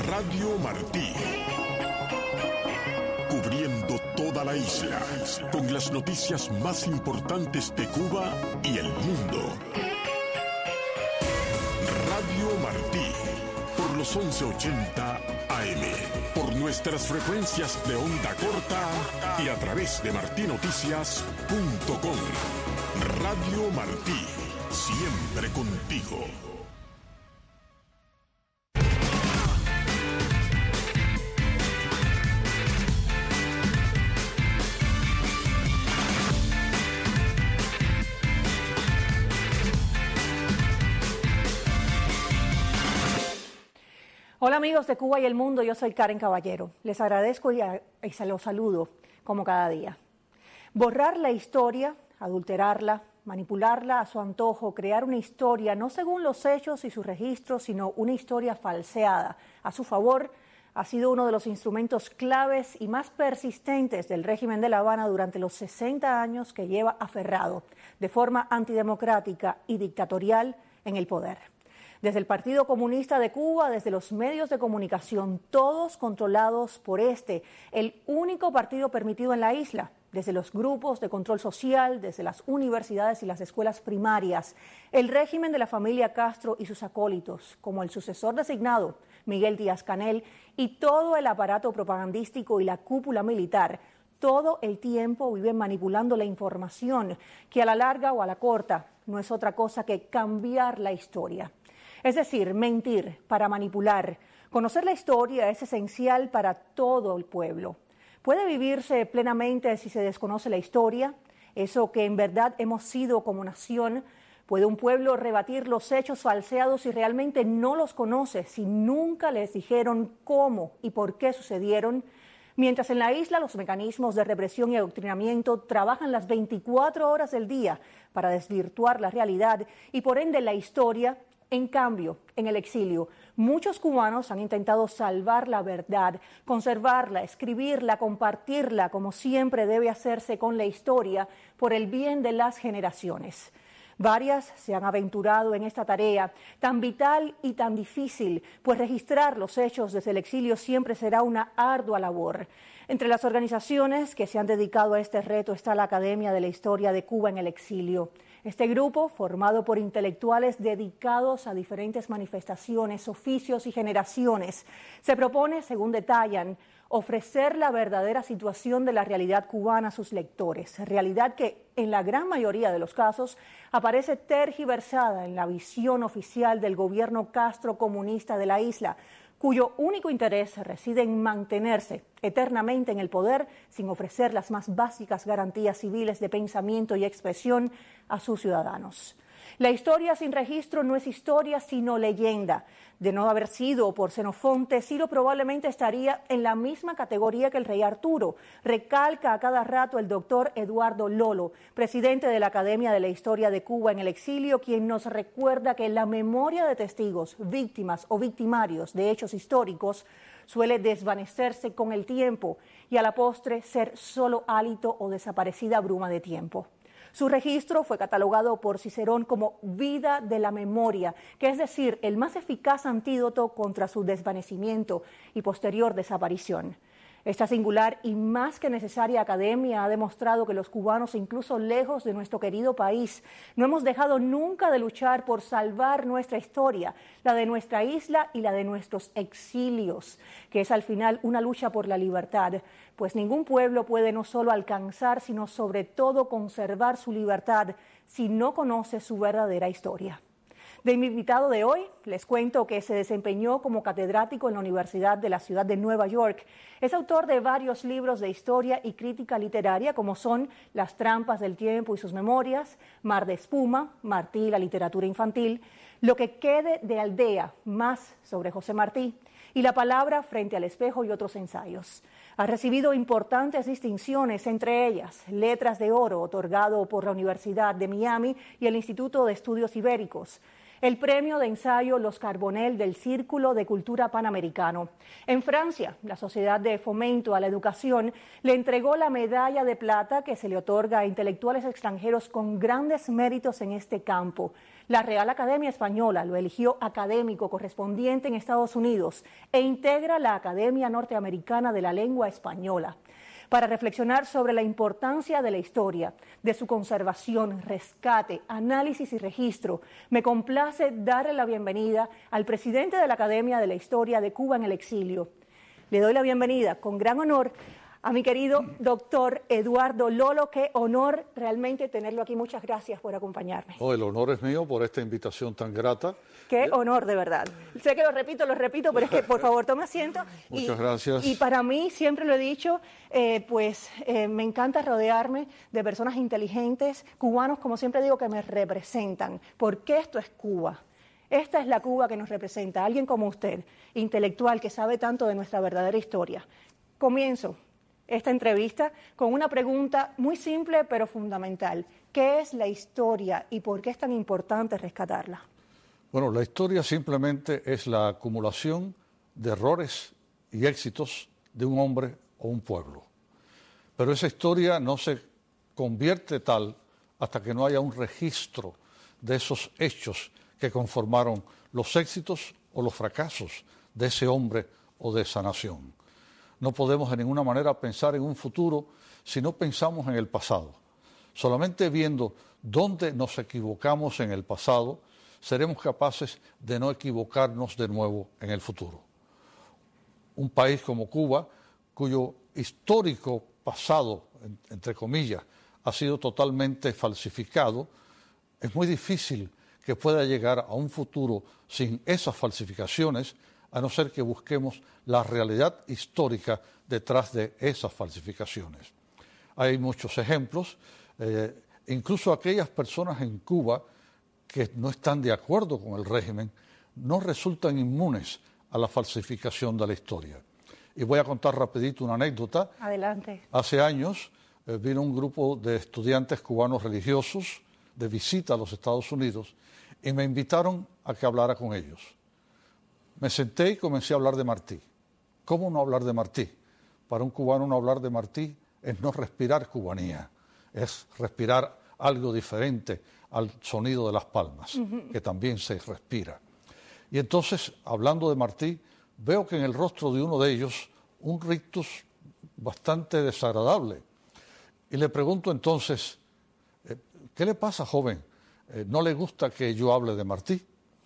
Radio Martí. Cubriendo toda la isla, con las noticias más importantes de Cuba y el mundo. Radio Martí, por los 1180 AM, por nuestras frecuencias de onda corta y a través de martinoticias.com. Radio Martí, siempre contigo. Hola amigos de Cuba y el mundo, yo soy Karen Caballero. Les agradezco y se los saludo como cada día. Borrar la historia, adulterarla, manipularla a su antojo, crear una historia no según los hechos y sus registros, sino una historia falseada a su favor, ha sido uno de los instrumentos claves y más persistentes del régimen de La Habana durante los 60 años que lleva aferrado de forma antidemocrática y dictatorial en el poder. Desde el Partido Comunista de Cuba, desde los medios de comunicación, todos controlados por el único partido permitido en la isla, desde los grupos de control social, desde las universidades y las escuelas primarias, el régimen de la familia Castro y sus acólitos, como el sucesor designado, Miguel Díaz-Canel, y todo el aparato propagandístico y la cúpula militar, todo el tiempo viven manipulando la información, que a la larga o a la corta no es otra cosa que cambiar la historia. Es decir, mentir para manipular. Conocer la historia es esencial para todo el pueblo. ¿Puede vivirse plenamente si se desconoce la historia? Eso que en verdad hemos sido como nación. ¿Puede un pueblo rebatir los hechos falseados si realmente no los conoce, si nunca les dijeron cómo y por qué sucedieron? Mientras en la isla los mecanismos de represión y adoctrinamiento trabajan las 24 horas del día para desvirtuar la realidad y por ende la historia. En cambio, en el exilio, muchos cubanos han intentado salvar la verdad, conservarla, escribirla, compartirla, como siempre debe hacerse con la historia, por el bien de las generaciones. Varias se han aventurado en esta tarea tan vital y tan difícil, pues registrar los hechos desde el exilio siempre será una ardua labor. Entre las organizaciones que se han dedicado a este reto está la Academia de la Historia de Cuba en el Exilio. Este grupo, formado por intelectuales dedicados a diferentes manifestaciones, oficios y generaciones, se propone, según detallan, ofrecer la verdadera situación de la realidad cubana a sus lectores, realidad que en la gran mayoría de los casos aparece tergiversada en la visión oficial del gobierno Castro comunista de la isla, cuyo único interés reside en mantenerse eternamente en el poder sin ofrecer las más básicas garantías civiles de pensamiento y expresión a sus ciudadanos. La historia sin registro no es historia sino leyenda. De no haber sido por Xenofonte, Ciro probablemente estaría en la misma categoría que el rey Arturo. Recalca a cada rato el doctor Eduardo Lolo, presidente de la Academia de la Historia de Cuba en el Exilio, quien nos recuerda que la memoria de testigos, víctimas o victimarios de hechos históricos suele desvanecerse con el tiempo y a la postre ser solo hálito o desaparecida bruma de tiempo. Su registro fue catalogado por Cicerón como vida de la memoria, que es decir, el más eficaz antídoto contra su desvanecimiento y posterior desaparición. Esta singular y más que necesaria academia ha demostrado que los cubanos, incluso lejos de nuestro querido país, no hemos dejado nunca de luchar por salvar nuestra historia, la de nuestra isla y la de nuestros exilios, que es al final una lucha por la libertad, pues ningún pueblo puede no solo alcanzar, sino sobre todo conservar su libertad si no conoce su verdadera historia. De mi invitado de hoy, les cuento que se desempeñó como catedrático en la Universidad de la Ciudad de Nueva York. Es autor de varios libros de historia y crítica literaria, como son Las trampas del tiempo y sus memorias, Mar de espuma, Martí, la literatura infantil, Lo que quede de Aldea, más sobre José Martí, y La palabra frente al espejo y otros ensayos. Ha recibido importantes distinciones, entre ellas Letras de Oro, otorgado por la Universidad de Miami y el Instituto de Estudios Ibéricos. el premio de ensayo Los Carbonell del Círculo de Cultura Panamericano. En Francia, la Sociedad de Fomento a la Educación le entregó la medalla de plata que se le otorga a intelectuales extranjeros con grandes méritos en este campo. La Real Academia Española lo eligió académico correspondiente en Estados Unidos e integra la Academia Norteamericana de la Lengua Española. Para reflexionar sobre la importancia de la historia, de su conservación, rescate, análisis y registro, me complace darle la bienvenida al presidente de la Academia de la Historia de Cuba en el Exilio. Le doy la bienvenida con gran honor a mi querido doctor Eduardo Lolo. Qué honor realmente tenerlo aquí. Muchas gracias por acompañarme. Oh, el honor es mío por esta invitación tan grata. Qué honor, de verdad. Sé que lo repito, pero es que por favor tome asiento. Muchas gracias. Y para mí, siempre lo he dicho, me encanta rodearme de personas inteligentes, cubanos, como siempre digo, que me representan, porque esto es Cuba. Esta es la Cuba que nos representa, alguien como usted, intelectual, que sabe tanto de nuestra verdadera historia. Comienzo esta entrevista con una pregunta muy simple pero fundamental. ¿Qué es la historia y por qué es tan importante rescatarla? Bueno, la historia simplemente es la acumulación de errores y éxitos de un hombre o un pueblo. Pero esa historia no se convierte tal hasta que no haya un registro de esos hechos que conformaron los éxitos o los fracasos de ese hombre o de esa nación. No podemos de ninguna manera pensar en un futuro si no pensamos en el pasado. Solamente viendo dónde nos equivocamos en el pasado, seremos capaces de no equivocarnos de nuevo en el futuro. Un país como Cuba, cuyo histórico pasado, entre comillas, ha sido totalmente falsificado, es muy difícil que pueda llegar a un futuro sin esas falsificaciones, a no ser que busquemos la realidad histórica detrás de esas falsificaciones. Hay muchos ejemplos, incluso aquellas personas en Cuba que no están de acuerdo con el régimen, no resultan inmunes a la falsificación de la historia. Y voy a contar rapidito una anécdota. Adelante. Hace años vino un grupo de estudiantes cubanos religiosos de visita a los Estados Unidos y me invitaron a que hablara con ellos. Me senté y comencé a hablar de Martí. ¿Cómo no hablar de Martí? Para un cubano no hablar de Martí es no respirar cubanía, es respirar algo diferente al sonido de las palmas, que también se respira. Y entonces, hablando de Martí, veo que en el rostro de uno de ellos un rictus bastante desagradable. Y le pregunto entonces, ¿qué le pasa, joven? ¿No le gusta que yo hable de Martí?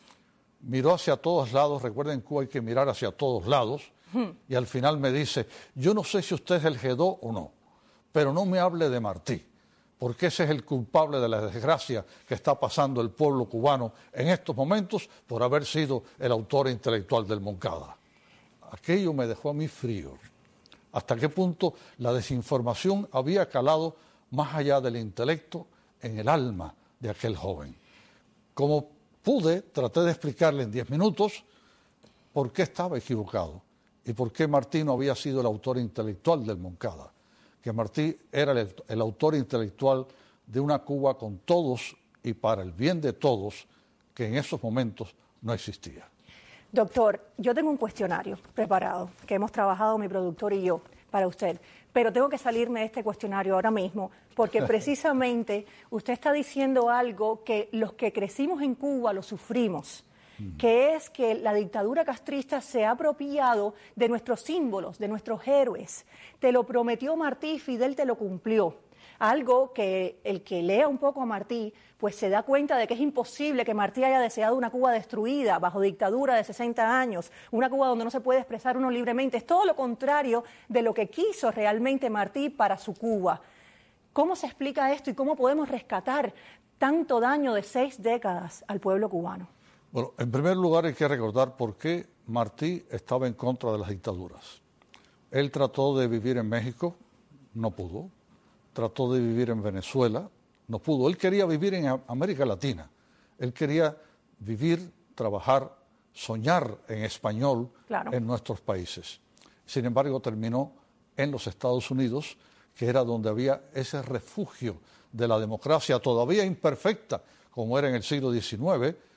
Miró hacia todos lados, recuerden que hay que mirar hacia todos lados, y al final me dice, yo no sé si usted es el G2 o no, pero no me hable de Martí, porque ese es el culpable de la desgracia que está pasando el pueblo cubano en estos momentos por haber sido el autor intelectual del Moncada. Aquello me dejó a mí frío. ¿Hasta qué punto la desinformación había calado más allá del intelecto en el alma de aquel joven? Como pude, traté de explicarle en 10 minutos por qué estaba equivocado y por qué Martí no había sido el autor intelectual del Moncada, que Martí era el autor intelectual de una Cuba con todos y para el bien de todos, que en esos momentos no existía. Doctor, yo tengo un cuestionario preparado que hemos trabajado mi productor y yo para usted, pero tengo que salirme de este cuestionario ahora mismo porque precisamente usted está diciendo algo que los que crecimos en Cuba lo sufrimos, que es que la dictadura castrista se ha apropiado de nuestros símbolos, de nuestros héroes. Te lo prometió Martí, Fidel te lo cumplió. Algo que el que lea un poco a Martí, pues se da cuenta de que es imposible que Martí haya deseado una Cuba destruida, bajo dictadura de 60 años, una Cuba donde no se puede expresar uno libremente. Es todo lo contrario de lo que quiso realmente Martí para su Cuba. ¿Cómo se explica esto y cómo podemos rescatar tanto daño de 6 décadas al pueblo cubano? Bueno, en primer lugar hay que recordar por qué Martí estaba en contra de las dictaduras. Él trató de vivir en México, no pudo. Trató de vivir en Venezuela, no pudo. Él quería vivir en América Latina. Él quería vivir, trabajar, soñar en español en nuestros países. Sin embargo, terminó en los Estados Unidos, que era donde había ese refugio de la democracia todavía imperfecta, como era en el siglo XIX,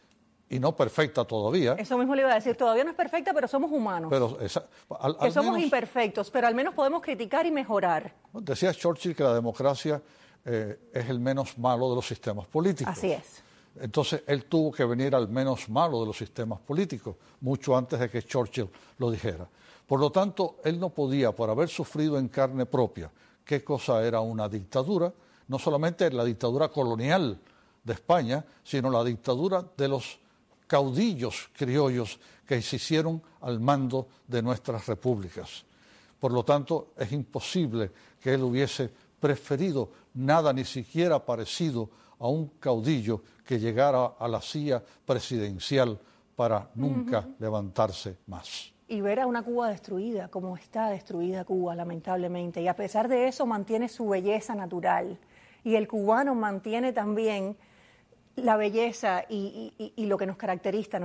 y no perfecta todavía. Eso mismo le iba a decir, todavía no es perfecta, pero somos humanos. Pero que somos menos imperfectos, pero al menos podemos criticar y mejorar. Decía Churchill que la democracia es el menos malo de los sistemas políticos. Así es. Entonces, él tuvo que venir al menos malo de los sistemas políticos, mucho antes de que Churchill lo dijera. Por lo tanto, él no podía, por haber sufrido en carne propia qué cosa era una dictadura, no solamente la dictadura colonial de España, sino la dictadura de los caudillos criollos que se hicieron al mando de nuestras repúblicas. Por lo tanto, es imposible que él hubiese preferido nada ni siquiera parecido a un caudillo que llegara a la silla presidencial para nunca levantarse más. Y ver a una Cuba destruida, como está destruida Cuba, lamentablemente, y a pesar de eso mantiene su belleza natural. Y el cubano mantiene también la belleza y lo que nos caracteriza,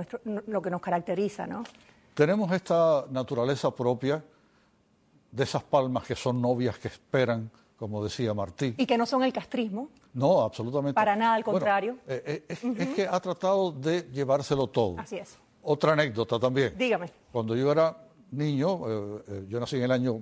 ¿no? Tenemos esta naturaleza propia de esas palmas que son novias que esperan, como decía Martí. Y que no son el castrismo. No, absolutamente. Para nada, al contrario. Bueno, es que ha tratado de llevárselo todo. Así es. Otra anécdota también. Dígame. Cuando yo era niño, yo nací en el año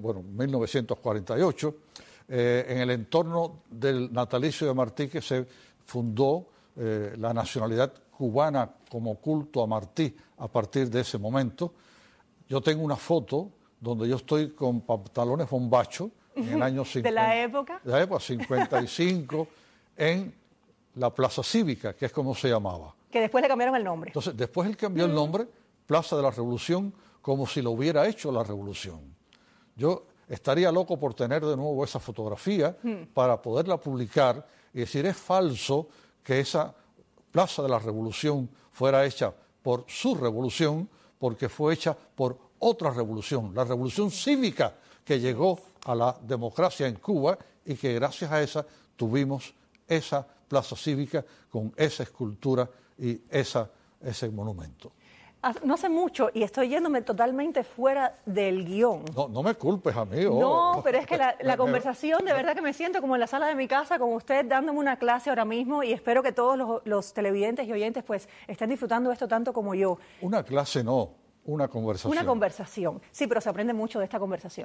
1948, en el entorno del natalicio de Martí que se fundó la nacionalidad cubana como culto a Martí a partir de ese momento. Yo tengo una foto donde yo estoy con pantalones bombacho en el año 50. ¿De la época? De la época, 55, en la Plaza Cívica, que es como se llamaba. Que después le cambiaron el nombre. Entonces, después él cambió el nombre, Plaza de la Revolución, como si lo hubiera hecho la Revolución. Yo estaría loco por tener de nuevo esa fotografía para poderla publicar y decir, es falso que esa Plaza de la Revolución fuera hecha por su revolución, porque fue hecha por otra revolución, la revolución cívica que llegó a la democracia en Cuba y que gracias a esa tuvimos esa plaza cívica con esa escultura y ese monumento. No hace mucho, y estoy yéndome totalmente fuera del guión. No me culpes a mí. No, pero es que la conversación, de verdad que me siento como en la sala de mi casa con usted dándome una clase ahora mismo y espero que todos los televidentes y oyentes pues estén disfrutando esto tanto como yo. Una clase no, una conversación. Una conversación, sí, pero se aprende mucho de esta conversación.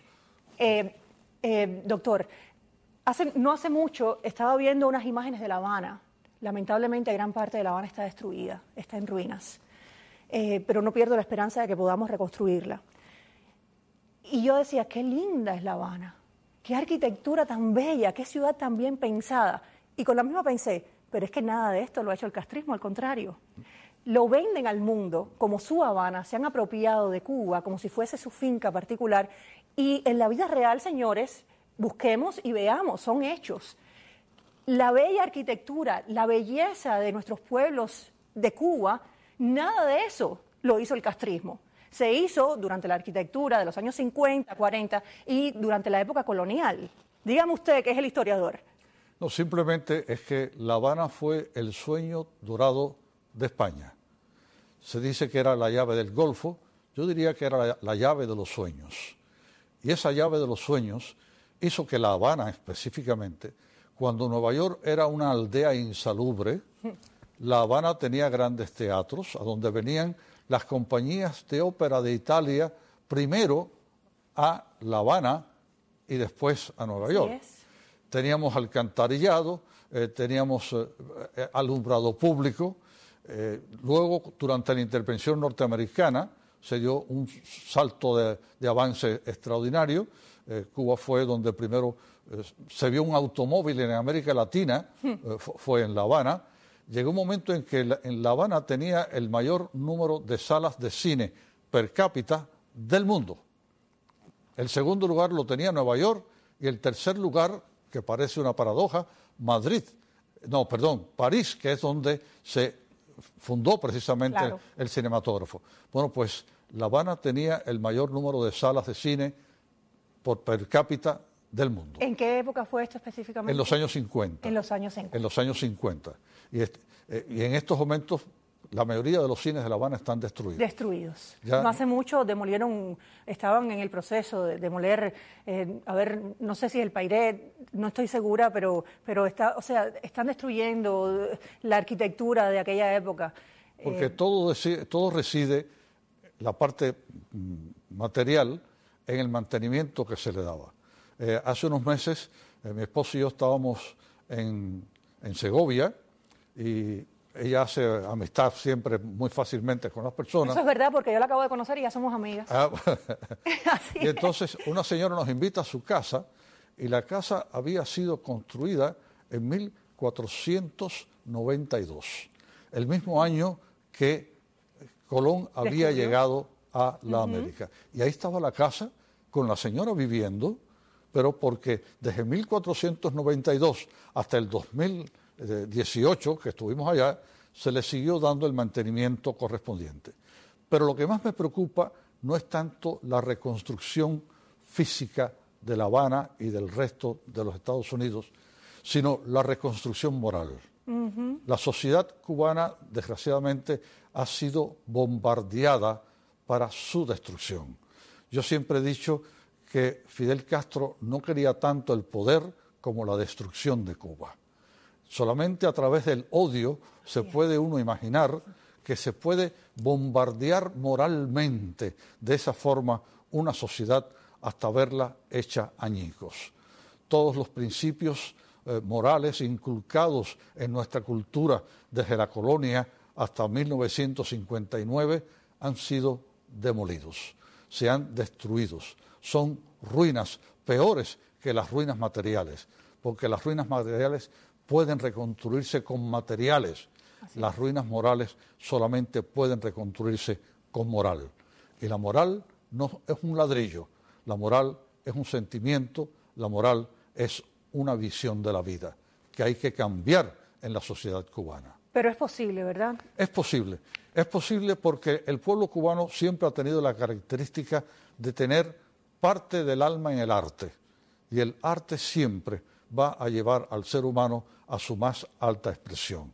Doctor, no hace mucho estaba viendo unas imágenes de La Habana. Lamentablemente gran parte de La Habana está destruida, está en ruinas. Pero no pierdo la esperanza de que podamos reconstruirla. Y yo decía, qué linda es La Habana, qué arquitectura tan bella, qué ciudad tan bien pensada. Y con la misma pensé, pero es que nada de esto lo ha hecho el castrismo, al contrario. Lo venden al mundo como su Habana, se han apropiado de Cuba como si fuese su finca particular. Y en la vida real, señores, busquemos y veamos, son hechos. La bella arquitectura, la belleza de nuestros pueblos de Cuba, nada de eso lo hizo el castrismo. Se hizo durante la arquitectura de los años 50, 40 y durante la época colonial. Dígame usted, que es el historiador. No, simplemente es que La Habana fue el sueño dorado de España. Se dice que era la llave del Golfo, yo diría que era la llave de los sueños. Y esa llave de los sueños hizo que La Habana específicamente, cuando Nueva York era una aldea insalubre, La Habana tenía grandes teatros a donde venían las compañías de ópera de Italia primero a La Habana y después a Nueva York. Teníamos alcantarillado, teníamos alumbrado público. Luego, durante la intervención norteamericana, se dio un salto de avance extraordinario. Cuba fue donde primero se vio un automóvil en América Latina, fue en La Habana. Llegó un momento en que en La Habana tenía el mayor número de salas de cine per cápita del mundo. El segundo lugar lo tenía Nueva York y el tercer lugar, que parece una paradoja, París, que es donde se fundó precisamente el cinematógrafo. Bueno, pues La Habana tenía el mayor número de salas de cine per cápita del mundo. ¿En qué época fue esto específicamente? En los años 50. En los años 50. En los años 50. Y en estos momentos la mayoría de los cines de La Habana están destruidos. Destruidos. Ya, no hace mucho demolieron, estaban en el proceso de demoler, no sé si el Pairet, no estoy segura, pero están destruyendo la arquitectura de aquella época. Porque todo reside, la parte material, en el mantenimiento que se le daba. Hace unos meses mi esposo y yo estábamos en Segovia y ella hace amistad siempre muy fácilmente con las personas. Eso es verdad, porque yo la acabo de conocer y ya somos amigas. Y entonces una señora nos invita a su casa y la casa había sido construida en 1492, el mismo año que Colón había llegado a la América. Y ahí estaba la casa con la señora viviendo, pero porque desde 1492 hasta el 2018, que estuvimos allá, se le siguió dando el mantenimiento correspondiente. Pero lo que más me preocupa no es tanto la reconstrucción física de La Habana y del resto de los Estados Unidos, sino la reconstrucción moral. La sociedad cubana, desgraciadamente, ha sido bombardeada para su destrucción. Yo siempre he dicho que Fidel Castro no quería tanto el poder como la destrucción de Cuba. Solamente a través del odio se puede uno imaginar que se puede bombardear moralmente de esa forma una sociedad hasta verla hecha añicos. Todos los principios morales inculcados en nuestra cultura desde la colonia hasta 1959 han sido demolidos, se han destruido. Son ruinas peores que las ruinas materiales, porque las ruinas materiales pueden reconstruirse con materiales. Las ruinas morales solamente pueden reconstruirse con moral. Y la moral no es un ladrillo, la moral es un sentimiento, la moral es una visión de la vida que hay que cambiar en la sociedad cubana. Pero es posible, ¿verdad? Es posible porque el pueblo cubano siempre ha tenido la característica de tener parte del alma en el arte, y el arte siempre va a llevar al ser humano a su más alta expresión.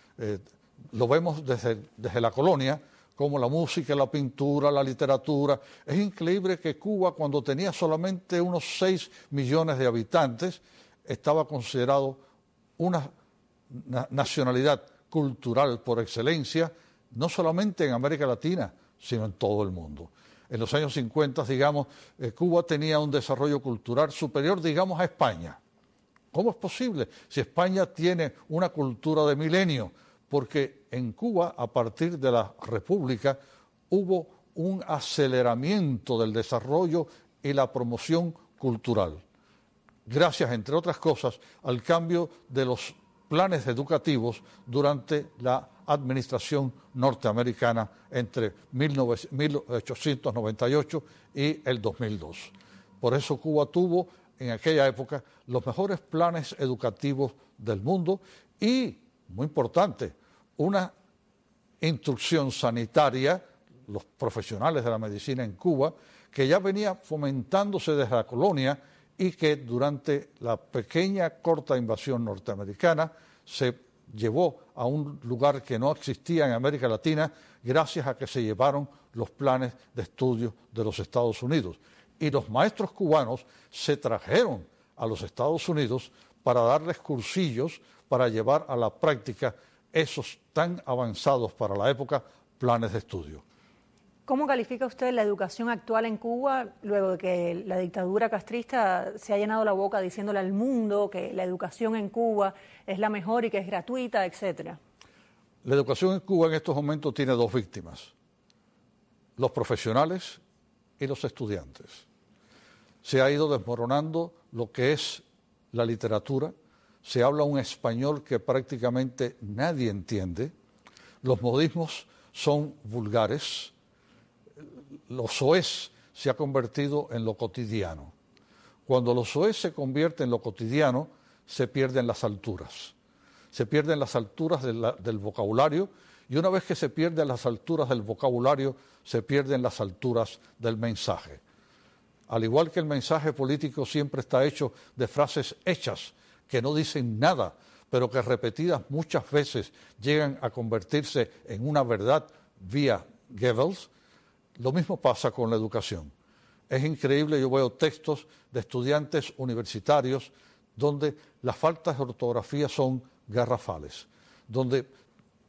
Lo vemos desde la colonia, como la música, la pintura, la literatura. Es increíble que Cuba, cuando tenía solamente unos 6 millones de habitantes, estaba considerado una nacionalidad cultural por excelencia, no solamente en América Latina, sino en todo el mundo. En los años 50, digamos, Cuba tenía un desarrollo cultural superior, digamos, a España. ¿Cómo es posible? Si España tiene una cultura de milenio, porque en Cuba, a partir de la República, hubo un aceleramiento del desarrollo y la promoción cultural. Gracias, entre otras cosas, al cambio de los planes educativos durante la administración norteamericana entre 1898 y el 2002. Por eso Cuba tuvo en aquella época los mejores planes educativos del mundo y, muy importante, una instrucción sanitaria, los profesionales de la medicina en Cuba, que ya venía fomentándose desde la colonia y que durante la pequeña, corta invasión norteamericana se llevó a un lugar que no existía en América Latina gracias a que se llevaron los planes de estudio de los Estados Unidos. Y los maestros cubanos se trajeron a los Estados Unidos para darles cursillos para llevar a la práctica esos tan avanzados para la época planes de estudio. ¿Cómo califica usted la educación actual en Cuba luego de que la dictadura castrista se ha llenado la boca diciéndole al mundo que la educación en Cuba es la mejor y que es gratuita, etcétera? La educación en Cuba en estos momentos tiene dos víctimas: los profesionales y los estudiantes. Se ha ido desmoronando lo que es la literatura, se habla un español que prácticamente nadie entiende, los modismos son vulgares, los soez se ha convertido en lo cotidiano. Cuando los soez se convierte en lo cotidiano, se pierden las alturas. Se pierden las alturas del vocabulario, y una vez que se pierden las alturas del vocabulario, se pierden las alturas del mensaje. Al igual que el mensaje político siempre está hecho de frases hechas, que no dicen nada, pero que repetidas muchas veces llegan a convertirse en una verdad vía Goebbels. Lo mismo pasa con la educación. Es increíble, yo veo textos de estudiantes universitarios donde las faltas de ortografía son garrafales, donde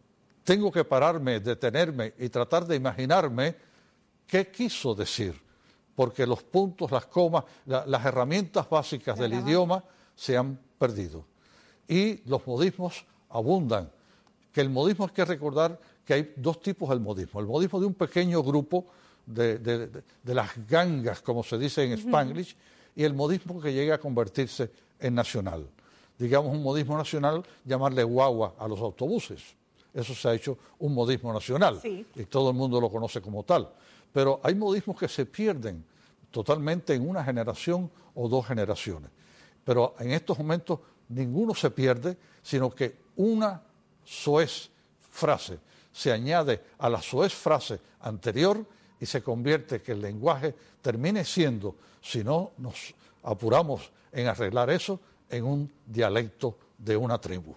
tengo que pararme, detenerme y tratar de imaginarme qué quiso decir, porque los puntos, las comas, las herramientas básicas del idioma se han perdido. Y los modismos abundan, que el modismo hay que recordar que hay dos tipos del modismo. El modismo de un pequeño grupo de las gangas, como se dice en Spanglish, y el modismo que llega a convertirse en nacional. Digamos un modismo nacional, llamarle guagua a los autobuses. Eso se ha hecho un modismo nacional y todo el mundo lo conoce como tal. Pero hay modismos que se pierden totalmente en una generación o dos generaciones. Pero en estos momentos ninguno se pierde, sino que una soez frase se añade a la soez frase anterior y se convierte que el lenguaje termine siendo, si no nos apuramos en arreglar eso, en un dialecto de una tribu.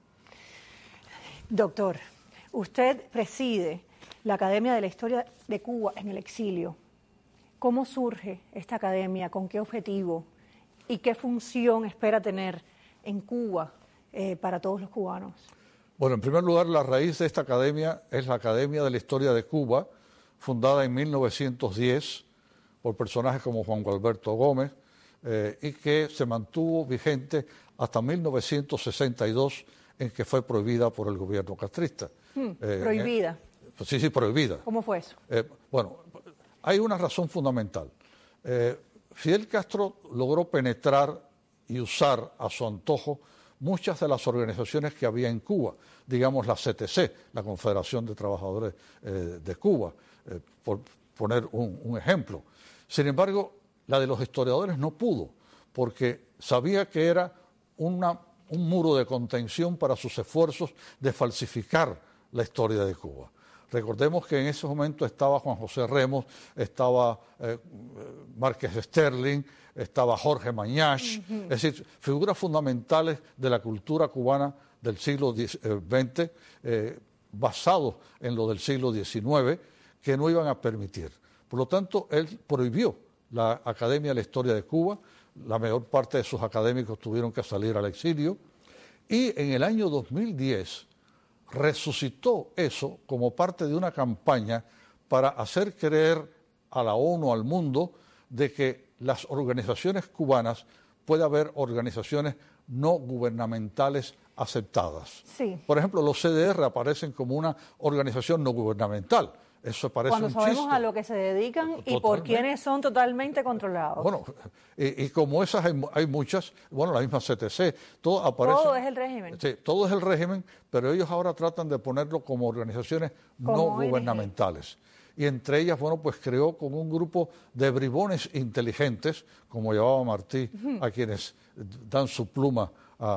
Doctor, usted preside la Academia de la Historia de Cuba en el exilio. ¿Cómo surge esta academia? ¿Con qué objetivo? ¿Y qué función espera tener en Cuba para todos los cubanos? Bueno, en primer lugar, la raíz de esta academia es la Academia de la Historia de Cuba, fundada en 1910 por personajes como Juan Gualberto Gómez, y que se mantuvo vigente hasta 1962, en que fue prohibida por el gobierno castrista. ¿Prohibida? Sí, prohibida. ¿Cómo fue eso? Bueno, hay una razón fundamental. Fidel Castro logró penetrar y usar a su antojo muchas de las organizaciones que había en Cuba, digamos la CTC, la Confederación de Trabajadores de Cuba, por poner un ejemplo. Sin embargo, la de los historiadores no pudo, porque sabía que era un muro de contención para sus esfuerzos de falsificar la historia de Cuba. Recordemos que en ese momento estaba Juan José Remos, estaba Márquez Sterling, estaba Jorge Mañach, es decir, figuras fundamentales de la cultura cubana del siglo XX, basados en lo del siglo XIX, que no iban a permitir. Por lo tanto, él prohibió la Academia de la Historia de Cuba, la mayor parte de sus académicos tuvieron que salir al exilio, y en el año 2010 resucitó eso como parte de una campaña para hacer creer a la ONU, al mundo, de que las organizaciones cubanas puede haber organizaciones no gubernamentales aceptadas. Sí. Por ejemplo, los CDR aparecen como una organización no gubernamental. Eso parece un chiste. Cuando sabemos a lo que se dedican y por quiénes son totalmente controlados. Bueno, y como esas hay muchas, bueno, la misma CTC, todo aparece. Todo es el régimen. Sí, todo es el régimen, pero ellos ahora tratan de ponerlo como organizaciones no gubernamentales. Y entre ellas, bueno, pues creó como un grupo de bribones inteligentes, como llamaba Martí, a quienes dan su pluma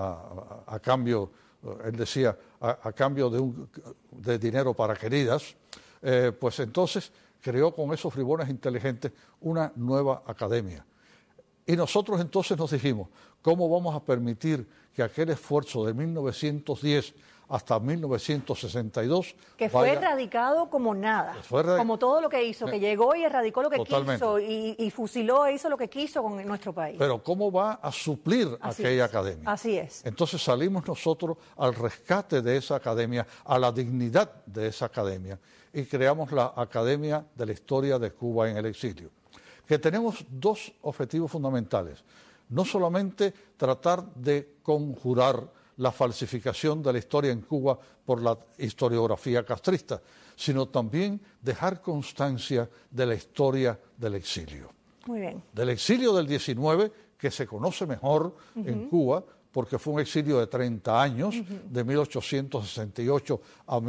a cambio, él decía, a cambio de dinero para queridas. Pues entonces creó con esos bribones inteligentes una nueva academia. Y nosotros entonces nos dijimos, ¿cómo vamos a permitir que aquel esfuerzo de 1910 hasta 1962... Que fue erradicado como nada, como todo lo que hizo, que llegó y erradicó lo que quiso y fusiló e hizo lo que quiso con nuestro país. Pero ¿cómo va a suplir aquella academia? Así es. Entonces salimos nosotros al rescate de esa academia, a la dignidad de esa academia, y creamos la Academia de la Historia de Cuba en el Exilio, que tenemos dos objetivos fundamentales. No solamente tratar de conjurar la falsificación de la historia en Cuba por la historiografía castrista, sino también dejar constancia de la historia del exilio. Muy bien. Del exilio del 19, que se conoce mejor en Cuba, porque fue un exilio de 30 años, de 1868 a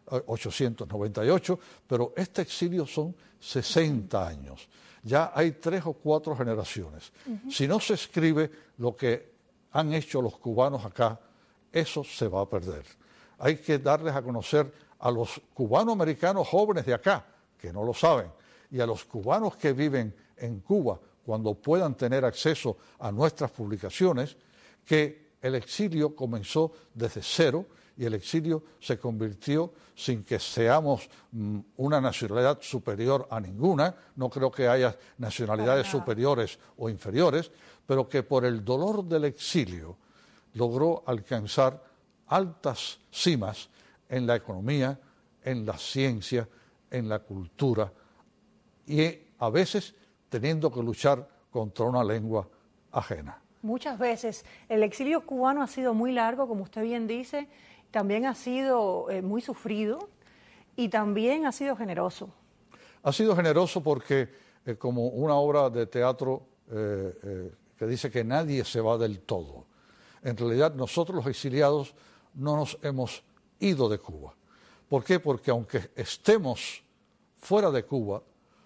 1898, pero este exilio son 60 años. Ya hay 3 o 4 generaciones. Si no se escribe lo que han hecho los cubanos acá, eso se va a perder. Hay que darles a conocer a los cubanoamericanos jóvenes de acá, que no lo saben, y a los cubanos que viven en Cuba, cuando puedan tener acceso a nuestras publicaciones, que el exilio comenzó desde cero y el exilio se convirtió sin que seamos una nacionalidad superior a ninguna, no creo que haya nacionalidades superiores o inferiores, pero que por el dolor del exilio logró alcanzar altas cimas en la economía, en la ciencia, en la cultura y a veces teniendo que luchar contra una lengua ajena. Muchas veces el exilio cubano ha sido muy largo, como usted bien dice, también ha sido muy sufrido y también ha sido generoso. Ha sido generoso porque como una obra de teatro que dice que nadie se va del todo. En realidad nosotros los exiliados no nos hemos ido de Cuba. ¿Por qué? Porque aunque estemos fuera de Cuba,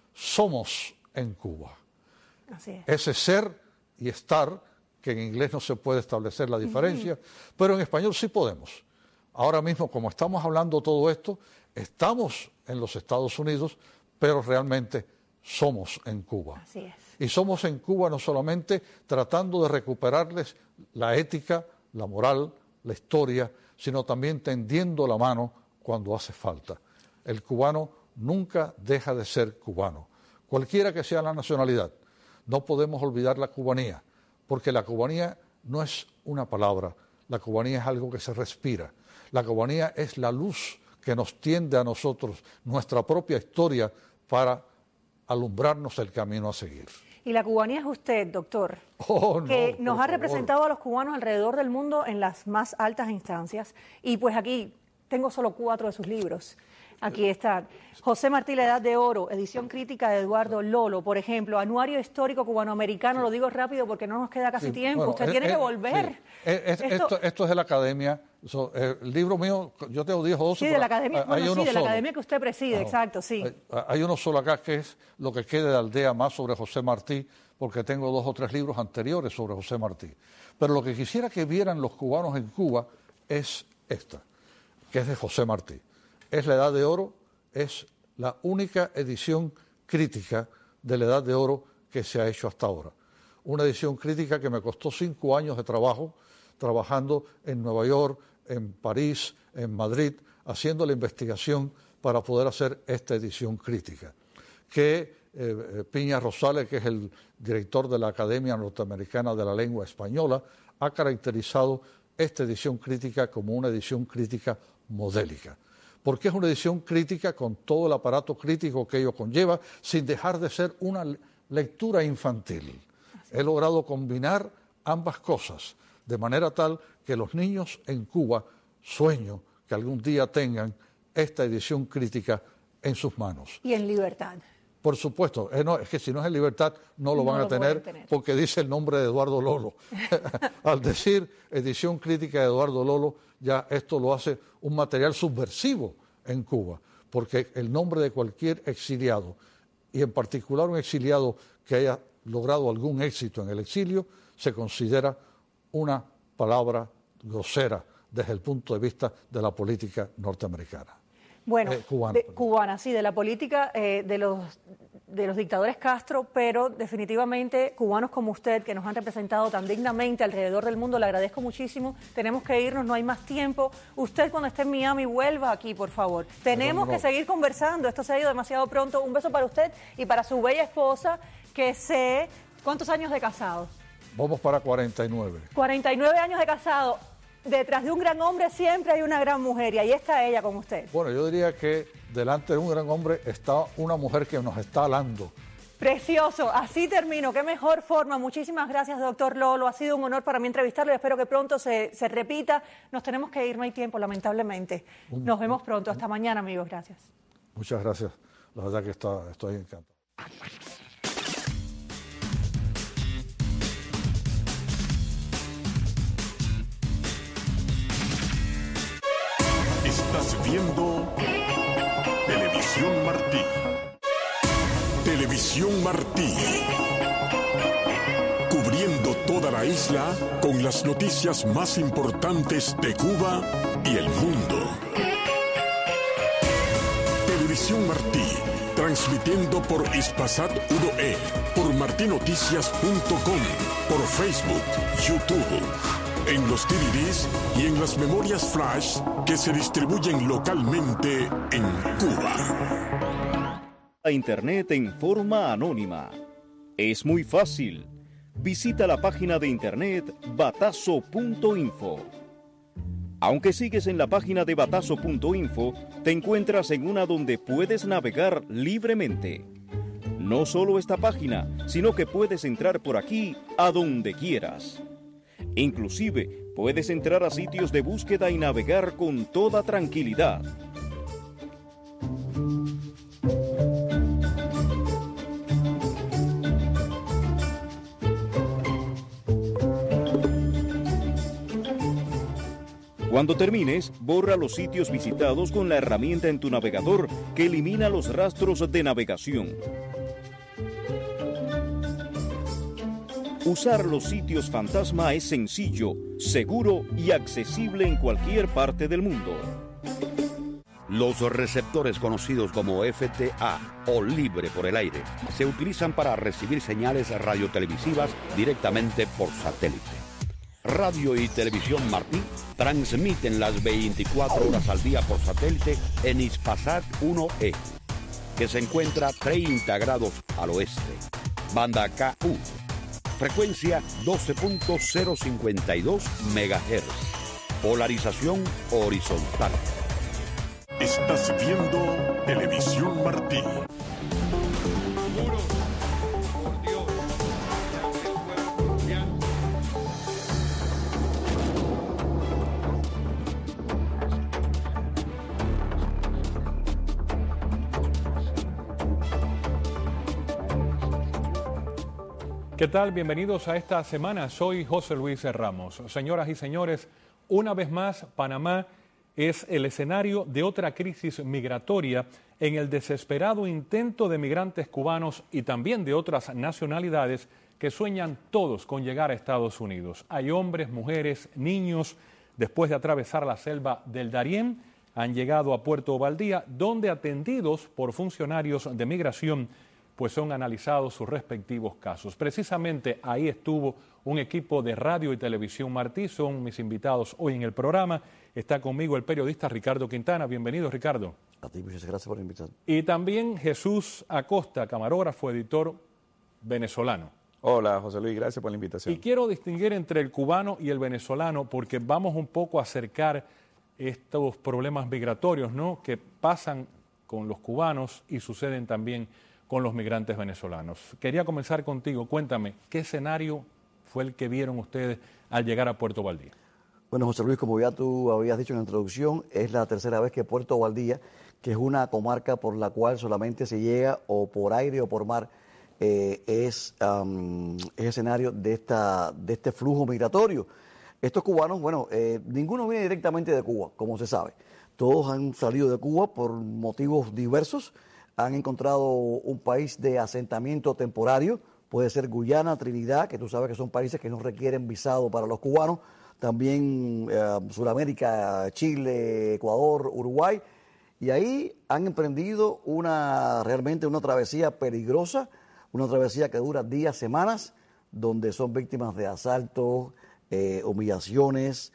somos en Cuba. Así es. Ese ser y estar, que en inglés no se puede establecer la diferencia, pero en español sí podemos. Ahora mismo, como estamos hablando todo esto, estamos en los Estados Unidos, pero realmente somos en Cuba. Así es. Y somos en Cuba no solamente tratando de recuperarles la ética, la moral, la historia, sino también tendiendo la mano cuando hace falta. El cubano nunca deja de ser cubano, cualquiera que sea la nacionalidad. No podemos olvidar la cubanía, porque la cubanía no es una palabra, la cubanía es algo que se respira. La cubanía es la luz que nos tiende a nosotros nuestra propia historia para alumbrarnos el camino a seguir. Y la cubanía es usted, doctor, que nos ha representado a los cubanos alrededor del mundo en las más altas instancias. Y pues aquí tengo solo 4 de sus libros. Aquí están. José Martí, La Edad de Oro, edición crítica de Eduardo Lolo, por ejemplo, Anuario Histórico Cubanoamericano, lo digo rápido porque no nos queda casi tiempo, bueno, usted tiene que volver. Sí. Esto es de la academia, el libro mío, yo tengo 10 o 12. Sí, de la academia, de la academia que usted preside, exacto, sí. Hay uno solo acá que es Lo que quede de Aldea Más sobre José Martí, porque tengo 2 o 3 libros anteriores sobre José Martí. Pero lo que quisiera que vieran los cubanos en Cuba es esta, que es de José Martí. Es La Edad de Oro, es la única edición crítica de La Edad de Oro que se ha hecho hasta ahora. Una edición crítica que me costó 5 años de trabajo, trabajando en Nueva York, en París, en Madrid, haciendo la investigación para poder hacer esta edición crítica. Que Piña Rosales, que es el director de la Academia Norteamericana de la Lengua Española, ha caracterizado esta edición crítica como una edición crítica modélica. Porque es una edición crítica con todo el aparato crítico que ello conlleva, sin dejar de ser una lectura infantil. He logrado combinar ambas cosas, de manera tal que los niños en Cuba sueño que algún día tengan esta edición crítica en sus manos. Y en libertad. Por supuesto, es que si no es en libertad no lo van a tener porque dice el nombre de Eduardo Lolo. Al decir edición crítica de Eduardo Lolo, ya esto lo hace un material subversivo en Cuba, porque el nombre de cualquier exiliado, y en particular un exiliado que haya logrado algún éxito en el exilio, se considera una palabra grosera desde el punto de vista de la política norteamericana. Bueno, cubana, sí, de la política de los dictadores Castro, pero definitivamente cubanos como usted, que nos han representado tan dignamente alrededor del mundo, le agradezco muchísimo. Tenemos que irnos, no hay más tiempo. Usted cuando esté en Miami, vuelva aquí, por favor. Tenemos que seguir conversando, esto se ha ido demasiado pronto. Un beso para usted y para su bella esposa, que sé... ¿Cuántos años de casado? Vamos para 49. 49 años de casado. Detrás de un gran hombre siempre hay una gran mujer y ahí está ella con usted. Bueno, yo diría que delante de un gran hombre está una mujer que nos está alando. Precioso, así termino, qué mejor forma. Muchísimas gracias, doctor Lolo, ha sido un honor para mí entrevistarlo y espero que pronto se repita. Nos tenemos que ir, no hay tiempo, lamentablemente. Nos vemos pronto, hasta mañana, amigos, gracias. Muchas gracias, la verdad que estoy encantado. Estás viendo Televisión Martí. Televisión Martí. Cubriendo toda la isla con las noticias más importantes de Cuba y el mundo. Televisión Martí. Transmitiendo por Espaçat 1E, por martinoticias.com, por Facebook, YouTube, en los DVDs y en las memorias flash que se distribuyen localmente en Cuba. A Internet en forma anónima. Es muy fácil. Visita la página de Internet batazo.info. Aunque sigues en la página de batazo.info, te encuentras en una donde puedes navegar libremente. No solo esta página, sino que puedes entrar por aquí a donde quieras. Inclusive, puedes entrar a sitios de búsqueda y navegar con toda tranquilidad. Cuando termines, borra los sitios visitados con la herramienta en tu navegador que elimina los rastros de navegación. Usar los sitios fantasma es sencillo, seguro y accesible en cualquier parte del mundo. Los receptores conocidos como FTA o libre por el aire se utilizan para recibir señales radiotelevisivas directamente por satélite. Radio y Televisión Martí transmiten las 24 horas al día por satélite en Hispasat 1E, que se encuentra 30 grados al oeste. Banda KU, frecuencia 12.052 MHz, polarización horizontal. Estás viendo Televisión Martí. ¿Qué tal? Bienvenidos a esta semana. Soy José Luis Ramos. Señoras y señores, una vez más, Panamá es el escenario de otra crisis migratoria en el desesperado intento de migrantes cubanos y también de otras nacionalidades que sueñan todos con llegar a Estados Unidos. Hay hombres, mujeres, niños, después de atravesar la selva del Darién, han llegado a Puerto Valdía, donde atendidos por funcionarios de migración, pues son analizados sus respectivos casos. Precisamente ahí estuvo un equipo de Radio y Televisión Martí, son mis invitados hoy en el programa. Está conmigo el periodista Ricardo Quintana. Bienvenido, Ricardo. A ti, muchas gracias por la invitación. Y también Jesús Acosta, camarógrafo, editor venezolano. Hola, José Luis, gracias por la invitación. Y quiero distinguir entre el cubano y el venezolano porque vamos un poco a acercar estos problemas migratorios, ¿no?, que pasan con los cubanos y suceden también con los migrantes venezolanos. Quería comenzar contigo. Cuéntame, ¿qué escenario fue el que vieron ustedes al llegar a Puerto Valdía? Bueno, José Luis, como ya tú habías dicho en la introducción, es la tercera vez que Puerto Valdía, que es una comarca por la cual solamente se llega o por aire o por mar, es escenario de este flujo migratorio. Estos cubanos, bueno, ninguno viene directamente de Cuba, como se sabe. Todos han salido de Cuba por motivos diversos. Han encontrado un país de asentamiento temporario, puede ser Guyana, Trinidad, que tú sabes que son países que no requieren visado para los cubanos, también Sudamérica, Chile, Ecuador, Uruguay, y ahí han emprendido realmente una travesía peligrosa, una travesía que dura días, semanas, donde son víctimas de asaltos, humillaciones,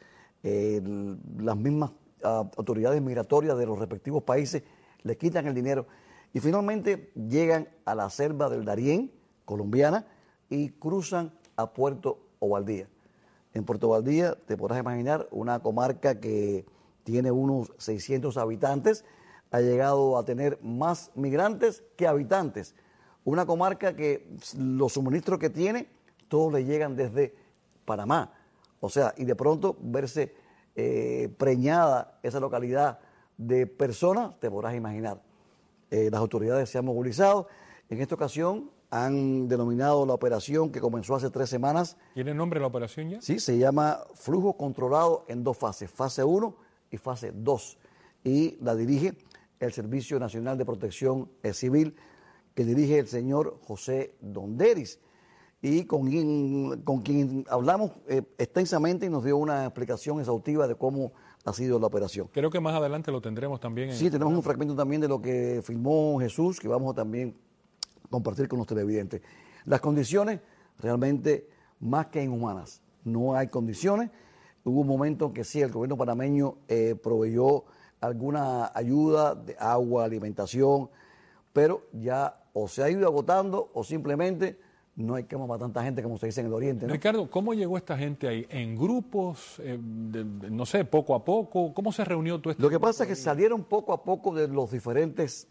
las mismas autoridades migratorias de los respectivos países les quitan el dinero. Y finalmente llegan a la selva del Darién, colombiana, y cruzan a Puerto Valdía. En Puerto Valdía, te podrás imaginar, una comarca que tiene unos 600 habitantes, ha llegado a tener más migrantes que habitantes. Una comarca que los suministros que tiene, todos le llegan desde Panamá. O sea, y de pronto verse preñada esa localidad de personas, te podrás imaginar. Las autoridades se han movilizado. En esta ocasión han denominado la operación que comenzó hace 3 semanas. ¿Tiene nombre la operación ya? Sí, se llama Flujo Controlado en 2 fases, fase 1 y fase 2. Y la dirige el Servicio Nacional de Protección Civil, que dirige el señor José Donderis, y con quien hablamos extensamente y nos dio una explicación exhaustiva de cómo ha sido la operación. Creo que más adelante lo tendremos también. Sí, tenemos un fragmento también de lo que filmó Jesús, que vamos a también compartir con los televidentes. Las condiciones realmente más que inhumanas. No hay condiciones. Hubo un momento en que sí, el gobierno panameño proveyó alguna ayuda de agua, alimentación, pero ya o se ha ido agotando o simplemente no hay cama para tanta gente como se dice en el Oriente, ¿no? Ricardo, ¿cómo llegó esta gente ahí? ¿En grupos? No sé, poco a poco. ¿Cómo se reunió todo esto? Lo que pasa es que salieron poco a poco de los diferentes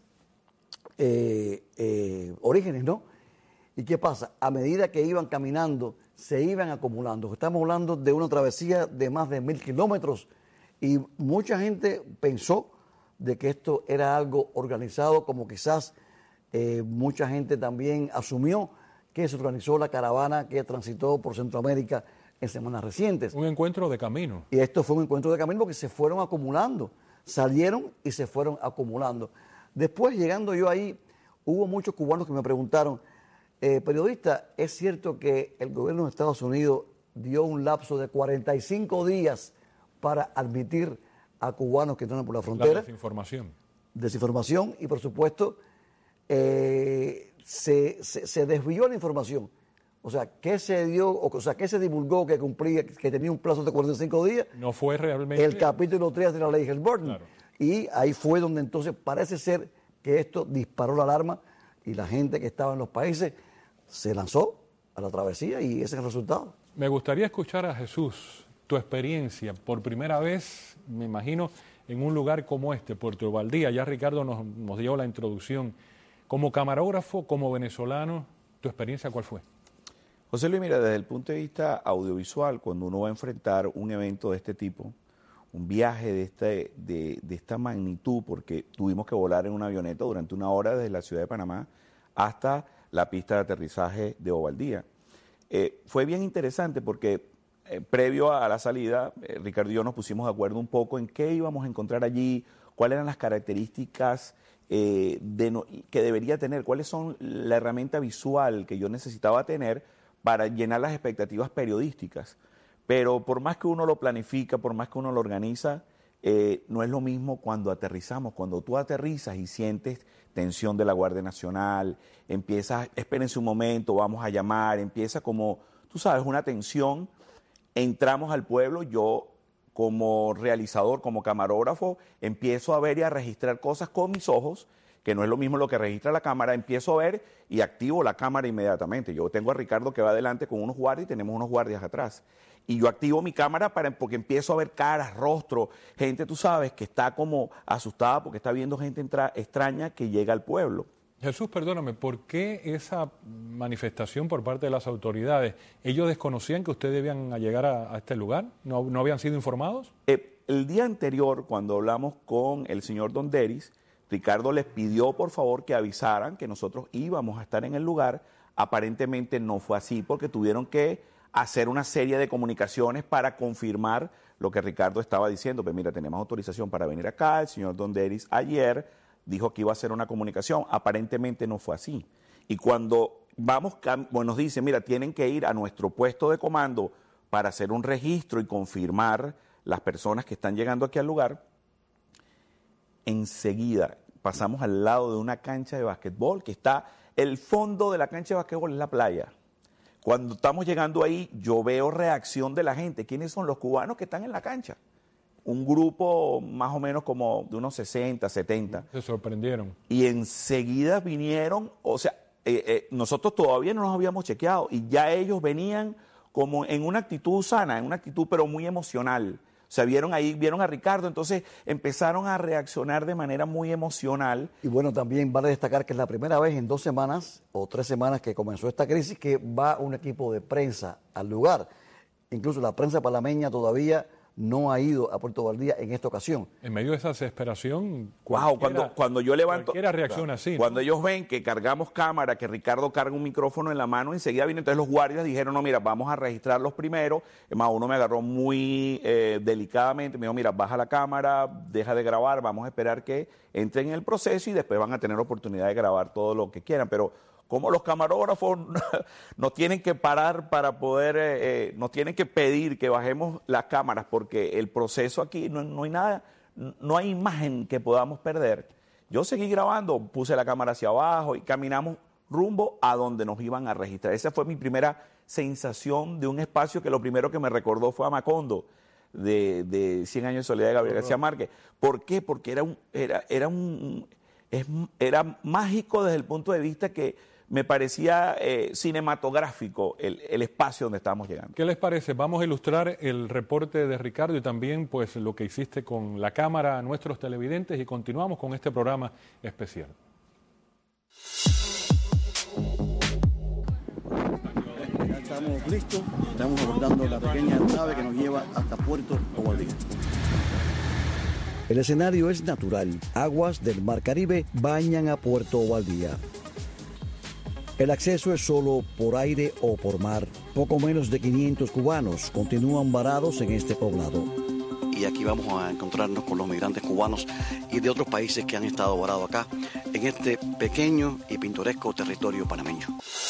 orígenes, ¿no? ¿Y qué pasa? A medida que iban caminando, se iban acumulando. Estamos hablando de una travesía de más de 1000 kilómetros y mucha gente pensó de que esto era algo organizado, como quizás mucha gente también asumió que se organizó la caravana que transitó por Centroamérica en semanas recientes. Un encuentro de camino. Y esto fue un encuentro de camino porque se fueron acumulando, salieron y se fueron acumulando. Después, llegando yo ahí, hubo muchos cubanos que me preguntaron, periodista, ¿es cierto que el gobierno de Estados Unidos dio un lapso de 45 días para admitir a cubanos que entran por la frontera? La desinformación. Desinformación y, por supuesto, se desvió la información. O sea, ¿qué se dio? O sea, ¿qué se divulgó que cumplía, que tenía un plazo de 45 días? No fue realmente el capítulo 3 de la ley Helm-Burton. Claro. Y ahí fue donde entonces parece ser que esto disparó la alarma y la gente que estaba en los países se lanzó a la travesía y ese es el resultado. Me gustaría escuchar a Jesús, tu experiencia, por primera vez, me imagino, en un lugar como este, Puerto Valdía. Ya Ricardo nos dio la introducción. Como camarógrafo, como venezolano, ¿tu experiencia cuál fue? José Luis, mira, desde el punto de vista audiovisual, cuando uno va a enfrentar un evento de este tipo, un viaje de esta magnitud, porque tuvimos que volar en una avioneta durante 1 hora desde la ciudad de Panamá hasta la pista de aterrizaje de Bovaldía. Fue bien interesante porque previo a la salida, Ricardo y yo nos pusimos de acuerdo un poco en qué íbamos a encontrar allí, cuáles eran las características que debería tener, cuáles son la herramienta visual que yo necesitaba tener para llenar las expectativas periodísticas. Pero por más que uno lo planifica, por más que uno lo organiza, no es lo mismo cuando aterrizamos. Cuando tú aterrizas y sientes tensión de la Guardia Nacional, empiezas, espérense un momento, vamos a llamar, empieza como, tú sabes, una tensión. Entramos al pueblo, yo como realizador, como camarógrafo, empiezo a ver y a registrar cosas con mis ojos, que no es lo mismo lo que registra la cámara, empiezo a ver y activo la cámara inmediatamente. Yo tengo a Ricardo que va adelante con unos guardias y tenemos unos guardias atrás. Y yo activo mi cámara porque empiezo a ver caras, rostros, gente, tú sabes, que está como asustada porque está viendo gente extraña que llega al pueblo. Jesús, perdóname, ¿por qué esa manifestación por parte de las autoridades? ¿Ellos desconocían que ustedes debían llegar a este lugar? ¿No habían sido informados? El día anterior, cuando hablamos con el señor Don Deris, Ricardo les pidió por favor que avisaran que nosotros íbamos a estar en el lugar. Aparentemente no fue así porque tuvieron que hacer una serie de comunicaciones para confirmar lo que Ricardo estaba diciendo. Pues mira, tenemos autorización para venir acá, el señor Don Deris ayer dijo que iba a hacer una comunicación, aparentemente no fue así. Y cuando nos dicen, mira, tienen que ir a nuestro puesto de comando para hacer un registro y confirmar las personas que están llegando aquí al lugar, enseguida pasamos al lado de una cancha de básquetbol que está, el fondo de la cancha de básquetbol es la playa. Cuando estamos llegando ahí, yo veo reacción de la gente. ¿Quiénes son los cubanos que están en la cancha? Un grupo más o menos como de unos 60, 70. Se sorprendieron. Y enseguida vinieron, o sea, nosotros todavía no nos habíamos chequeado y ya ellos venían como en una actitud sana, en una actitud pero muy emocional. O sea, vieron a Ricardo, entonces empezaron a reaccionar de manera muy emocional. Y bueno, también vale destacar que es la primera vez en 2 semanas o 3 semanas que comenzó esta crisis que va un equipo de prensa al lugar. Incluso la prensa panameña todavía no ha ido a Puerto Valdía en esta ocasión. En medio de esa desesperación, cuando yo levanto, cualquiera reacciona así. Cuando ¿no? Ellos ven que cargamos cámara, que Ricardo carga un micrófono en la mano, enseguida vienen. Entonces los guardias dijeron, no, mira, vamos a registrarlos primero. Es más, uno me agarró muy delicadamente, me dijo, mira, baja la cámara, deja de grabar, vamos a esperar que entren en el proceso y después van a tener oportunidad de grabar todo lo que quieran. Pero como los camarógrafos nos tienen que parar para poder, nos tienen que pedir que bajemos las cámaras porque el proceso aquí no hay nada, no hay imagen que podamos perder. Yo seguí grabando, puse la cámara hacia abajo y caminamos rumbo a donde nos iban a registrar. Esa fue mi primera sensación de un espacio que lo primero que me recordó fue a Macondo, de 100 años de soledad de Gabriel García Márquez. ¿Por qué? Porque era mágico desde el punto de vista que me parecía cinematográfico el espacio donde estábamos llegando. ¿Qué les parece? Vamos a ilustrar el reporte de Ricardo y también pues lo que hiciste con la cámara a nuestros televidentes y continuamos con este programa especial. Ya estamos listos, estamos abordando la pequeña nave que nos lleva hasta Puerto Ovaldía. El escenario es natural. Aguas del Mar Caribe bañan a Puerto Ovaldía. El acceso es solo por aire o por mar. Poco menos de 500 cubanos continúan varados en este poblado. Y aquí vamos a encontrarnos con los migrantes cubanos y de otros países que han estado varados acá, en este pequeño y pintoresco territorio panameño.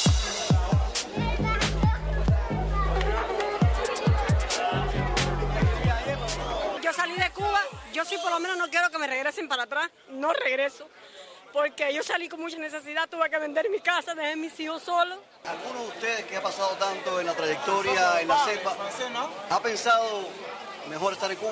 Yo salí de Cuba, yo sí por lo menos no quiero que me regresen para atrás, no regreso. Porque yo salí con mucha necesidad, tuve que vender mi casa, dejé mis hijos solos. ¿Alguno de ustedes que ha pasado tanto en la trayectoria, en la selva, ha pensado mejor estar en Cuba?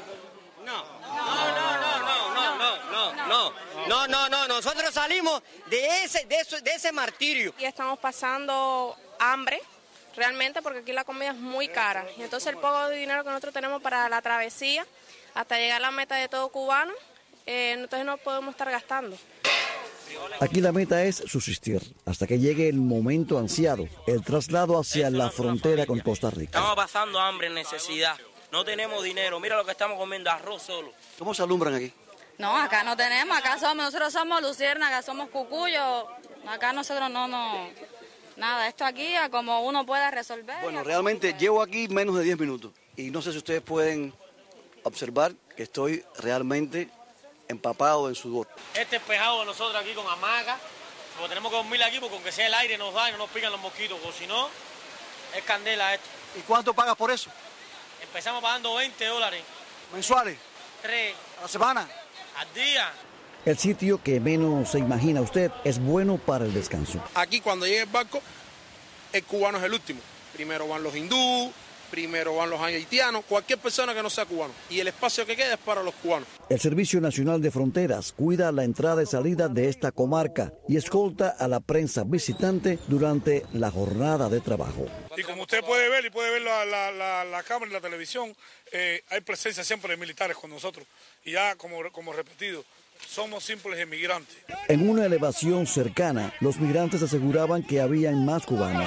No, nosotros salimos de ese martirio. Y estamos pasando hambre, realmente, porque aquí la comida es muy cara. Y entonces el poco de dinero que nosotros tenemos para la travesía, hasta llegar a la meta de todo cubano, entonces no podemos estar gastando. Aquí la meta es subsistir hasta que llegue el momento ansiado, el traslado hacia la frontera con Costa Rica. Estamos pasando hambre, necesidad. No tenemos dinero. Mira lo que estamos comiendo, arroz solo. ¿Cómo se alumbran aquí? No, acá no tenemos. Nosotros somos luciérnagas, somos cucuyos. Acá nosotros no. Nada, esto aquí a como uno pueda resolver. Bueno, realmente llevo aquí menos de 10 minutos y no sé si ustedes pueden observar que estoy realmente empapado en sudor. Este espejado de nosotros aquí con hamaca, porque tenemos que dormir aquí porque aunque sea el aire nos da y no nos pican los mosquitos, o si no, es candela esto. ¿Y cuánto pagas por eso? Empezamos pagando $20. ¿Mensuales? 3. ¿A la semana? Al día. El sitio que menos se imagina usted es bueno para el descanso. Aquí cuando llega el barco, el cubano es el último. Primero van los hindúes, primero van los haitianos, cualquier persona que no sea cubano. Y el espacio que queda es para los cubanos. El Servicio Nacional de Fronteras cuida la entrada y salida de esta comarca y escolta a la prensa visitante durante la jornada de trabajo. Y como usted puede ver, y puede ver la cámara y la televisión, hay presencia siempre de militares con nosotros. Y ya, como repetido, somos simples inmigrantes. En una elevación cercana, los migrantes aseguraban que habían más cubanos.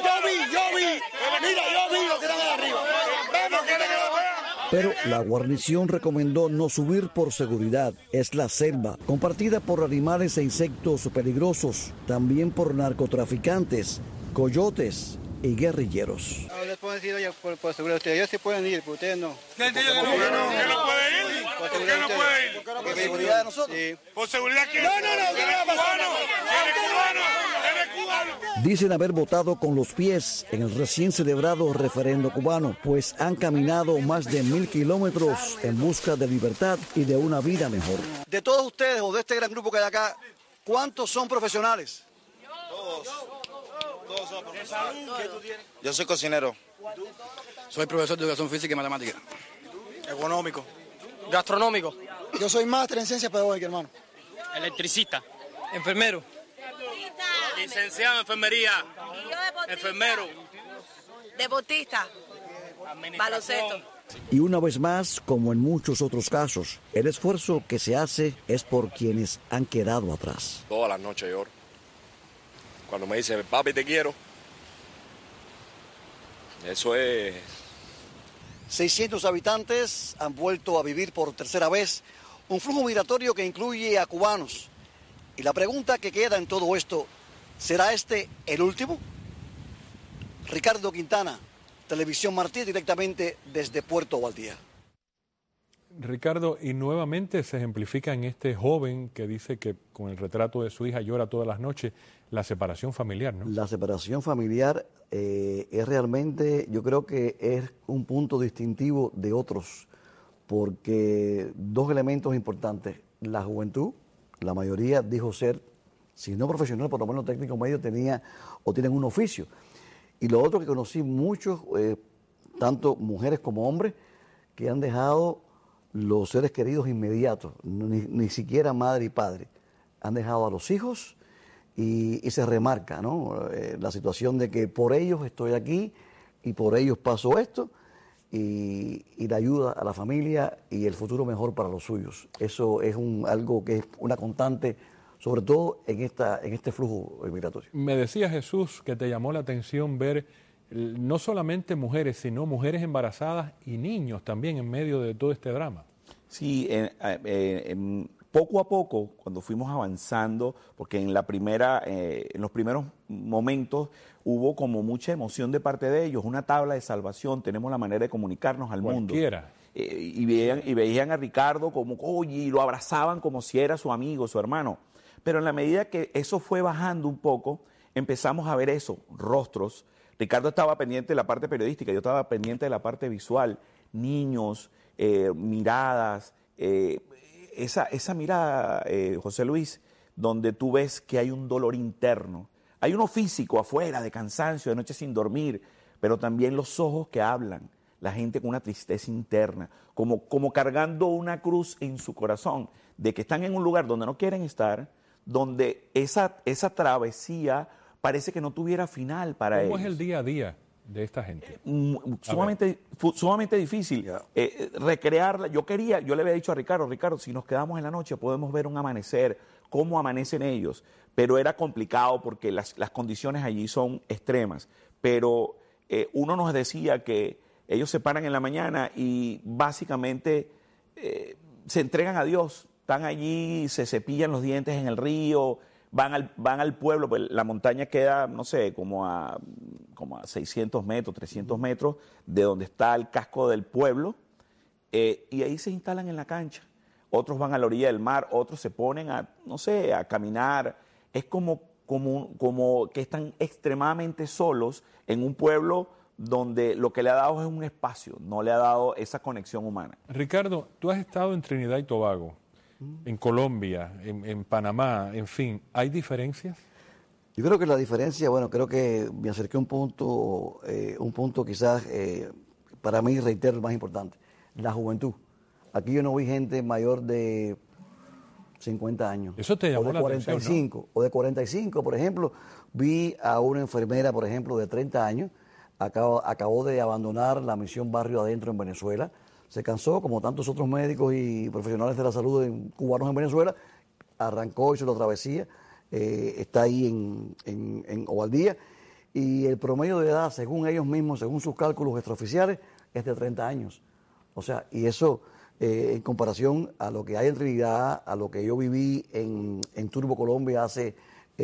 Pero la guarnición recomendó no subir por seguridad. Es la selva, compartida por animales e insectos peligrosos, también por narcotraficantes, coyotes y guerrilleros. No les puedo decir, oye, por seguridad ustedes, ellos sí pueden ir, pero ustedes no. ¿Qué no puede ir? ¿Por qué no puede ir? ¿Por seguridad de nosotros? Sí. ¿Por seguridad quién? No, ¿Eres cubano? Dicen haber votado con los pies en el recién celebrado referendo cubano, pues han caminado más de 1000 kilómetros en busca de libertad y de una vida mejor. De todos ustedes o de este gran grupo que hay acá, ¿cuántos son profesionales? Todos son profesionales. ¿Qué tú tienes? Yo soy cocinero. Soy profesor de educación física y matemática. Económico. Gastronómico. Yo soy máster en ciencias pedagógicas, hermano. Electricista. Enfermero. Licenciado en enfermería. Enfermero. Deportista. Baloncesto. Y una vez más, como en muchos otros casos, el esfuerzo que se hace es por quienes han quedado atrás. Todas las noches lloro. Cuando me dice, papi, te quiero. Eso es... 600 habitantes han vuelto a vivir por tercera vez un flujo migratorio que incluye a cubanos. Y la pregunta que queda en todo esto, ¿será este el último? Ricardo Quintana, Televisión Martí, directamente desde Puerto Ovaldía. Ricardo, y nuevamente se ejemplifica en este joven que dice que con el retrato de su hija llora todas las noches, la separación familiar, ¿no? La separación familiar es realmente, yo creo que es un punto distintivo de otros, porque dos elementos importantes, la juventud, la mayoría dijo ser, si no profesional, por lo menos técnico medio, tenía o tienen un oficio. Y lo otro que conocí muchos, tanto mujeres como hombres, que han dejado los seres queridos inmediatos, ni siquiera madre y padre. Han dejado a los hijos y se remarca, ¿no? La situación de que por ellos estoy aquí y por ellos pasó esto, y la ayuda a la familia y el futuro mejor para los suyos. Eso es algo que es una constante, sobre todo en este flujo migratorio. Me decía Jesús que te llamó la atención ver no solamente mujeres, sino mujeres embarazadas y niños también en medio de todo este drama. Sí, poco a poco, cuando fuimos avanzando, porque en los primeros momentos hubo como mucha emoción de parte de ellos, una tabla de salvación, tenemos la manera de comunicarnos al mundo. Cualquiera. Y veían a Ricardo como, oye, y lo abrazaban como si era su amigo, su hermano. Pero en la medida que eso fue bajando un poco, empezamos a ver eso, rostros. Ricardo estaba pendiente de la parte periodística, yo estaba pendiente de la parte visual, niños, miradas, esa mirada, José Luis, donde tú ves que hay un dolor interno. Hay uno físico afuera, de cansancio, de noche sin dormir, pero también los ojos que hablan, la gente con una tristeza interna, como cargando una cruz en su corazón, de que están en un lugar donde no quieren estar, donde esa travesía parece que no tuviera final para ellos. ¿Cómo es el día a día de esta gente? Sumamente difícil. Recrearla. Yo le había dicho a Ricardo, si nos quedamos en la noche podemos ver un amanecer, cómo amanecen ellos. Pero era complicado porque las condiciones allí son extremas. Pero uno nos decía que ellos se paran en la mañana y básicamente se entregan a Dios. Están allí, se cepillan los dientes en el río, van al pueblo, pues la montaña queda, no sé, como a 600 metros, 300 metros de donde está el casco del pueblo, y ahí se instalan en la cancha. Otros van a la orilla del mar, otros se ponen a caminar. Es como que están extremadamente solos en un pueblo donde lo que le ha dado es un espacio, no le ha dado esa conexión humana. Ricardo, tú has estado en Trinidad y Tobago, en Colombia, en Panamá, en fin, ¿hay diferencias? Yo creo que la diferencia, creo que me acerqué a un punto quizás para mí, reitero, el más importante, la juventud. Aquí yo no vi gente mayor de 50 años. Eso te llamó la atención, ¿no? O de 45, por ejemplo, vi a una enfermera, por ejemplo, de 30 años, acabó de abandonar la misión Barrio Adentro en Venezuela, se cansó, como tantos otros médicos y profesionales de la salud cubanos en Venezuela, arrancó, hizo la travesía, está ahí en Ovaldía, y el promedio de edad, según ellos mismos, según sus cálculos extraoficiales, es de 30 años. O sea, y eso, en comparación a lo que hay en Trinidad, a lo que yo viví en Turbo, Colombia, hace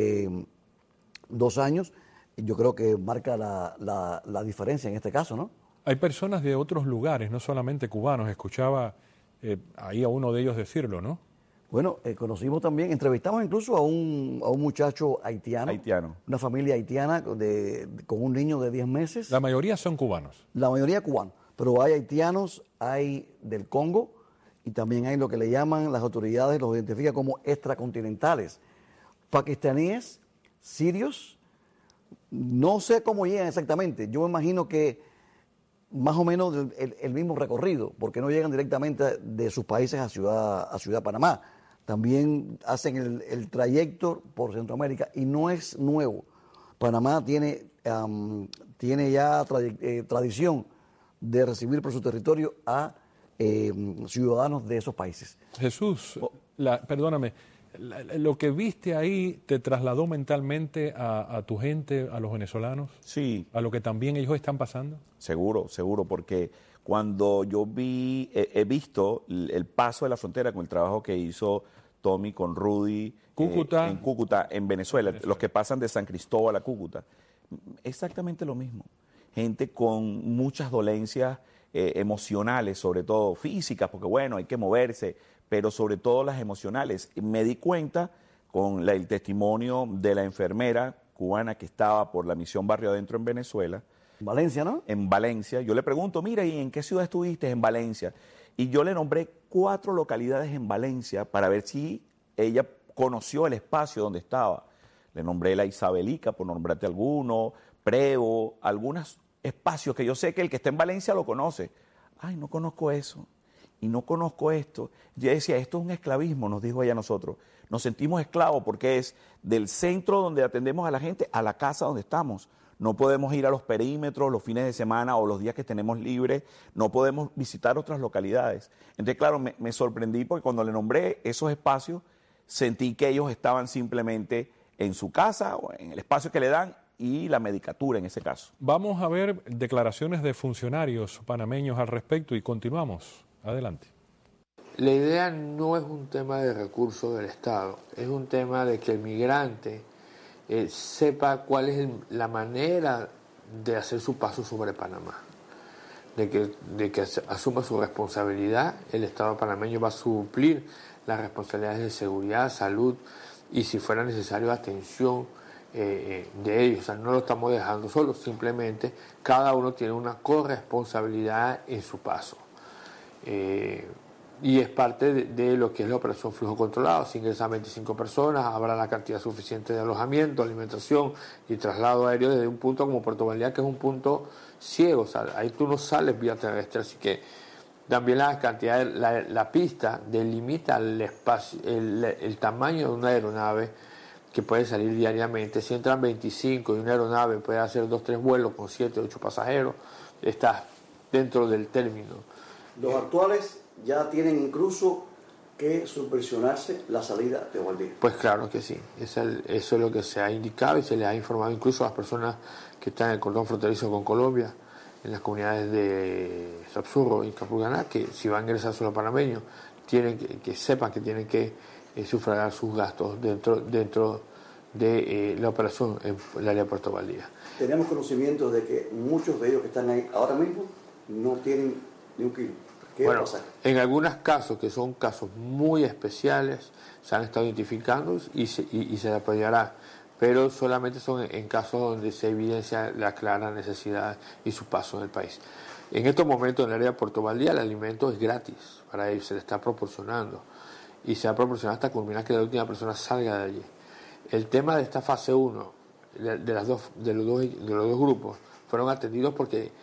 2 años, yo creo que marca la diferencia en este caso, ¿no? Hay personas de otros lugares, no solamente cubanos. Escuchaba ahí a uno de ellos decirlo, ¿no? Bueno, conocimos también, entrevistamos incluso a un muchacho haitiano, una familia haitiana con un niño de 10 meses. La mayoría son cubanos. La mayoría cubanos, pero hay haitianos, hay del Congo y también hay lo que le llaman las autoridades, los identifican como extracontinentales, pakistaníes, sirios, no sé cómo llegan exactamente, yo me imagino que más o menos el mismo recorrido, porque no llegan directamente de sus países a Ciudad Panamá. También hacen el trayecto por Centroamérica y no es nuevo. Panamá tiene ya tradición de recibir por su territorio a ciudadanos de esos países. Jesús, perdóname, ¿lo que viste ahí te trasladó mentalmente a tu gente, a los venezolanos? Sí. ¿A lo que también ellos están pasando? Seguro, porque cuando yo he visto el paso de la frontera con el trabajo que hizo Tommy con Rudy en Cúcuta, en Venezuela, los que pasan de San Cristóbal a Cúcuta, exactamente lo mismo. Gente con muchas dolencias emocionales, sobre todo físicas, porque bueno, hay que moverse, pero sobre todo las emocionales. Me di cuenta con el testimonio de la enfermera cubana que estaba por la misión Barrio Adentro en Venezuela. Valencia, ¿no? En Valencia. Yo le pregunto, mira, ¿y en qué ciudad estuviste? En Valencia. Y yo le nombré 4 localidades en Valencia para ver si ella conoció el espacio donde estaba. Le nombré la Isabelica, por nombrarte alguno, Prevo, algunos espacios que yo sé que el que está en Valencia lo conoce. Ay, no conozco eso. Y no conozco esto. Yo decía, esto es un esclavismo, nos dijo ella a nosotros. nos sentimos esclavos porque es del centro donde atendemos a la gente a la casa donde estamos. No podemos ir a los perímetros los fines de semana o los días que tenemos libres, no podemos visitar otras localidades. Entonces, claro, me sorprendí porque cuando le nombré esos espacios, sentí que ellos estaban simplemente en su casa o en el espacio que le dan y la medicatura en ese caso. Vamos a ver declaraciones de funcionarios panameños al respecto y continuamos. Adelante. La idea no es un tema de recursos del Estado, es un tema de que el migrante sepa cuál es la manera de hacer su paso sobre Panamá, de que asuma su responsabilidad. El Estado panameño va a suplir las responsabilidades de seguridad, salud y, si fuera necesario, atención de ellos. O sea, no lo estamos dejando solos, simplemente cada uno tiene una corresponsabilidad en su paso. Y es parte de lo que es la operación flujo controlado. Si ingresan 25 personas, habrá la cantidad suficiente de alojamiento, alimentación y traslado aéreo desde un punto como Puerto Vallarta, que es un punto ciego. O sea, ahí tú no sales vía terrestre, así que también la cantidad, la pista delimita el espacio, el tamaño de una aeronave que puede salir diariamente. Si entran 25 y una aeronave puede hacer 2-3 vuelos con 7-8 pasajeros, está dentro del término. Los actuales ya tienen incluso que subvencionarse la salida de Gualdía. Pues claro que sí, eso es lo que se ha indicado y se les ha informado incluso a las personas que están en el cordón fronterizo con Colombia, en las comunidades de Sapsurro y Capurganá, que si van a ingresar solo panameños, tienen que sepan que tienen que sufragar sus gastos dentro de la operación en el área de Puerto Valdía. Tenemos conocimiento de que muchos de ellos que están ahí ahora mismo no tienen ni un kilo. ¿Qué va a pasar? En algunos casos, que son casos muy especiales, se han estado identificando y se le apoyará, pero solamente son en casos donde se evidencia la clara necesidad y su paso en el país. En estos momentos, en el área de Puerto Valdía, el alimento es gratis para ellos, se le está proporcionando y se va a proporcionar hasta culminar que la última persona salga de allí. El tema de esta fase 1, de los dos grupos, fueron atendidos porque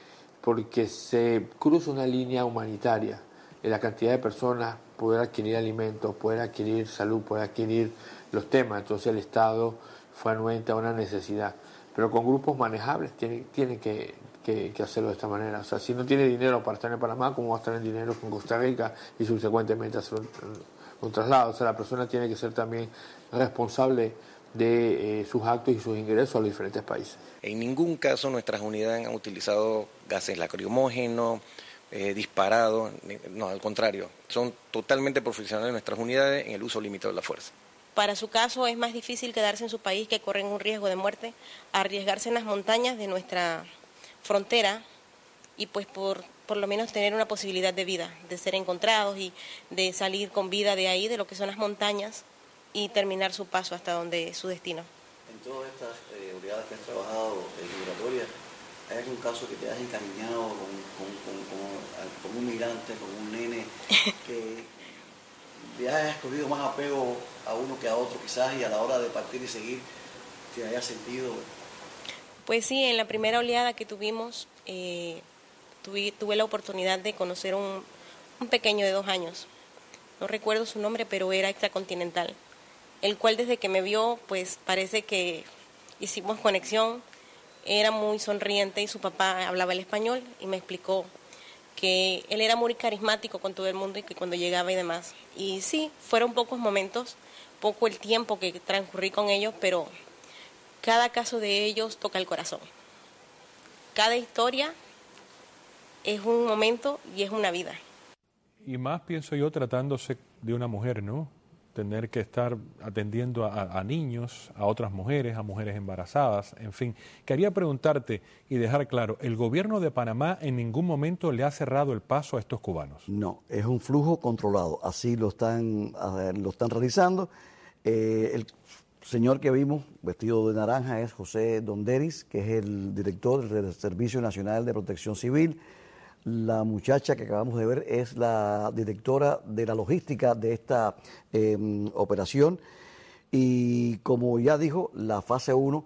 se cruza una línea humanitaria en la cantidad de personas, poder adquirir alimentos, poder adquirir salud, poder adquirir los temas. Entonces el Estado fue anuente a una necesidad, pero con grupos manejables tienen que hacerlo de esta manera. O sea, si no tiene dinero para estar en Panamá, ¿cómo va a estar en dinero con Costa Rica y subsecuentemente hacer un traslado? O sea, la persona tiene que ser también responsable de sus actos y sus ingresos a los diferentes países. En ningún caso nuestras unidades han utilizado gases lacrimógenos, disparados, no, al contrario, son totalmente profesionales nuestras unidades en el uso limitado de la fuerza. Para su caso es más difícil quedarse en su país, que corren un riesgo de muerte, arriesgarse en las montañas de nuestra frontera y pues por lo menos tener una posibilidad de vida, de ser encontrados y de salir con vida de ahí, de lo que son las montañas, y terminar su paso hasta donde su destino. En todas estas unidades que has trabajado en migratoria, ¿hay algún caso que te has encariñado con un migrante, con un nene, que le hayas escogido más apego a uno que a otro quizás, y a la hora de partir y seguir te hayas sentido? Pues sí, en la primera oleada que tuvimos, tuve la oportunidad de conocer un pequeño de 2 años. No recuerdo su nombre, pero era extracontinental, el cual desde que me vio, pues parece que hicimos conexión. Era muy sonriente y su papá hablaba el español y me explicó que él era muy carismático con todo el mundo y que cuando llegaba y demás. Y sí, fueron pocos momentos, poco el tiempo que transcurrí con ellos, pero cada caso de ellos toca el corazón. Cada historia es un momento y es una vida. Y más pienso yo tratándose de una mujer, ¿no? Tener que estar atendiendo a niños, a otras mujeres, a mujeres embarazadas, en fin. Quería preguntarte y dejar claro, ¿el gobierno de Panamá en ningún momento le ha cerrado el paso a estos cubanos? No, es un flujo controlado, así lo están realizando. El señor que vimos vestido de naranja es José Donderis, que es el director del Servicio Nacional de Protección Civil. La muchacha que acabamos de ver es la directora de la logística de esta operación, y como ya dijo, la fase 1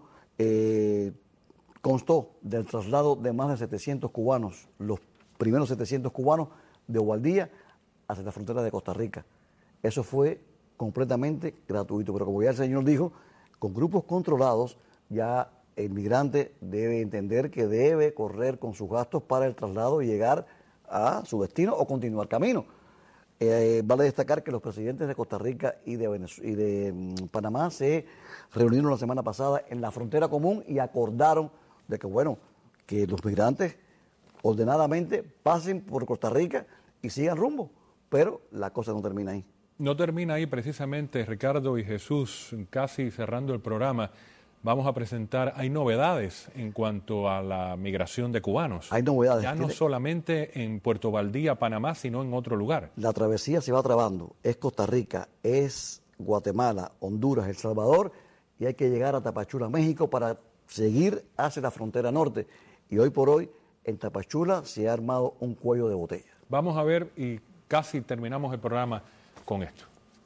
constó del traslado de más de 700 cubanos, los primeros 700 cubanos de Gualdía hacia la frontera de Costa Rica. Eso fue completamente gratuito. Pero como ya el señor dijo, con grupos controlados, ya el migrante debe entender que debe correr con sus gastos para el traslado y llegar a su destino o continuar camino. Vale destacar que los presidentes de Costa Rica y de Panamá se reunieron la semana pasada en la frontera común y acordaron de que, bueno, que los migrantes ordenadamente pasen por Costa Rica y sigan rumbo, pero la cosa no termina ahí. No termina ahí precisamente, Ricardo y Jesús, casi cerrando el programa. Vamos a presentar, hay novedades en cuanto a la migración de cubanos. Hay novedades. Ya no solamente en Puerto Valdía, Panamá, sino en otro lugar. La travesía se va trabando. Es Costa Rica, es Guatemala, Honduras, El Salvador, y hay que llegar a Tapachula, México, para seguir hacia la frontera norte. Y hoy por hoy, en Tapachula se ha armado un cuello de botella. Vamos a ver, y casi terminamos el programa con esto.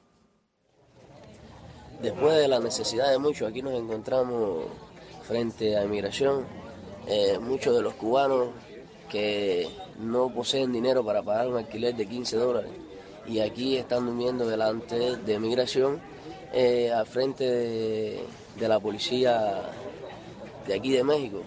Después de la necesidad de muchos, aquí nos encontramos frente a inmigración, muchos de los cubanos que no poseen dinero para pagar un alquiler de $15 y aquí están durmiendo delante de migración al frente de la policía de aquí de México.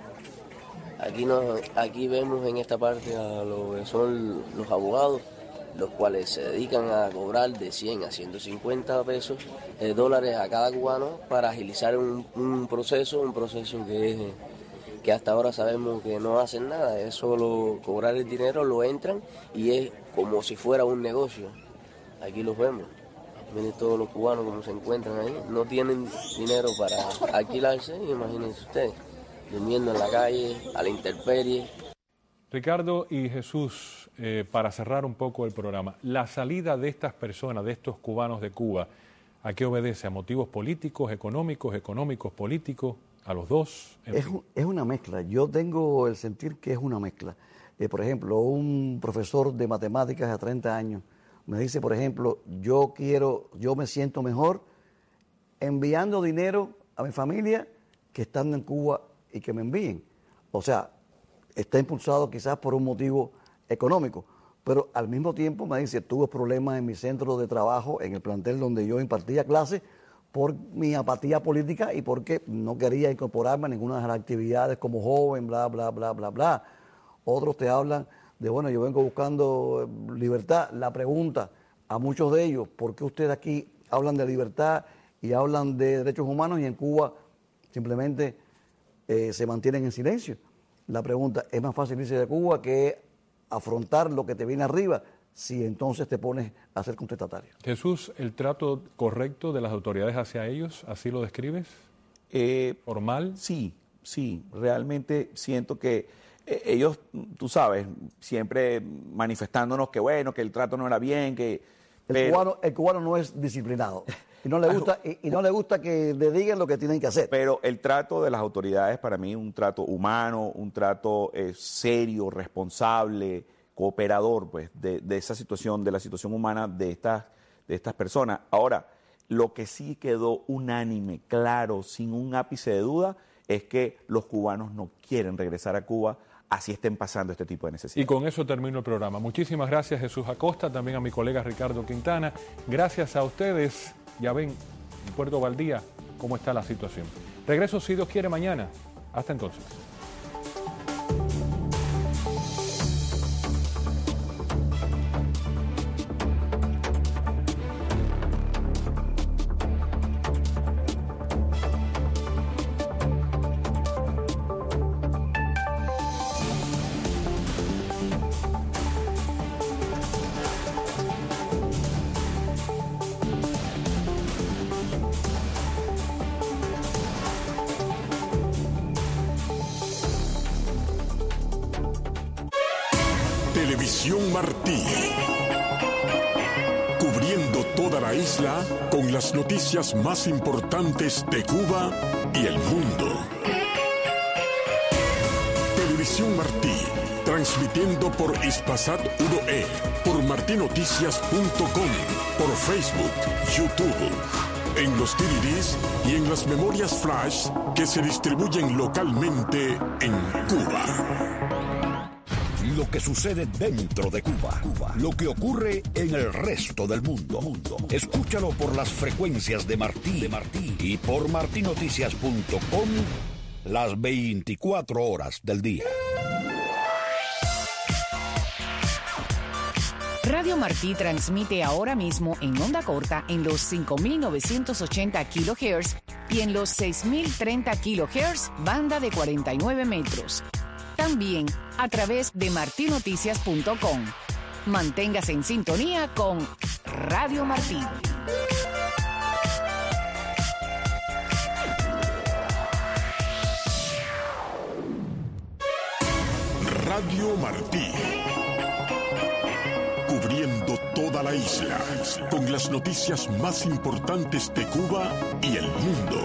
Aquí vemos en esta parte a lo que son los abogados, los cuales se dedican a cobrar de 100 a 150 pesos, dólares a cada cubano para agilizar un proceso que hasta ahora sabemos que no hacen nada, es solo cobrar el dinero, lo entran y es como si fuera un negocio. Aquí los vemos, miren todos los cubanos como se encuentran ahí, no tienen dinero para alquilarse, imagínense ustedes, durmiendo en la calle, a la intemperie. Ricardo y Jesús, para cerrar un poco el programa, la salida de estas personas, de estos cubanos de Cuba, ¿a qué obedece? ¿A motivos políticos, económicos, políticos, a los dos? Es una mezcla. Yo tengo el sentir que es una mezcla. Por ejemplo, un profesor de matemáticas a 30 años me dice, por ejemplo, yo me siento mejor enviando dinero a mi familia que estando en Cuba y que me envíen. O sea, está impulsado quizás por un motivo económico, pero al mismo tiempo me dice, tuve problemas en mi centro de trabajo, en el plantel donde yo impartía clases, por mi apatía política y porque no quería incorporarme a ninguna de las actividades como joven, bla, bla, bla, bla, bla. Otros te hablan de, bueno, yo vengo buscando libertad. La pregunta a muchos de ellos, ¿por qué ustedes aquí hablan de libertad y hablan de derechos humanos y en Cuba simplemente se mantienen en silencio? La pregunta, ¿es más fácil irse de Cuba que afrontar lo que te viene arriba si entonces te pones a ser contestatario? Jesús, ¿el trato correcto de las autoridades hacia ellos, así lo describes? ¿Formal? Sí, realmente siento que ellos, tú sabes, siempre manifestándonos que bueno, que el trato no era bien, que... El cubano no es disciplinado. Y no le gusta que le digan lo que tienen que hacer. Pero el trato de las autoridades para mí un trato humano, un trato serio, responsable, cooperador, pues, de esa situación, de la situación humana de estas personas. Ahora, lo que sí quedó unánime, claro, sin un ápice de duda, es que los cubanos no quieren regresar a Cuba, así estén pasando este tipo de necesidades. Y con eso termino el programa. Muchísimas gracias, Jesús Acosta, también a mi colega Ricardo Quintana. Gracias a ustedes. Ya ven, en Puerto Valdía, cómo está la situación. Regreso, si Dios quiere, mañana. Hasta entonces. Televisión Martí, cubriendo toda la isla con las noticias más importantes de Cuba y el mundo. Televisión Martí, transmitiendo por Hispasat 1E, por martinoticias.com, por Facebook, YouTube, en los DVDs y en las memorias flash que se distribuyen localmente en Cuba. lo que sucede dentro de Cuba, lo que ocurre en el resto del mundo. Escúchalo por las frecuencias de Martí y por martinoticias.com las 24 horas del día. Radio Martí transmite ahora mismo en onda corta en los 5.980 kHz y en los 6.030 kHz, banda de 49 metros. También a través de martinoticias.com. Manténgase en sintonía con Radio Martí. Radio Martí. Cubriendo toda la isla con las noticias más importantes de Cuba y el mundo.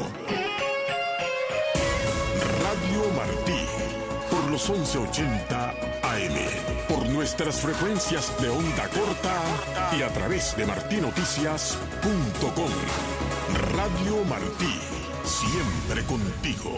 Radio Martí, por los 1180 AM, por nuestras frecuencias de onda corta y a través de martinoticias.com. Radio Martí, siempre contigo.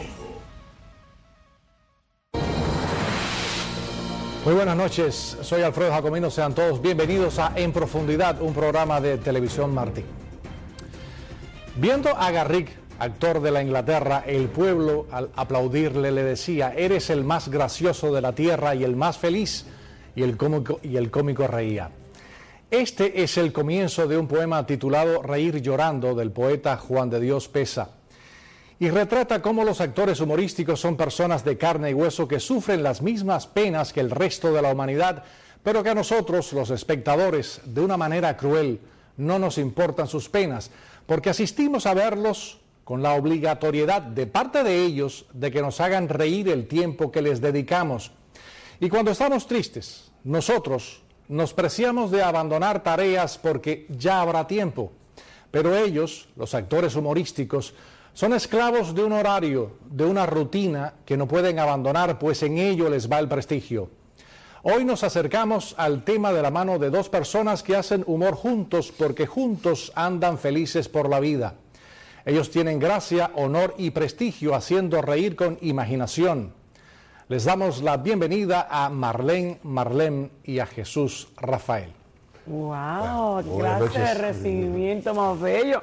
Muy buenas noches, soy Alfredo Jacomino, sean todos bienvenidos a En Profundidad, un programa de Televisión Martí. Viendo a Garrick, actor de la Inglaterra, el pueblo al aplaudirle le decía: eres el más gracioso de la tierra y el más feliz, y el cómico reía. Este es el comienzo de un poema titulado Reír llorando, del poeta Juan de Dios Pesa, y retrata cómo los actores humorísticos son personas de carne y hueso que sufren las mismas penas que el resto de la humanidad, pero que a nosotros, los espectadores, de una manera cruel, no nos importan sus penas, porque asistimos a verlos con la obligatoriedad de parte de ellos de que nos hagan reír el tiempo que les dedicamos. Y cuando estamos tristes, nosotros nos preciamos de abandonar tareas porque ya habrá tiempo, pero ellos, los actores humorísticos, son esclavos de un horario, de una rutina que no pueden abandonar, pues en ello les va el prestigio. Hoy nos acercamos al tema de la mano de dos personas que hacen humor juntos porque juntos andan felices por la vida. Ellos tienen gracia, honor y prestigio haciendo reír con imaginación. Les damos la bienvenida a Marlene y a Jesús Rafael. ¡Wow! ¡Qué clase de recibimiento más bello!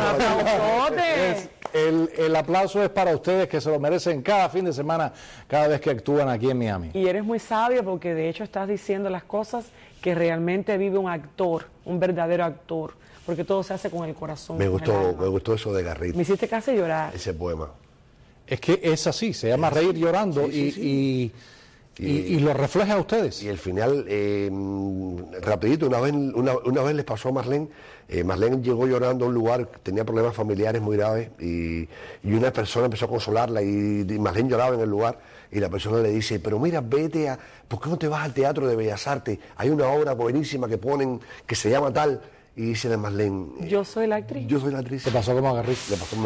El aplauso es para ustedes, que se lo merecen cada fin de semana, cada vez que actúan aquí en Miami. Y eres muy sabio porque de hecho estás diciendo las cosas que realmente vive un actor, un verdadero actor, porque todo se hace con el corazón. Me gustó eso de Garrick. Me hiciste casi llorar. Ese poema. Es que es así, se llama Reír llorando, sí. Y lo refleja a ustedes. Y el final, rapidito, una vez les pasó a Marlene. Marlene llegó llorando a un lugar, tenía problemas familiares muy graves y una persona empezó a consolarla y Marlene lloraba en el lugar y la persona le dice: pero mira, vete ¿por qué no te vas al Teatro de Bellas Artes? Hay una obra buenísima que ponen que se llama tal. Y dice Marlene: yo soy la actriz. Yo soy la actriz. ¿Te pasó como a Garrick? Le pasó,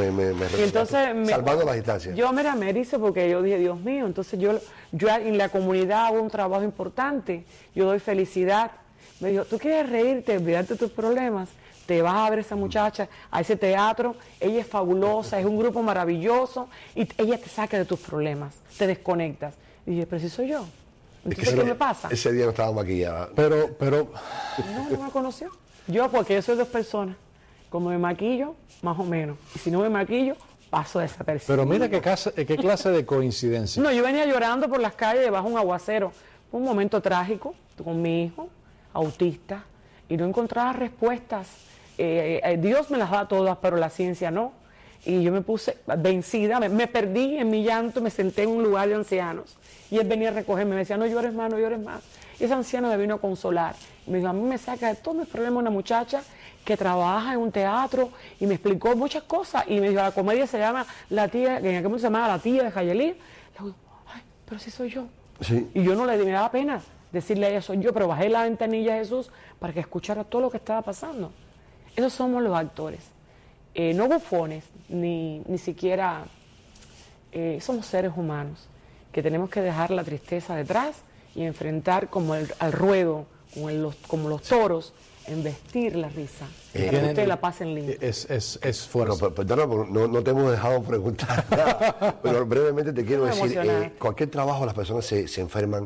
salvando las distancias. Yo me erizo porque yo dije: Dios mío, entonces yo en la comunidad hago un trabajo importante, yo doy felicidad. Me dijo: tú quieres reírte, olvidarte de tus problemas, te vas a ver esa muchacha a ese teatro, ella es fabulosa, es un grupo maravilloso y ella te saca de tus problemas, te desconectas. Y dije: pero si soy yo, entonces ¿qué me pasa? Ese día no estaba maquillada. Pero no me conoció. Yo, porque yo soy dos personas, como me maquillo, más o menos, y si no me maquillo, paso desapercibido. Pero mira qué clase de coincidencia. No, yo venía llorando por las calles debajo de un aguacero, fue un momento trágico, con mi hijo, autista, y no encontraba respuestas. Dios me las da todas, pero la ciencia no. Y yo me puse vencida, me perdí en mi llanto, me senté en un lugar de ancianos, y él venía a recogerme, me decía: no llores más, no llores más. Y ese anciano me vino a consolar. Y me dijo: a mí me saca de todos mis problemas una muchacha que trabaja en un teatro, y me explicó muchas cosas. Y me dijo: la comedia se llama La Tía, que en aquel momento se llamaba La Tía de Jayelí. Le digo: ay, pero si soy yo. Sí. Y yo no me daba pena decirle a ella: soy yo, pero bajé la ventanilla a Jesús para que escuchara todo lo que estaba pasando. Esos somos los actores. No bufones, ni siquiera somos seres humanos, que tenemos que dejar la tristeza detrás y enfrentar como al ruedo, como los toros, en vestir la risa, para que ustedes la pasen linda. Es fuerte. Bueno, perdona, no te hemos dejado preguntar nada, pero brevemente te quiero decir, cualquier trabajo las personas se enferman,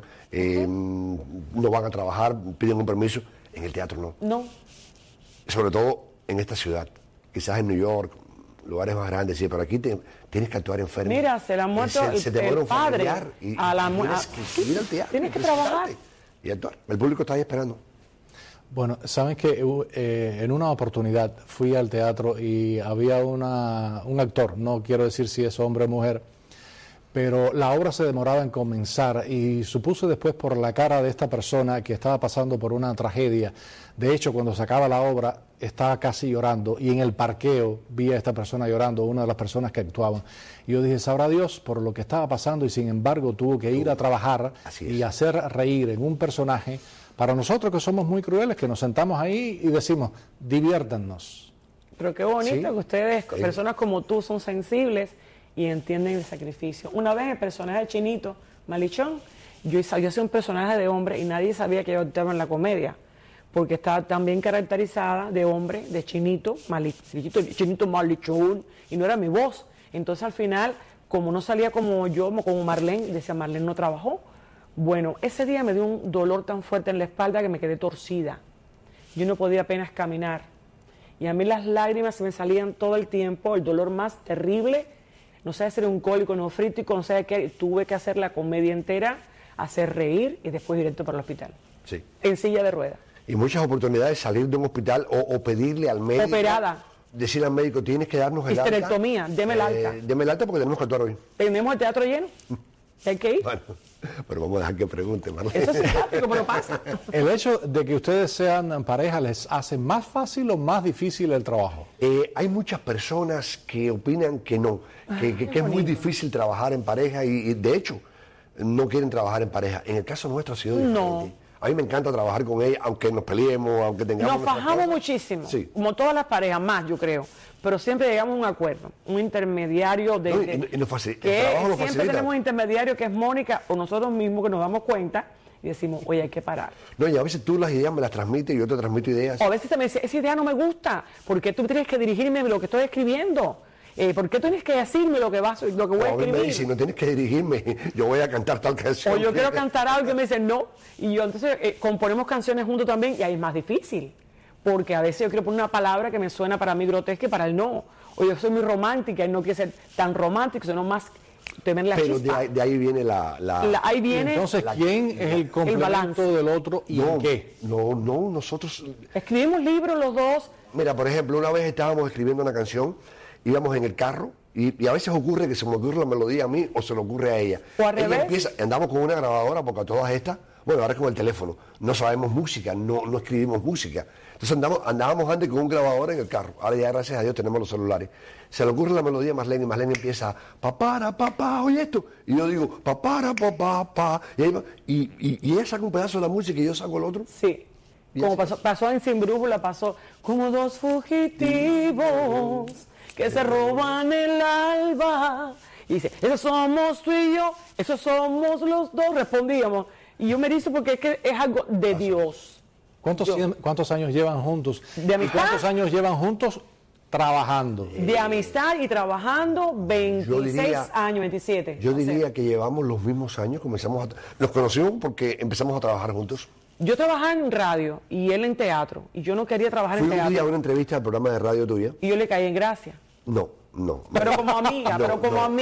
no van a trabajar, piden un permiso, en el teatro no. No. Sobre todo en esta ciudad, quizás en New York, lugares más grandes, sí, pero aquí tienes que actuar enfermo. Mira, se le ha muerto el padre a la muerte. Tienes que ir al teatro. Tienes que trabajar. Y actuar. El público está ahí esperando. Bueno, saben que en una oportunidad fui al teatro y había un actor, no quiero decir si es hombre o mujer, pero la obra se demoraba en comenzar y supuse después por la cara de esta persona que estaba pasando por una tragedia. De hecho, cuando se acaba la obra, estaba casi llorando y en el parqueo vi a esta persona llorando, una de las personas que actuaban. Y yo dije, sabrá Dios por lo que estaba pasando y sin embargo tuvo que ir a trabajar y hacer reír en un personaje. Para nosotros que somos muy crueles, que nos sentamos ahí y decimos, diviértanos. Pero qué bonito que ustedes, personas como tú, son sensibles y entienden el sacrificio. Una vez el personaje de Chinito, Malichón, yo hacía un personaje de hombre y nadie sabía que yo actuaba en la comedia, porque estaba también caracterizada de hombre, de Chinito Malichón, y no era mi voz. Entonces al final, como no salía como yo, como Marlene, decía Marlene no trabajó. Bueno, ese día me dio un dolor tan fuerte en la espalda que me quedé torcida. Yo no podía apenas caminar. Y a mí las lágrimas se me salían todo el tiempo, el dolor más terrible. No sé si era un cólico nefrítico, no sé qué. Tuve que hacer la comedia entera, hacer reír y después directo para el hospital. Sí. En silla de ruedas. Y muchas oportunidades salir de un hospital o pedirle al médico. Operada. Decir al médico, tienes que darnos el alta. Histerectomía, deme el alta. Deme el alta porque tenemos que actuar hoy. ¿Tenemos el teatro lleno? ¿Hay que ir? Bueno, pero vamos a dejar que pregunte, Marlene. Eso es simpático, pero pasa. ¿El hecho de que ustedes sean pareja les hace más fácil o más difícil el trabajo? Hay muchas personas que opinan que no, que es muy difícil trabajar en pareja y de hecho no quieren trabajar en pareja. En el caso nuestro ha sido diferente. No. A mí me encanta trabajar con ella, aunque nos peleemos, aunque tengamos... Nos fajamos muchísimo, como todas las parejas, más yo creo. Pero siempre llegamos a un acuerdo, un intermediario de... Siempre tenemos un intermediario que es Mónica o nosotros mismos que nos damos cuenta y decimos, oye, hay que parar. No, y a veces tú las ideas me las transmites y yo te transmito ideas. O a veces se me dice, esa idea no me gusta, ¿por qué tú tienes que dirigirme lo que estoy escribiendo? ¿Por qué tienes que decirme lo que voy a escribir? Me dice, no tienes que dirigirme, yo voy a cantar tal canción. O yo quiero cantar algo y me dicen no. Y yo entonces componemos canciones juntos también y ahí es más difícil. Porque a veces yo quiero poner una palabra que me suena para mí grotesca y para él no. O yo soy muy romántica y no quiere ser tan romántico, sino más tener la chispa. De ahí viene ahí viene. Entonces, ¿quién es el complemento del otro y en qué? No, nosotros... Escribimos libros los dos. Mira, por ejemplo, una vez estábamos escribiendo una canción, íbamos en el carro y a veces ocurre que se me ocurre la melodía a mí o se le ocurre a ella. O al revés. Andamos con una grabadora porque a todas estas, bueno, ahora es con el teléfono, no sabemos música, no escribimos música. Entonces andábamos antes con un grabador en el carro, ahora ya gracias a Dios tenemos los celulares. Se le ocurre la melodía a Marlene y Marlene empieza, papara, papá, oye esto. Y yo digo, papara, papá, pa. Y ella saca un pedazo de la música y yo saco el otro. Sí. Como pasó en Sin Brújula, pasó como dos fugitivos que se roban el alba. Y dice, esos somos tú y yo, esos somos los dos, respondíamos. Y yo me erizo porque es que es algo de Dios. ¿Cuántos años llevan juntos? ¿De amistad? ¿Y cuántos años llevan juntos trabajando? De amistad y trabajando 26 años, 27. Yo diría que llevamos los mismos años, nos conocimos porque empezamos a trabajar juntos. Yo trabajaba en radio y él en teatro, y yo no quería trabajar en teatro. Fui un día a una entrevista al programa de radio tuya. Y yo le caí en gracia. No. Pero como amiga, No,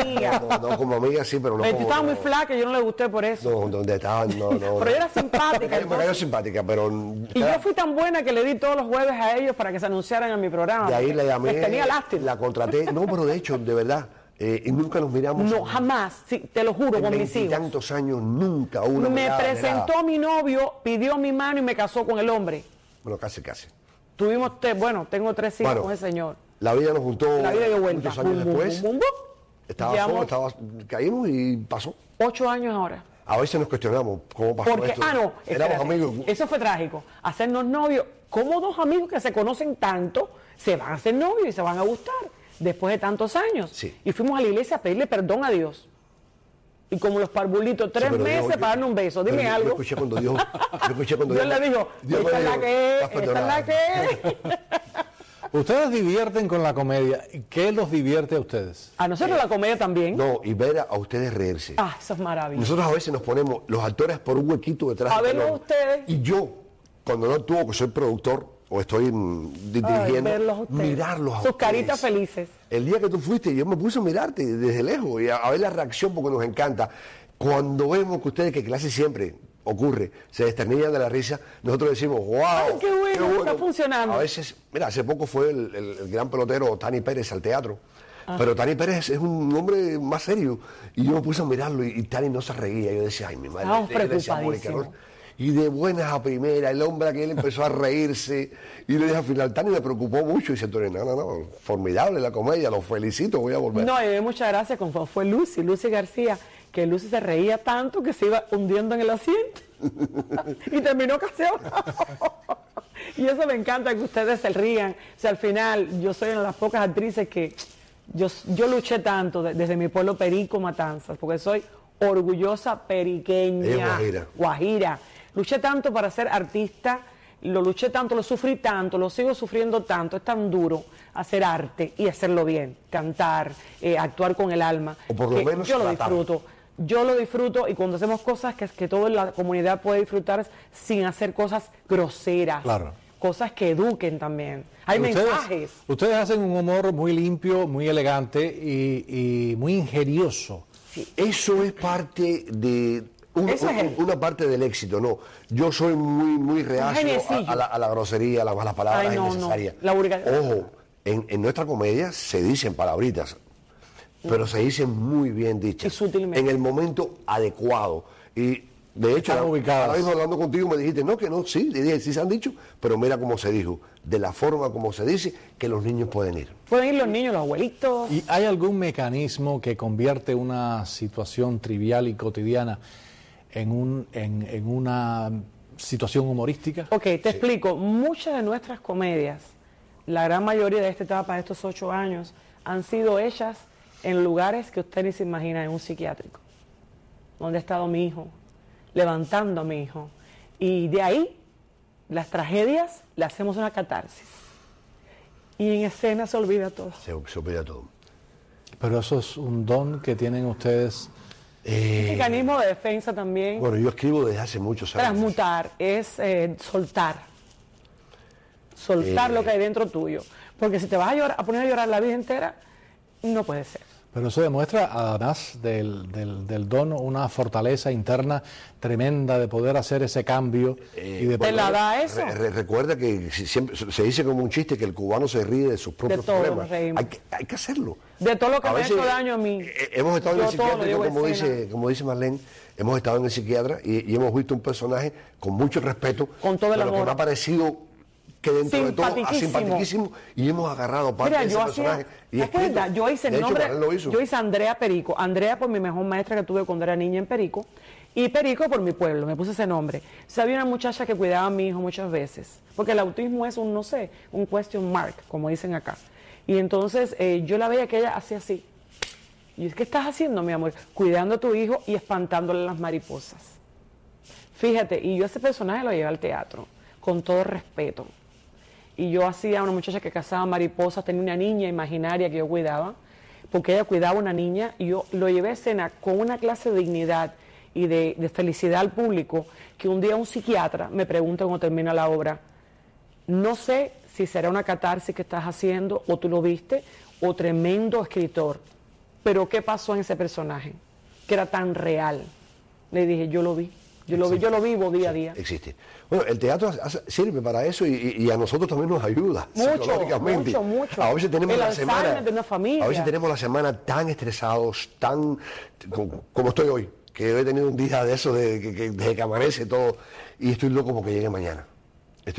como amiga sí, pero no como... Tú estabas muy flaca y yo no le gusté por eso. No. Pero yo era simpática. Me cayó simpática, pero... Y yo fui tan buena que le di todos los jueves a ellos para que se anunciaran en mi programa. De ahí la llamé. Tenía lástima. La contraté. No, pero de hecho, de verdad, y nunca nos miramos. No, jamás, sí, te lo juro, con mis hijos. Tantos años, nunca una Me presentó a mi novio, pidió mi mano y me casó con el hombre. Bueno, casi. Tengo 3 hijos con ese señor. La vida nos juntó la vida dio vuelta. Muchos años después. Caímos y pasó. 8 años ahora. A veces nos cuestionamos cómo pasó esto. Éramos amigos. Eso fue trágico. Hacernos novios. ¿Cómo dos amigos que se conocen tanto se van a hacer novios y se van a gustar después de tantos años? Sí. Y fuimos a la iglesia a pedirle perdón a Dios. Y como los parvulitos, 3 meses para darle un beso. Dime algo. Yo escuché cuando Dios le dijo, esta es la que es, esta es la que es. Ustedes divierten con la comedia. ¿Qué los divierte a ustedes? A nosotros la comedia también. No, y ver a ustedes reírse. Ah, eso es maravilloso. Nosotros a veces nos ponemos, los actores, por un huequito detrás. A verlo ustedes. Y yo, cuando no actúo, que soy productor o estoy dirigiendo, mirarlos a ustedes. Sus caritas felices. El día que tú fuiste, yo me puse a mirarte desde lejos y a ver la reacción porque nos encanta. Cuando vemos que ustedes, que clase siempre ocurre, se desternillan de la risa, nosotros decimos, wow, ¡ay, qué bueno! Está funcionando. A veces, mira, hace poco fue el gran pelotero Tani Pérez al teatro, pero Tani Pérez es un hombre más serio, y yo me puse a mirarlo y Tani no se reía, yo decía, ay, mi madre, estábamos preocupadísimos. Y de buenas a primera, el hombre aquel empezó a reírse, y le dije al final, Tani me preocupó mucho, y dice, no, formidable la comedia, los felicito, voy a volver. No, y muchas gracias, como fue Lucy García, que Lucy se reía tanto que se iba hundiendo en el asiento y terminó casi abajo. Y eso me encanta, que ustedes se rían. O sea, al final, yo soy una de las pocas actrices que yo luché tanto desde mi pueblo Perico, Matanzas, porque soy orgullosa periqueña, guajira. Luché tanto para ser artista, lo luché tanto, lo sufrí tanto, lo sigo sufriendo tanto, es tan duro hacer arte y hacerlo bien, cantar, actuar con el alma. O por lo menos yo lo disfruto. Yo lo disfruto, y cuando hacemos cosas que toda la comunidad puede disfrutar sin hacer cosas groseras, claro, cosas que eduquen también. Hay mensajes. Ustedes hacen un humor muy limpio, muy elegante y muy ingenioso. Sí. Eso es parte de una parte del éxito, no. Yo soy muy reacio a la grosería, a las malas palabras innecesarias. Ojo, en nuestra comedia se dicen palabritas, pero se dicen muy bien dichas, y sutilmente, en el momento adecuado. Y de hecho, ahora mismo hablando contigo me dijiste, sí, le dije, sí se han dicho, pero mira cómo se dijo, de la forma como se dice, que los niños pueden ir. Pueden ir los niños, los abuelitos. ¿Y hay algún mecanismo que convierte una situación trivial y cotidiana en una situación humorística? Ok, te explico. Muchas de nuestras comedias, la gran mayoría de esta etapa, de estos 8 años, han sido hechas en lugares que usted ni se imagina, en un psiquiátrico, donde ha estado mi hijo, levantando a mi hijo. Y de ahí, las tragedias, le hacemos una catarsis. Y en escena se olvida todo. Se olvida todo. Pero eso es un don que tienen ustedes. Un mecanismo de defensa también. Bueno, yo escribo desde hace muchos años. Transmutar, es soltar. Soltar lo que hay dentro tuyo. Porque si te vas a poner a llorar la vida entera, no puede ser. Pero eso demuestra, además del don, una fortaleza interna tremenda de poder hacer ese cambio. Y de ¿Te la da eso? Recuerda que siempre se dice como un chiste que el cubano se ríe de sus propios problemas. Hay que hacerlo. De todo lo que me ha hecho daño a mí. Hemos estado en el psiquiatra, como dice Marlene, hemos estado en el psiquiatra y hemos visto un personaje con mucho respeto, con todo el amor, que me ha parecido que dentro de todo simpaticísimo, y hemos agarrado parte de ese personaje. Es que verdad, yo hice el nombre, yo hice Andrea Perico. Andrea por mi mejor maestra que tuve cuando era niña en Perico, y Perico por mi pueblo, me puse ese nombre. Sabía una muchacha que cuidaba a mi hijo muchas veces, porque el autismo es un question mark, como dicen acá. Y entonces yo la veía que ella hacía así. Y es, ¿qué estás haciendo, mi amor? Cuidando a tu hijo y espantándole las mariposas. Fíjate, y yo ese personaje lo llevé al teatro, con todo respeto. Y yo hacía una muchacha que cazaba mariposas, tenía una niña imaginaria que yo cuidaba, porque ella cuidaba a una niña, y yo lo llevé a escena con una clase de dignidad y de felicidad al público, que un día un psiquiatra me pregunta cuando termina la obra, no sé si será una catarsis que estás haciendo, o tú lo viste, o tremendo escritor, pero ¿qué pasó en ese personaje? Que era tan real. Le dije, yo lo vi. Yo lo vivo día a día. Existe. Bueno, el teatro sirve para eso y a nosotros también nos ayuda. Mucho. A veces tenemos la semana de una familia. A veces tenemos la semana tan estresados, tan como estoy hoy, que he tenido un día de eso desde que amanece todo, y estoy loco porque llegue mañana. Los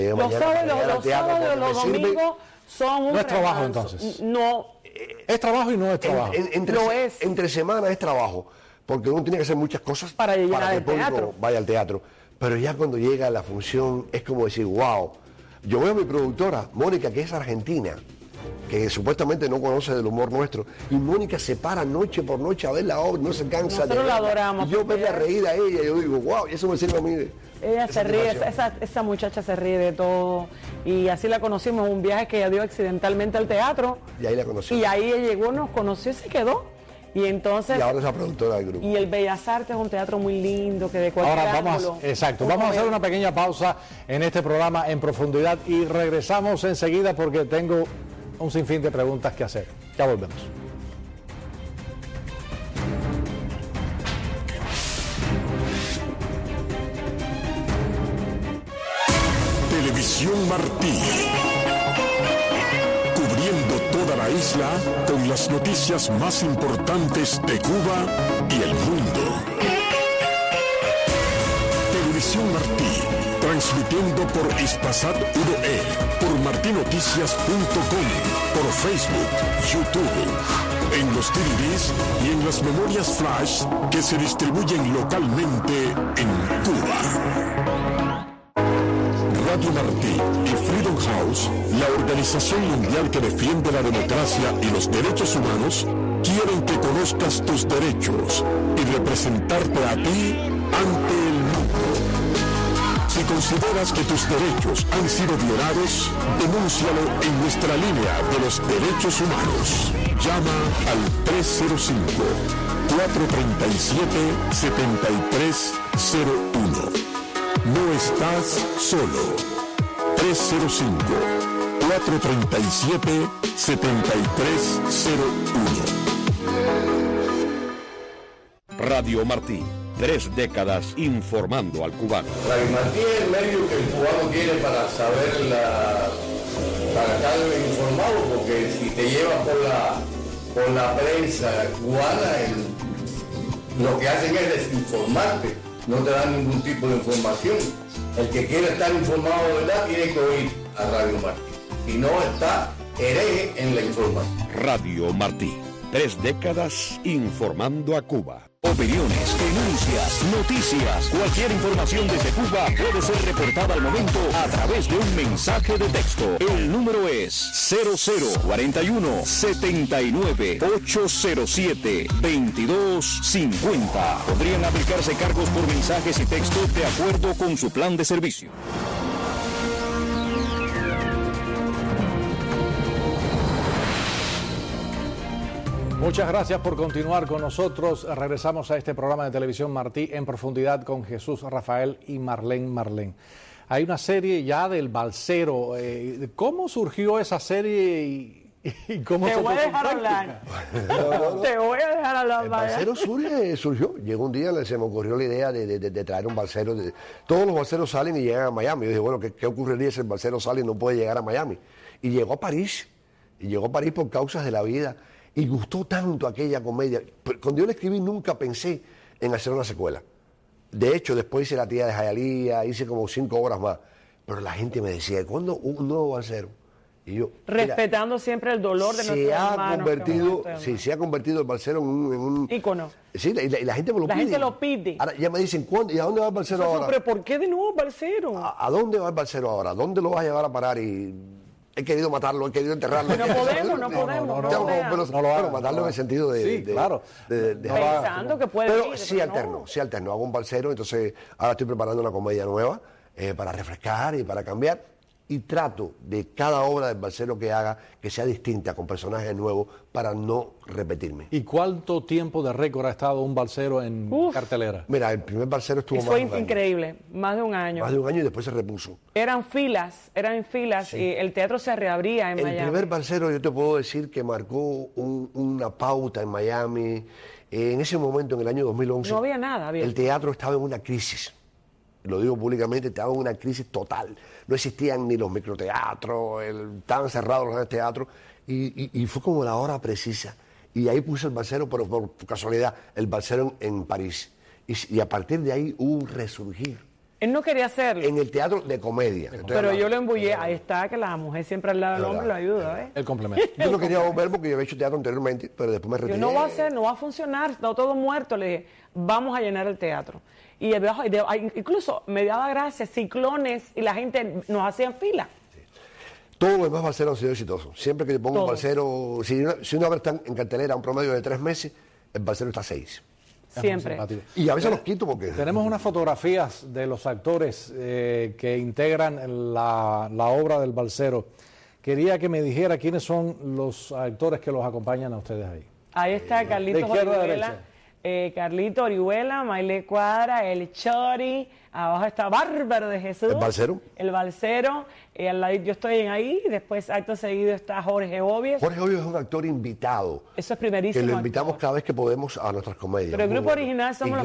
sábados, los domingos son un no es trabajo entonces. No. Es trabajo y no es trabajo. Entre semana es trabajo, porque uno tiene que hacer muchas cosas para que el público vaya al teatro. Pero ya cuando llega la función es como decir, wow. Yo veo a mi productora, Mónica, que es argentina, que supuestamente no conoce del humor nuestro, y Mónica se para noche por noche a ver la obra, no se cansa. Nosotros la adoramos. Y yo verla reír a ella, y yo digo, wow, y eso me sirve a mí. Ella se ríe, esa muchacha se ríe de todo, y así la conocimos en un viaje que ella dio accidentalmente al teatro. Y ahí la conocí. Y ahí ella llegó, nos conoció y se quedó. Y entonces. Y ahora es la productora del grupo. Y el Bellas Artes es un teatro muy lindo, que de cualquier Ahora ángulo. vamos a hacer una pequeña pausa en este programa En Profundidad y regresamos enseguida porque tengo un sinfín de preguntas que hacer. Ya volvemos. Televisión Martí. Cubriendo toda la isla con las noticias más importantes de Cuba y el mundo. Televisión Martí. Transmitiendo por Ispasat UDE, por martinoticias.com, por Facebook, YouTube, en los DVDs y en las memorias flash que se distribuyen localmente en Cuba. Radio Martí y Freedom House, la organización mundial que defiende la democracia y los derechos humanos, quieren que conozcas tus derechos y representarte a ti ante el mundo. Si consideras que tus derechos han sido violados, denúncialo en nuestra línea de los derechos humanos. Llama al 305-437-7301. No estás solo. 305-437-7301. Radio Martí. 3 décadas informando al cubano. Radio Martí es el medio que el cubano tiene para saber para estar informado, porque si te llevas por la prensa cubana, lo que hacen es desinformarte, no te dan ningún tipo de información. El que quiere estar informado de verdad tiene que oír a Radio Martí, si no está hereje en la información. Radio Martí. 3 décadas informando a Cuba. Opiniones, denuncias, noticias, cualquier información desde Cuba puede ser reportada al momento a través de un mensaje de texto. El número es 0041-79-807-2250. Podrían aplicarse cargos por mensajes y texto de acuerdo con su plan de servicio. Muchas gracias por continuar con nosotros. Regresamos a este programa de televisión Martí en Profundidad con Jesús Rafael y Marlene. Hay una serie ya del balsero. ¿Cómo surgió esa serie y cómo se puso en práctica? Te voy a dejar hablar. El balsero surgió. Llegó un día, se me ocurrió la idea de traer un balsero. Todos los balseros salen y llegan a Miami. Yo dije, bueno, ¿qué ocurriría si el balsero sale y no puede llegar a Miami? Y llegó a París. Y llegó a París por causas de la vida. Y gustó tanto aquella comedia. Cuando yo la escribí nunca pensé en hacer una secuela. De hecho, después hice La tía de Hialeah, hice como 5 obras más. Pero la gente me decía, ¿cuándo un nuevo balsero? Y yo, respetando siempre el dolor de nuestros hermanos. Se ha convertido el balsero en un ícono. Sí, y la gente me lo pide. La gente lo pide. Ahora ya me dicen, ¿y a dónde va el balsero ahora? Pero ¿por qué de nuevo el balsero? ¿A dónde va el balsero ahora? ¿A dónde lo vas a llevar a parar? Y he querido matarlo, he querido enterrarlo. No podemos. Pero matarlo en el sentido de... Sí, claro. Pensando que puede Pero sí alterno. Hago un balsero, entonces ahora estoy preparando una comedia nueva para refrescar y para cambiar. Y trato de cada obra del balsero que haga que sea distinta, con personajes nuevos, para no repetirme. ¿Y cuánto tiempo de récord ha estado un balsero en cartelera? Mira, el primer balsero estuvo más de un año. Fue increíble, más de un año. Más de un año y después se repuso. Eran filas sí. Y el teatro se reabría en Miami. El primer balsero yo te puedo decir que marcó una pauta en Miami. En ese momento, en el año 2011... No había nada. El teatro estaba en una crisis. Lo digo públicamente, estaba en una crisis total. No existían ni los microteatros, estaban cerrados los teatros, y fue como la hora precisa. Y ahí puse el balsero, pero por casualidad, el balsero en París. Y a partir de ahí hubo un resurgir. Él no quería hacerlo. En el teatro de comedia. Pero yo lo embullé. Ahí está, que la mujer siempre al lado del hombre lo ayuda. El complemento. Yo no quería volver porque yo había hecho teatro anteriormente, pero después me retiré. Yo no va a hacer, no va a funcionar, está todo muerto. Le dije, vamos a llenar el teatro. Y incluso me daba gracia, ciclones, y la gente nos hacía fila. Todos los demás balseros han sido exitosos. Siempre que yo pongo un balsero, si una obra está en cartelera un promedio de 3 meses, el balsero está 6. Siempre. Y a veces los quito porque... Tenemos unas fotografías de los actores que integran la obra del balsero. Quería que me dijera quiénes son los actores que los acompañan a ustedes ahí. Ahí está Carlitos Orihuela, Carlito Orihuela, Maile Cuadra, El Chori, abajo está Bárbaro de Jesús. ¿El balsero? El balsero, al lado yo estoy ahí, después acto seguido está Jorge Obies. Jorge Obies es un actor invitado. Eso es primerísimo. Que lo invitamos cada vez que podemos a nuestras comedias. Pero el grupo original somos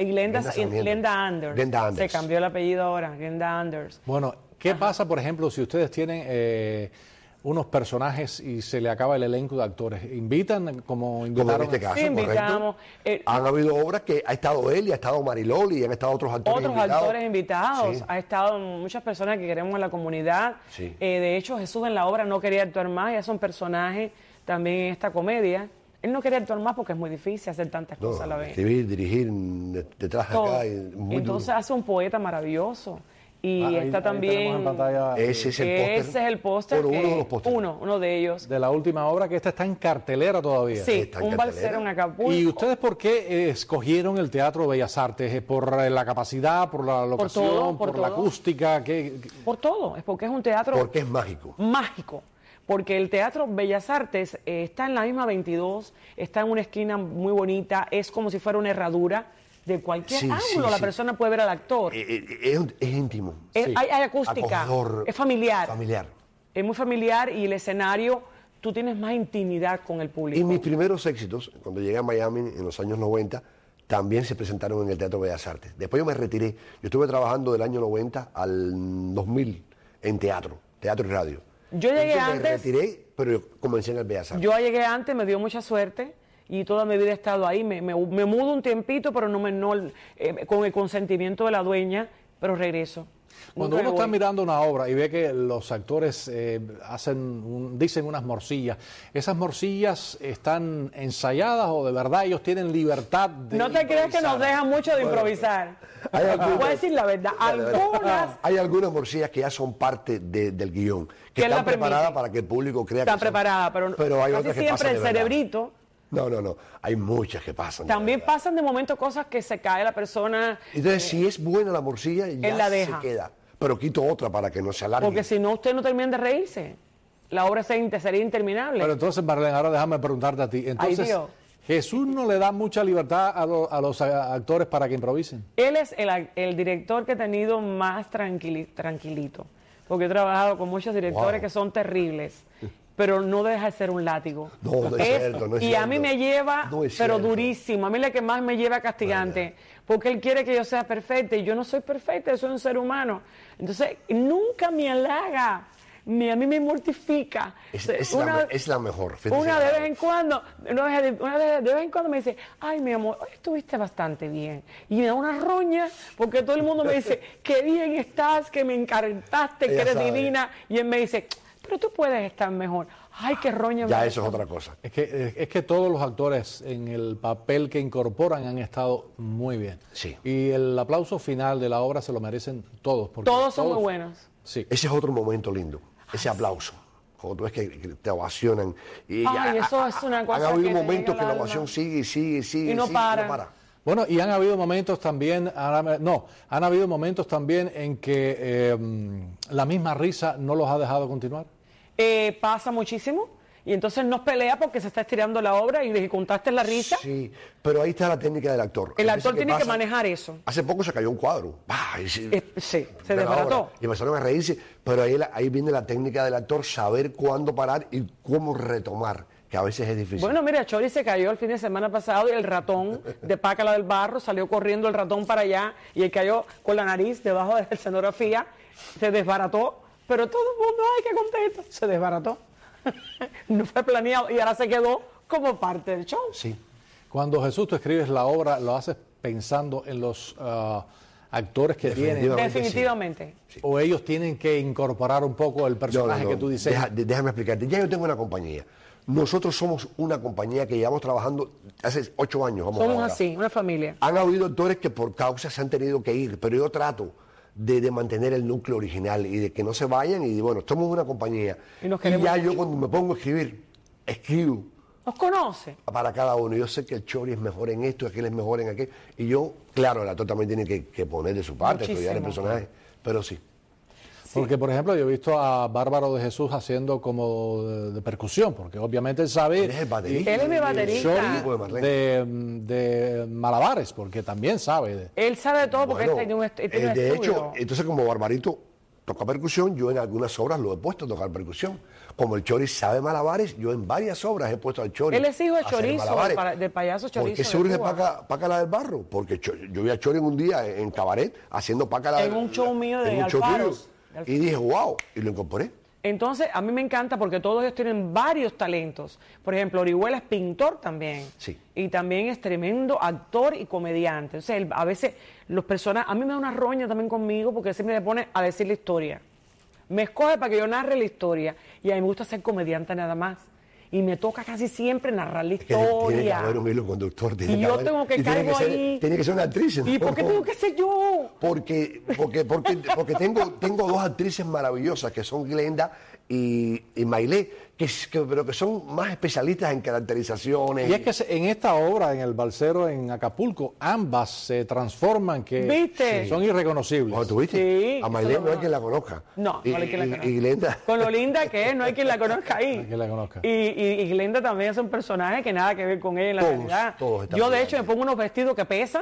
Glenda Anders. Se cambió el apellido ahora, Glenda Anders. Bueno, ¿qué pasa, por ejemplo, si ustedes tienen unos personajes y se le acaba el elenco de actores? ¿Invitan como invitaron? Como en este caso, sí, invitamos. Han habido obras que ha estado él y ha estado Marilol y han estado otros actores invitados. Otros actores invitados. Sí. Ha estado muchas personas que queremos en la comunidad. Sí. De hecho, Jesús en la obra no quería actuar más, ya son personajes también en esta comedia. Él no quería actuar más porque es muy difícil hacer tantas cosas a la vez. Escribir, dirigir, detrás de acá. Entonces hace un poeta maravilloso. Y está también. Ese es el póster. Uno de los pósteres. Uno de ellos. De la última obra, que esta está en cartelera todavía. Sí, un balsero en Acapulco. ¿Y ustedes por qué escogieron el Teatro Bellas Artes? ¿Por la capacidad, por la locación, por la acústica? Por todo. Es porque es un teatro. Porque es mágico. Mágico. Porque el Teatro Bellas Artes está en la misma 22, está en una esquina muy bonita, es como si fuera una herradura. De cualquier ángulo la persona puede ver al actor. Es íntimo. Hay acústica. Acogedor, es familiar. Familiar. Es muy familiar y el escenario, tú tienes más intimidad con el público. Y mis primeros éxitos, cuando llegué a Miami en los años 90, también se presentaron en el Teatro Bellas Artes. Después yo me retiré. Yo estuve trabajando del año 90 al 2000 en teatro y radio. Yo llegué antes. Me retiré, pero yo comencé en el Bellas Artes. Yo llegué antes, me dio mucha suerte. Y toda mi vida he estado ahí, me mudo un tiempito, pero con el consentimiento de la dueña, pero regreso. Cuando uno está mirando una obra y ve que los actores dicen unas morcillas, ¿esas morcillas están ensayadas o de verdad ellos tienen libertad de No te creas que nos dejan mucho de improvisar. Voy a decir la verdad, hay algunas morcillas que ya son parte del guión, que están preparadas para que el público crea que están preparadas, pero hay casi otras que siempre pasan el de cerebrito. No, hay muchas que pasan. También pasan de momento cosas que se cae la persona. Entonces, si es buena la morcilla, ya la deja. se queda. Pero quito otra para que no se alargue. Porque si no, usted no termina de reírse. La obra sería interminable. Pero entonces, Marlene, ahora déjame preguntarte a ti. Entonces, ¿Jesús no le da mucha libertad a los actores para que improvisen? Él es el director que he tenido más tranquilito. Porque he trabajado con muchos directores que son terribles. Pero no deja de ser un látigo. No es cierto, no es y cierto. a mí me lleva, pero durísimo. A mí la que más me lleva castigante. Porque él quiere que yo sea perfecta y yo no soy perfecta, yo soy un ser humano. Entonces, nunca me halaga. A mí me mortifica. Es la mejor. Una de vez en cuando, de vez en cuando me dice, ay, mi amor, hoy estuviste bastante bien. Y me da una roña porque todo el mundo me dice, qué bien estás, que me encantaste, que eres divina. Y él me dice, pero tú puedes estar mejor. Ay, qué roña. Ya eso es otra cosa. Es que todos los actores en el papel que incorporan han estado muy bien. Sí. Y el aplauso final de la obra se lo merecen todos. Todos son muy buenos. Sí. Ese es otro momento lindo, ese aplauso. Cuando tú ves que te ovacionan. Eso es una cosa. Han habido momentos que la ovación sigue y no para. Bueno, y han habido momentos también, han habido momentos también en que la misma risa no los ha dejado continuar. Pasa muchísimo y entonces nos pelea porque se está estirando la obra y le contaste la risa. Sí, pero ahí está la técnica del actor. El actor tiene que manejar eso. Hace poco se cayó un cuadro. Sí, se desbarató. Y empezaron a reírse, pero ahí viene la técnica del actor, saber cuándo parar y cómo retomar, que a veces es difícil. Bueno, mira, Chori se cayó el fin de semana pasado y el ratón de Pácala del Barro salió corriendo el ratón para allá y él cayó con la nariz debajo de la escenografía, se desbarató, pero todo el mundo, ay, qué contento, se desbarató. No fue planeado y ahora se quedó como parte del show. Sí. Cuando Jesús tú escribes la obra, lo haces pensando en los actores que tienen. Definitivamente. Sí. O ellos tienen que incorporar un poco el personaje que tú dices. Déjame explicarte. Ya yo tengo una compañía. Nosotros somos una compañía que llevamos trabajando hace 8 años. Somos así, una familia. Han habido actores que por causa se han tenido que ir, pero yo trato de mantener el núcleo original y de que no se vayan y bueno, somos una compañía. Y ya yo cuando me pongo a escribir, escribo. ¿Nos conoce? Para cada uno. Yo sé que el Chori es mejor en esto, aquel es mejor en aquel. Y yo, claro, el actor también tiene que poner de su parte, estudiar el personaje, pero sí. Porque, por ejemplo, yo he visto a Bárbaro de Jesús haciendo como de percusión, porque obviamente él sabe... Él es el baterista. Él es mi baterista. De malabares, porque también sabe. Él sabe de todo porque él tiene un de estudio. hecho, entonces como Barbarito toca percusión, yo en algunas obras lo he puesto a tocar percusión. Como el Chori sabe malabares, yo en varias obras he puesto al Chori. Él es hijo de a hacer Chorizo, malabares. del payaso Chorizo. ¿Por qué de seguro de Cuba. Pácala del Barro? Porque yo vi a Chori un día en cabaret haciendo Pácala En un show mío de en un show Alfaros. tuyo. Y dije, wow, y lo incorporé. Entonces, a mí me encanta porque todos ellos tienen varios talentos. Por ejemplo, Orihuela es pintor también. Sí. Y también es tremendo actor y comediante. O sea, a veces los personajes... A mí me da una roña también conmigo porque siempre me pone a decir la historia. Me escoge para que yo narre la historia. Y a mí me gusta ser comediante nada más. Y me toca casi siempre narrar la historia. Tiene que haber un hilo conductor. Y yo tengo que caigo ahí. Tiene que ser una actriz. ¿Y por qué tengo que ser yo? Porque tengo dos actrices maravillosas que son Glenda y Mailé, pero que son más especialistas en caracterizaciones. Y es que en esta obra, en El Balsero en Acapulco, ambas se transforman, que ¿viste? Son irreconocibles. ¿Oh, ¿tú viste? Sí, a Mailé no hay quien la conozca. No hay quien la conozca. Y Glenda. Con lo linda que es, no hay quien la conozca ahí. No hay quien la conozca. Y Glenda también es un personaje que nada que ver con ella en la realidad. Yo, de hecho, me pongo unos vestidos que pesan.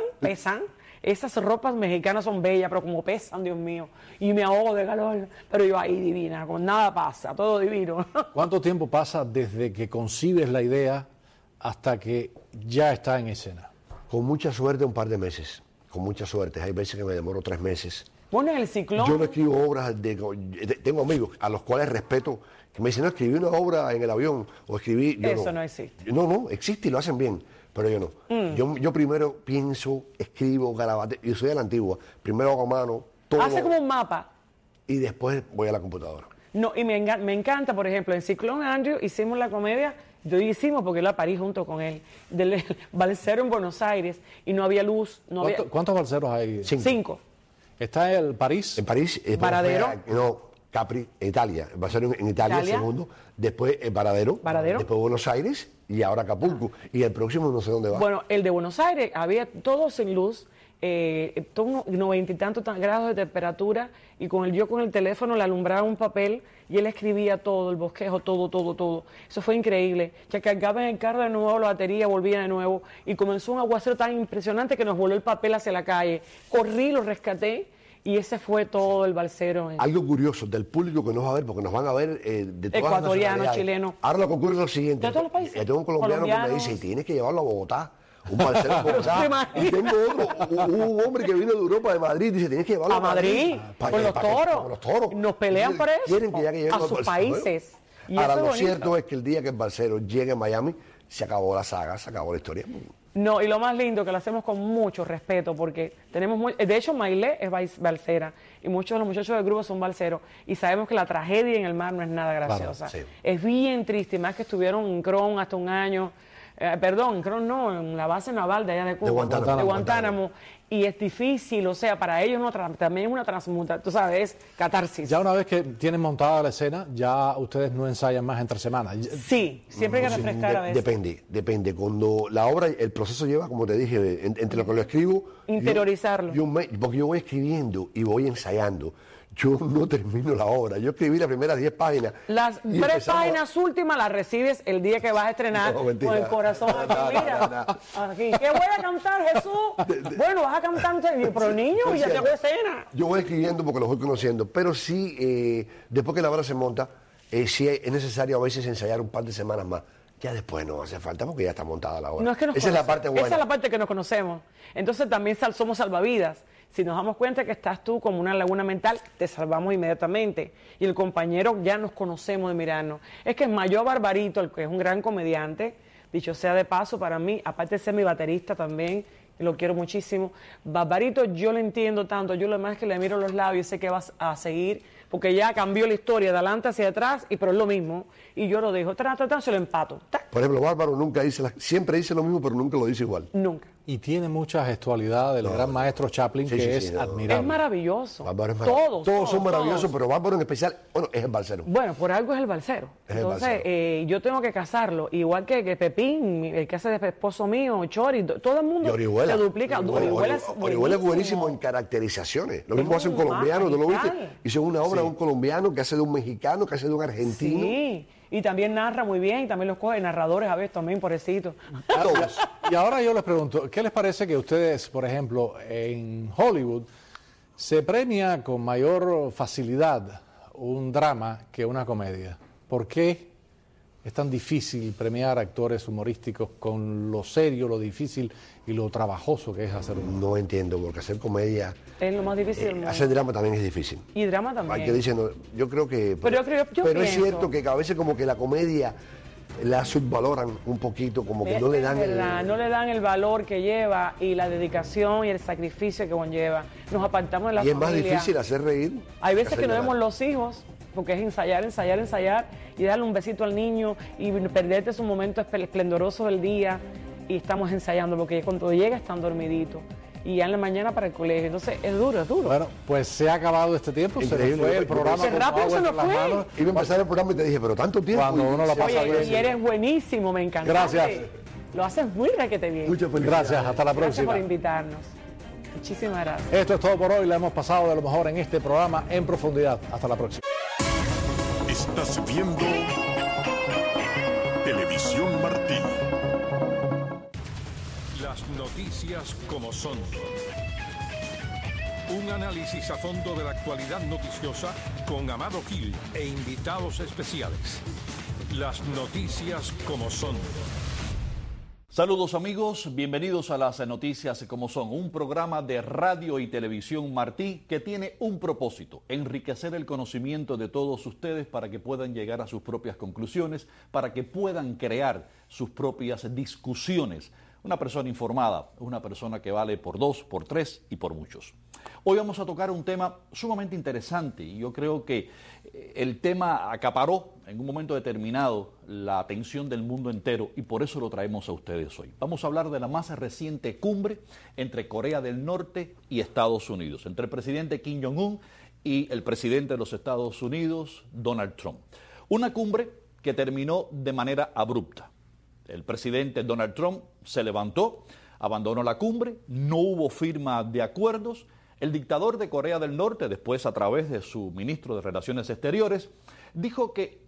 Esas ropas mexicanas son bellas, pero como pesan, Dios mío. Y me ahogo de calor. Pero yo ahí divina, con nada pasa, todo divino. ¿Cuánto tiempo pasa desde que concibes la idea hasta que ya está en escena? Con mucha suerte, un par de meses. Con mucha suerte. Hay veces que me demoro 3 meses. Bueno, el ciclón. Yo no escribo obras tengo amigos a los cuales respeto, que me dicen, no, escribí una obra en el avión, o escribí... Eso no existe. No, existe y lo hacen bien, pero yo no. Yo primero pienso, escribo, garabateo, yo soy de la antigua, primero hago a mano, todo. Hace como un mapa. Y después voy a la computadora. No, y me encanta, por ejemplo, en Ciclón Andrew hicimos la comedia, hicimos porque yo la parí junto con él, del balsero en Buenos Aires, y no había luz. ¿Cuántos balseros hay? 5. ¿Está en París? En París. Varadero. Capri, Italia. Va a ser en Italia, el segundo. Después Varadero. Después Buenos Aires y ahora Acapulco. Y el próximo no sé dónde va. Bueno, el de Buenos Aires había todo sin luz, todo 90 y tantos grados de temperatura, y yo con el teléfono le alumbraba un papel y él escribía todo, el bosquejo, todo. Eso fue increíble. Ya cargaba en el carro de nuevo la batería, volvía de nuevo, y comenzó un aguacero tan impresionante que nos voló el papel hacia la calle. Corrí, lo rescaté, y ese fue todo el balsero. Algo curioso del público que nos va a ver, porque nos van a ver de todas las ecuatorianos, chilenos. Ahora lo que ocurre es lo siguiente. ¿De todos los países? Yo tengo un colombiano que me dice, tienes que llevarlo a Bogotá. Un balsero en Bogotá. Y tengo un hombre que vino de Europa, de Madrid, dice, tienes que llevarlo a Madrid. Con los toros. Nos pelean por eso. Quieren que ya que a sus países. Y ahora lo cierto es que el día que el balsero llegue a Miami, se acabó la saga, se acabó la historia. No, y lo más lindo que lo hacemos con mucho respeto, porque tenemos de hecho Mailé es balsera y muchos de los muchachos del grupo son balseros, y sabemos que la tragedia en el mar no es nada graciosa. Claro, sí. Es bien triste, más que estuvieron en Cron hasta un año, en Cron no, en la base naval de allá de Cuba, de Guantánamo. Y es difícil, o sea, para ellos también es una transmutación, tú sabes, es catarsis. Ya una vez que tienen montada la escena, ya ustedes no ensayan más entre semanas. Sí, siempre hay que refrescar a veces. Depende. Cuando la obra, el proceso lleva, como te dije, entre lo que lo escribo... Interiorizarlo. Porque yo voy escribiendo y voy ensayando. Yo no termino la obra. Yo escribí las primeras 10 páginas. Las 3 páginas últimas las recibes el día que vas a estrenar con el corazón aquí. Mira, aquí. ¿Qué voy a cantar, Jesús? Bueno, vas a cantar, pero niño, ya te hago escena. Yo voy escribiendo porque los voy conociendo, pero sí, después que la obra se monta, sí es necesario a veces ensayar un par de semanas más. Ya después no hace falta porque ya está montada la obra. No, es que esa es la parte buena. Esa es la parte que nos conocemos. Entonces también somos salvavidas. Si nos damos cuenta que estás tú como una laguna mental, te salvamos inmediatamente. Y el compañero ya nos conocemos de mirarnos. Es que es Mayor Barbarito, el que es un gran comediante, dicho sea de paso para mí, aparte de ser mi baterista también, lo quiero muchísimo. Barbarito yo lo entiendo tanto, yo lo más es que le miro los labios y sé que vas a seguir, porque ya cambió la historia de adelante hacia atrás, pero es lo mismo. Y yo lo dejo, se lo empato. Por ejemplo, Bárbaro siempre dice lo mismo, pero nunca lo dice igual. Nunca. Y tiene mucha gestualidad del gran maestro Chaplin, que es admirable. Es maravilloso. Bárbaro es maravilloso. Todos son maravillosos, todos. pero Bárbaro en especial, bueno, es el balsero. Bueno, por algo es el balsero. Entonces, yo tengo que casarlo. Igual que Pepín, el que hace de esposo mío, Chori, todo el mundo se duplica. Orihuela es buenísimo en caracterizaciones. Lo mismo hace un colombiano, ¿tú lo viste? Hizo una obra de un colombiano que hace de un mexicano, que hace de un argentino. Sí. Y también narra muy bien, y también los coge narradores a veces también, pobrecitos. Y ahora yo les pregunto, ¿qué les parece que ustedes, por ejemplo, en Hollywood, se premia con mayor facilidad un drama que una comedia? ¿Por qué es tan difícil premiar actores humorísticos con lo serio, lo difícil y lo trabajoso que es hacer humor? No entiendo, porque hacer comedia... Es lo más difícil del mundo. Hacer drama también es difícil. Y drama también. Hay que decir, no, yo creo que... Pero es cierto que a veces como que la comedia la subvaloran un poquito, como que no le dan... no le dan el valor que lleva y la dedicación y el sacrificio que conlleva. Nos apartamos de la familia. Y es más difícil hacer reír. Hay veces que no vemos los hijos, porque es ensayar y darle un besito al niño y perderte esos momentos esplendorosos del día y estamos ensayando, porque cuando llega están dormiditos y ya en la mañana para el colegio. Entonces es duro. Bueno, pues se ha acabado este tiempo, increíble, se nos fue el programa. Qué rápido se nos fue. Iba a empezar el programa y te dije, pero tanto tiempo. Cuando uno la pasa bien. Y eres buenísimo, me encanta. Gracias. Lo haces muy requete bien. Muchas felicidades. Gracias, hasta la próxima. Gracias por invitarnos. Muchísimas gracias. Esto es todo por hoy, la hemos pasado de lo mejor en este programa En Profundidad. Hasta la próxima. Estás viendo Televisión Martí. Las noticias como son. Un análisis a fondo de la actualidad noticiosa con Amado Gil e invitados especiales. Las noticias como son. Saludos amigos, bienvenidos a las noticias como son, un programa de radio y televisión Martí que tiene un propósito, enriquecer el conocimiento de todos ustedes para que puedan llegar a sus propias conclusiones, para que puedan crear sus propias discusiones. Una persona informada, una persona que vale por dos, por tres y por muchos. Hoy vamos a tocar un tema sumamente interesante y yo creo que el tema acaparó en un momento determinado la atención del mundo entero y por eso lo traemos a ustedes hoy. Vamos a hablar de la más reciente cumbre entre Corea del Norte y Estados Unidos, entre el presidente Kim Jong-un y el presidente de los Estados Unidos, Donald Trump. Una cumbre que terminó de manera abrupta. El presidente Donald Trump se levantó, abandonó la cumbre, no hubo firma de acuerdos. El dictador de Corea del Norte, después a través de su ministro de Relaciones Exteriores, dijo que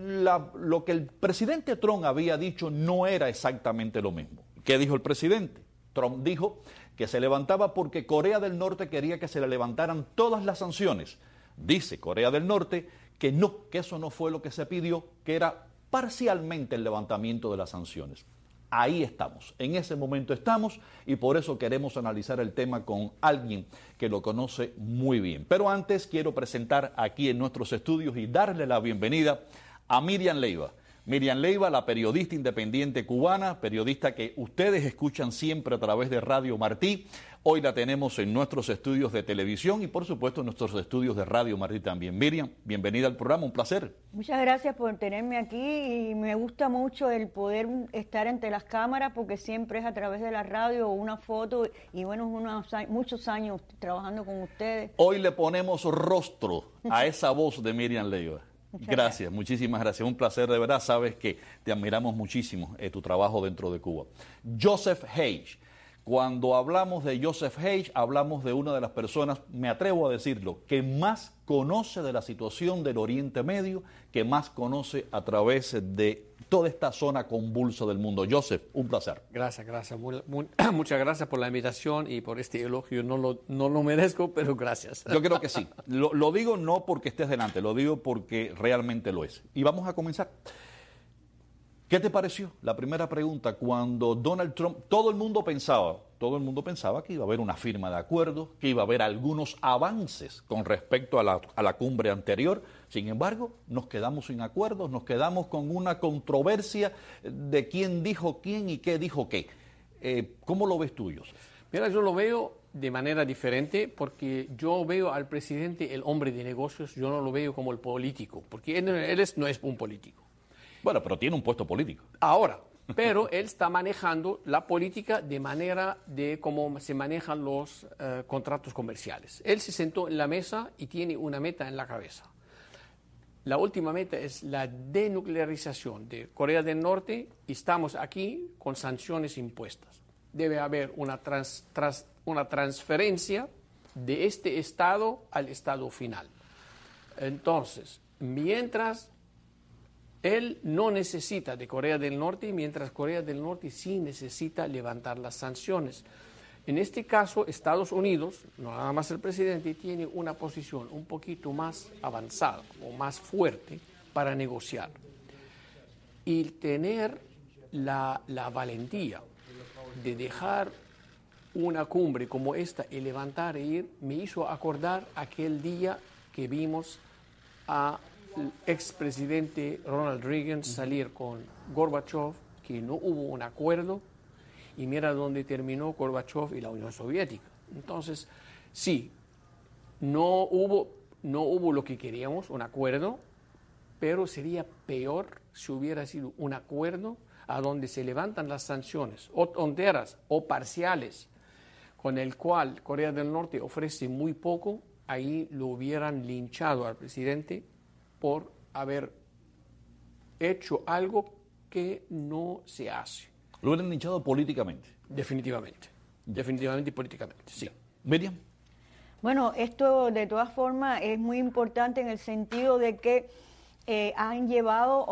lo que el presidente Trump había dicho no era exactamente lo mismo. ¿Qué dijo el presidente? Trump dijo que se levantaba porque Corea del Norte quería que se le levantaran todas las sanciones. Dice Corea del Norte que no, que eso no fue lo que se pidió, que era parcialmente el levantamiento de las sanciones. Ahí estamos, en ese momento estamos y por eso queremos analizar el tema con alguien que lo conoce muy bien. Pero antes quiero presentar aquí en nuestros estudios y darle la bienvenida a Miriam Leiva. Miriam Leiva, la periodista independiente cubana, periodista que ustedes escuchan siempre a través de Radio Martí. Hoy la tenemos en nuestros estudios de televisión y por supuesto en nuestros estudios de Radio Martí también. Miriam, bienvenida al programa, un placer. Muchas gracias por tenerme aquí y me gusta mucho el poder estar ante las cámaras porque siempre es a través de la radio o una foto y bueno, muchos años trabajando con ustedes. Hoy le ponemos rostro a esa voz de Miriam Leiva. Gracias, muchísimas gracias. Un placer, de verdad. Sabes que te admiramos muchísimo tu trabajo dentro de Cuba. Joseph Haig. Cuando hablamos de Joseph Haig, hablamos de una de las personas, me atrevo a decirlo, que más conoce de la situación del Oriente Medio, que más conoce a través de toda esta zona convulsa del mundo. Joseph, un placer. Gracias. Muchas gracias por la invitación y por este elogio. No lo merezco, pero gracias. Yo creo que sí. Lo digo no porque estés delante, lo digo porque realmente lo es. Y vamos a comenzar. ¿Qué te pareció? La primera pregunta, cuando Donald Trump, todo el mundo pensaba que iba a haber una firma de acuerdo, que iba a haber algunos avances con respecto a la cumbre anterior. Sin embargo, nos quedamos sin acuerdos, nos quedamos con una controversia de quién dijo quién y qué dijo qué. ¿Cómo lo ves tú, Joseph? Mira, yo lo veo de manera diferente porque yo veo al presidente el hombre de negocios, yo no lo veo como el político, porque él no es un político. Bueno, pero tiene un puesto político. Ahora, Pero él está manejando la política de manera de cómo se manejan los contratos comerciales. Él se sentó en la mesa y tiene una meta en la cabeza. La última meta es la denuclearización de Corea del Norte y estamos aquí con sanciones impuestas. Debe haber una transferencia de este estado al estado final. Entonces, mientras él no necesita de Corea del Norte, mientras Corea del Norte sí necesita levantar las sanciones. En este caso, Estados Unidos, no nada más el presidente, tiene una posición un poquito más avanzada o más fuerte para negociar. Y tener la valentía de dejar una cumbre como esta y levantar e ir, me hizo acordar aquel día que vimos al expresidente Ronald Reagan salir con Gorbachev, que no hubo un acuerdo, y mira dónde terminó Gorbachev y la Unión Soviética. Entonces, sí, no hubo lo que queríamos, un acuerdo, pero sería peor si hubiera sido un acuerdo a donde se levantan las sanciones, o enteras o parciales, con el cual Corea del Norte ofrece muy poco. Ahí lo hubieran linchado al presidente por haber hecho algo que no se hace. Lo hubieran linchado políticamente. Definitivamente y políticamente, sí. Miriam. Bueno, esto de todas formas es muy importante en el sentido de que han llegado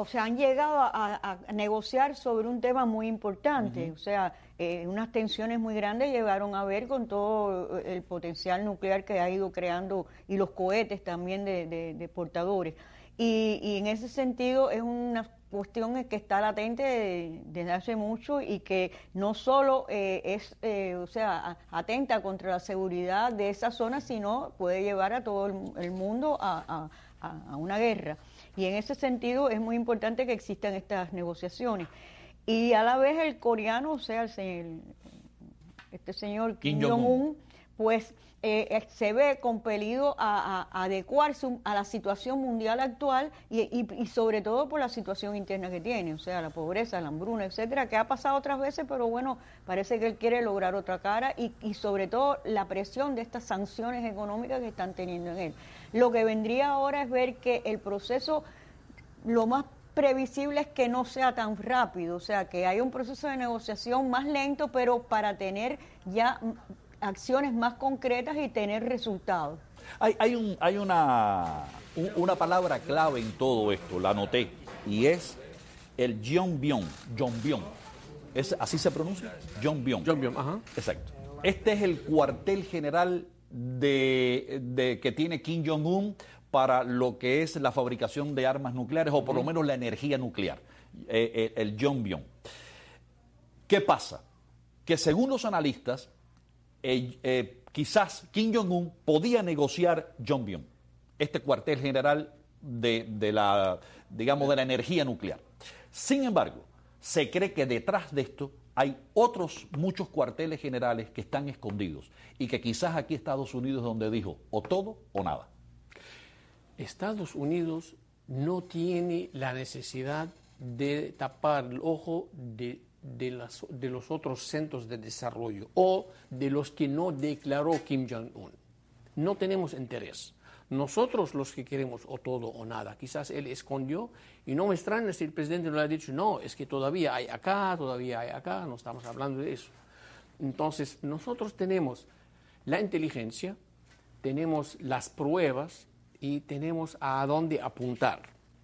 a negociar sobre un tema muy importante. O sea, unas tensiones muy grandes llegaron a ver con todo el potencial nuclear que ha ido creando y los cohetes también de portadores. Y en ese sentido es una cuestión que está latente desde hace mucho y que no solo atenta contra la seguridad de esa zona, sino puede llevar a todo el mundo a una guerra. Y en ese sentido es muy importante que existan estas negociaciones. Y a la vez el coreano, este señor Kim Jong-un, pues se ve compelido a adecuarse a la situación mundial actual y sobre todo por la situación interna que tiene, o sea, la pobreza, la hambruna, etcétera, que ha pasado otras veces, pero bueno, parece que él quiere lograr otra cara y sobre todo la presión de estas sanciones económicas que están teniendo en él. Lo que vendría ahora es ver que el proceso, lo más previsible es que no sea tan rápido, o sea, que haya un proceso de negociación más lento, pero para tener ya acciones más concretas y tener resultados. Hay una palabra clave en todo esto, la anoté, y es el Jeonbyon. ¿Así se pronuncia? Jeonbyon, ajá. Exacto. Este es el cuartel general que tiene Kim Jong-un para lo que es la fabricación de armas nucleares, o por lo menos la energía nuclear, el Jeonbyon. ¿Qué pasa? Que según los analistas, quizás Kim Jong-un podía negociar Jeonbyon, este cuartel general de la energía nuclear. Sin embargo, se cree que detrás de esto hay otros muchos cuarteles generales que están escondidos y que quizás aquí Estados Unidos es donde dijo o todo o nada. Estados Unidos no tiene la necesidad de tapar el ojo de los otros centros de desarrollo o de los que no declaró Kim Jong-un. No tenemos interés. Nosotros los que queremos o todo o nada. Quizás él escondió y no me extraña si el presidente no le ha dicho, no, es que todavía hay acá, no estamos hablando de eso. Entonces, nosotros tenemos la inteligencia, tenemos las pruebas y tenemos a dónde apuntar.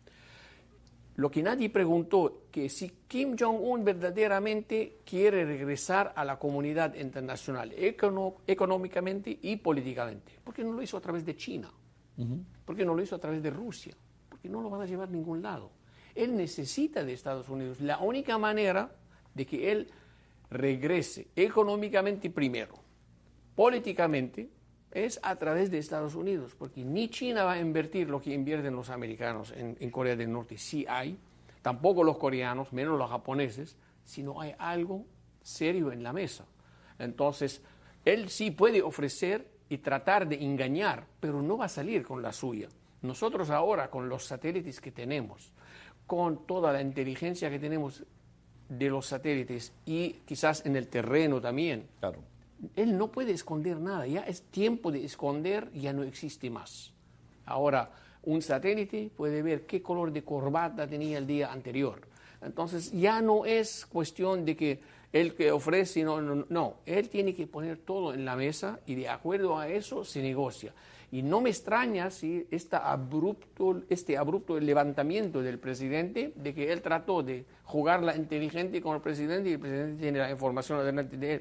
Lo que nadie preguntó, que si Kim Jong-un verdaderamente quiere regresar a la comunidad internacional económicamente y políticamente. ¿Por qué no lo hizo a través de China? ¿Por qué no lo hizo a través de Rusia? Porque no lo van a llevar a ningún lado. Él necesita de Estados Unidos. La única manera de que él regrese económicamente primero, políticamente, es a través de Estados Unidos, porque ni China va a invertir lo que invierten los americanos en Corea del Norte, sí hay, tampoco los coreanos, menos los japoneses, si no hay algo serio en la mesa. Entonces, él sí puede ofrecer y tratar de engañar, pero no va a salir con la suya. Nosotros ahora, con los satélites que tenemos, con toda la inteligencia que tenemos, de los satélites y quizás en el terreno también, claro, él no puede esconder nada. Ya es tiempo de esconder, ya no existe más. Ahora, un satélite puede ver qué color de corbata tenía el día anterior. Entonces, ya no es cuestión de que él que ofrece, no, él tiene que poner todo en la mesa y de acuerdo a eso se negocia. Y no me extraña si este abrupto levantamiento del presidente, de que él trató de jugarla inteligente con el presidente y el presidente tiene la información delante de él.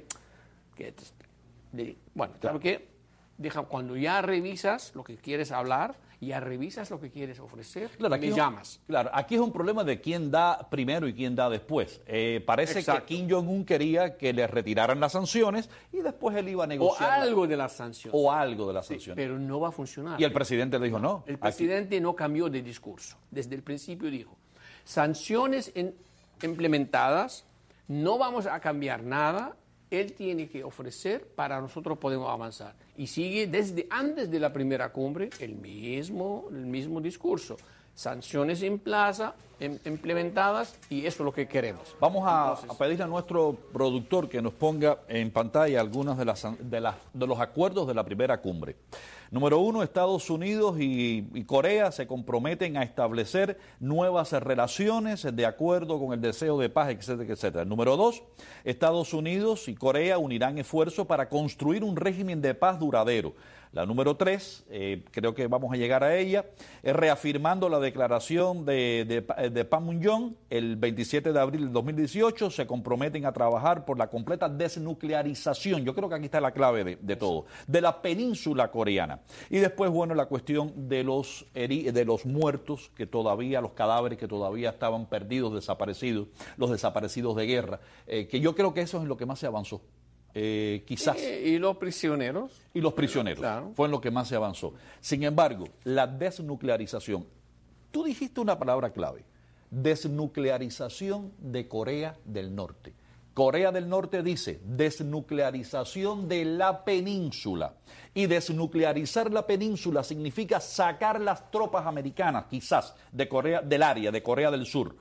Claro que cuando ya revisas lo que quieres hablar, ya revisas lo que quieres ofrecer, claro, me llamas. Claro, aquí es un problema de quién da primero y quién da después. Parece Exacto. que Kim Jong-un quería que le retiraran las sanciones y después él iba a negociar. O algo de las sanciones. O algo de las sanciones. Pero no va a funcionar. Y el presidente le dijo no. El presidente no cambió de discurso. Desde el principio dijo, sanciones implementadas, no vamos a cambiar nada. Él tiene que ofrecer para nosotros podemos avanzar. Y sigue desde antes de la primera cumbre el mismo discurso. Sanciones en plaza, implementadas, y eso es lo que queremos. Vamos a pedirle a nuestro productor que nos ponga en pantalla algunos de los acuerdos de la primera cumbre. Número 1, Estados Unidos y Corea se comprometen a establecer nuevas relaciones de acuerdo con el deseo de paz, etcétera, etcétera. Número 2, Estados Unidos y Corea unirán esfuerzos para construir un régimen de paz duradero. La número 3, creo que vamos a llegar a ella, es reafirmando la declaración de Panmunjom el 27 de abril del 2018, se comprometen a trabajar por la completa desnuclearización, yo creo que aquí está la clave de todo, de la península coreana. Y después, bueno, la cuestión de los muertos que todavía, los cadáveres que todavía estaban perdidos, desaparecidos, los desaparecidos de guerra, que yo creo que eso es en lo que más se avanzó. Quizás. Y los prisioneros. Y los prisioneros. Claro. Fue en lo que más se avanzó. Sin embargo, la desnuclearización. Tú dijiste una palabra clave. Desnuclearización de Corea del Norte. Corea del Norte dice desnuclearización de la península. Y desnuclearizar la península significa sacar las tropas americanas, quizás, de Corea, del área de Corea del Sur.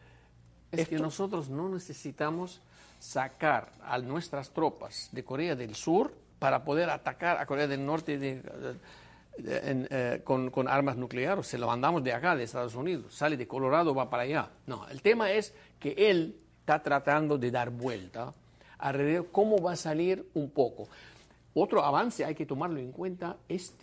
Es que nosotros no necesitamos sacar a nuestras tropas de Corea del Sur para poder atacar a Corea del Norte con armas nucleares. Se lo mandamos de acá, de Estados Unidos. Sale de Colorado, va para allá. No, el tema es que él está tratando de dar vuelta alrededor cómo va a salir un poco. Otro avance hay que tomarlo en cuenta,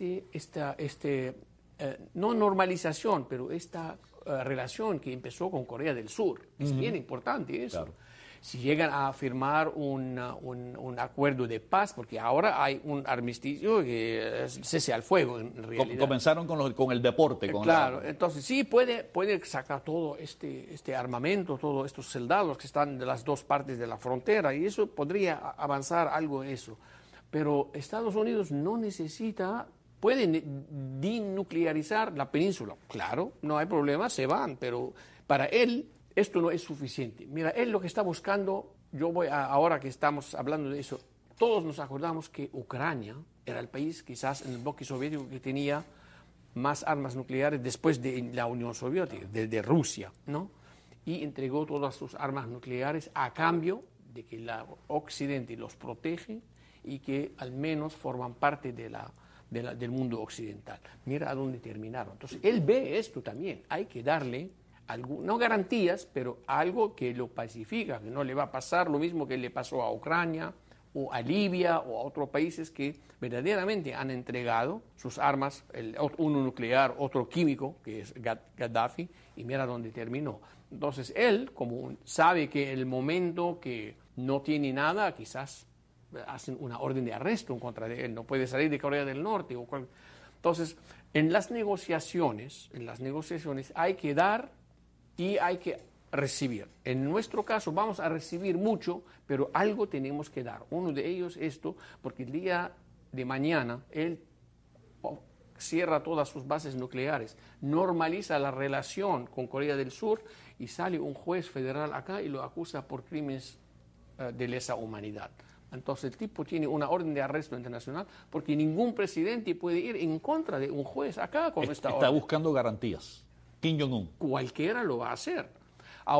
no normalización, pero esta relación que empezó con Corea del Sur. Es bien importante eso. Claro. Si llegan a firmar un acuerdo de paz, porque ahora hay un armisticio que cese al fuego en realidad. Comenzaron con el deporte. Claro, entonces sí puede sacar todo este armamento, todos estos soldados que están de las dos partes de la frontera, y eso podría avanzar algo eso. Pero Estados Unidos no necesita, pueden denuclearizar la península. Claro, no hay problema, se van, pero para él esto no es suficiente. Mira, él lo que está buscando, ahora que estamos hablando de eso, todos nos acordamos que Ucrania era el país quizás en el bloque soviético que tenía más armas nucleares después de la Unión Soviética, de Rusia, ¿no? Y entregó todas sus armas nucleares a cambio de que el Occidente los protege y que al menos forman parte del mundo occidental. Mira a dónde terminaron. Entonces, él ve esto también. Hay que darle no garantías, pero algo que lo pacifica, que no le va a pasar lo mismo que le pasó a Ucrania o a Libia o a otros países que verdaderamente han entregado sus armas, uno nuclear, otro químico, que es Gaddafi, y mira dónde terminó. Entonces él, como sabe que el momento que no tiene nada, quizás hacen una orden de arresto en contra de él, no puede salir de Corea del Norte. Entonces, en las negociaciones hay que dar y hay que recibir. En nuestro caso vamos a recibir mucho, pero algo tenemos que dar. Uno de ellos esto, porque el día de mañana él cierra todas sus bases nucleares, normaliza la relación con Corea del Sur y sale un juez federal acá y lo acusa por crímenes de lesa humanidad. Entonces el tipo tiene una orden de arresto internacional porque ningún presidente puede ir en contra de un juez acá con esta orden. Está buscando garantías. Kim Jong-un. Cualquiera lo va a hacer. Ahora,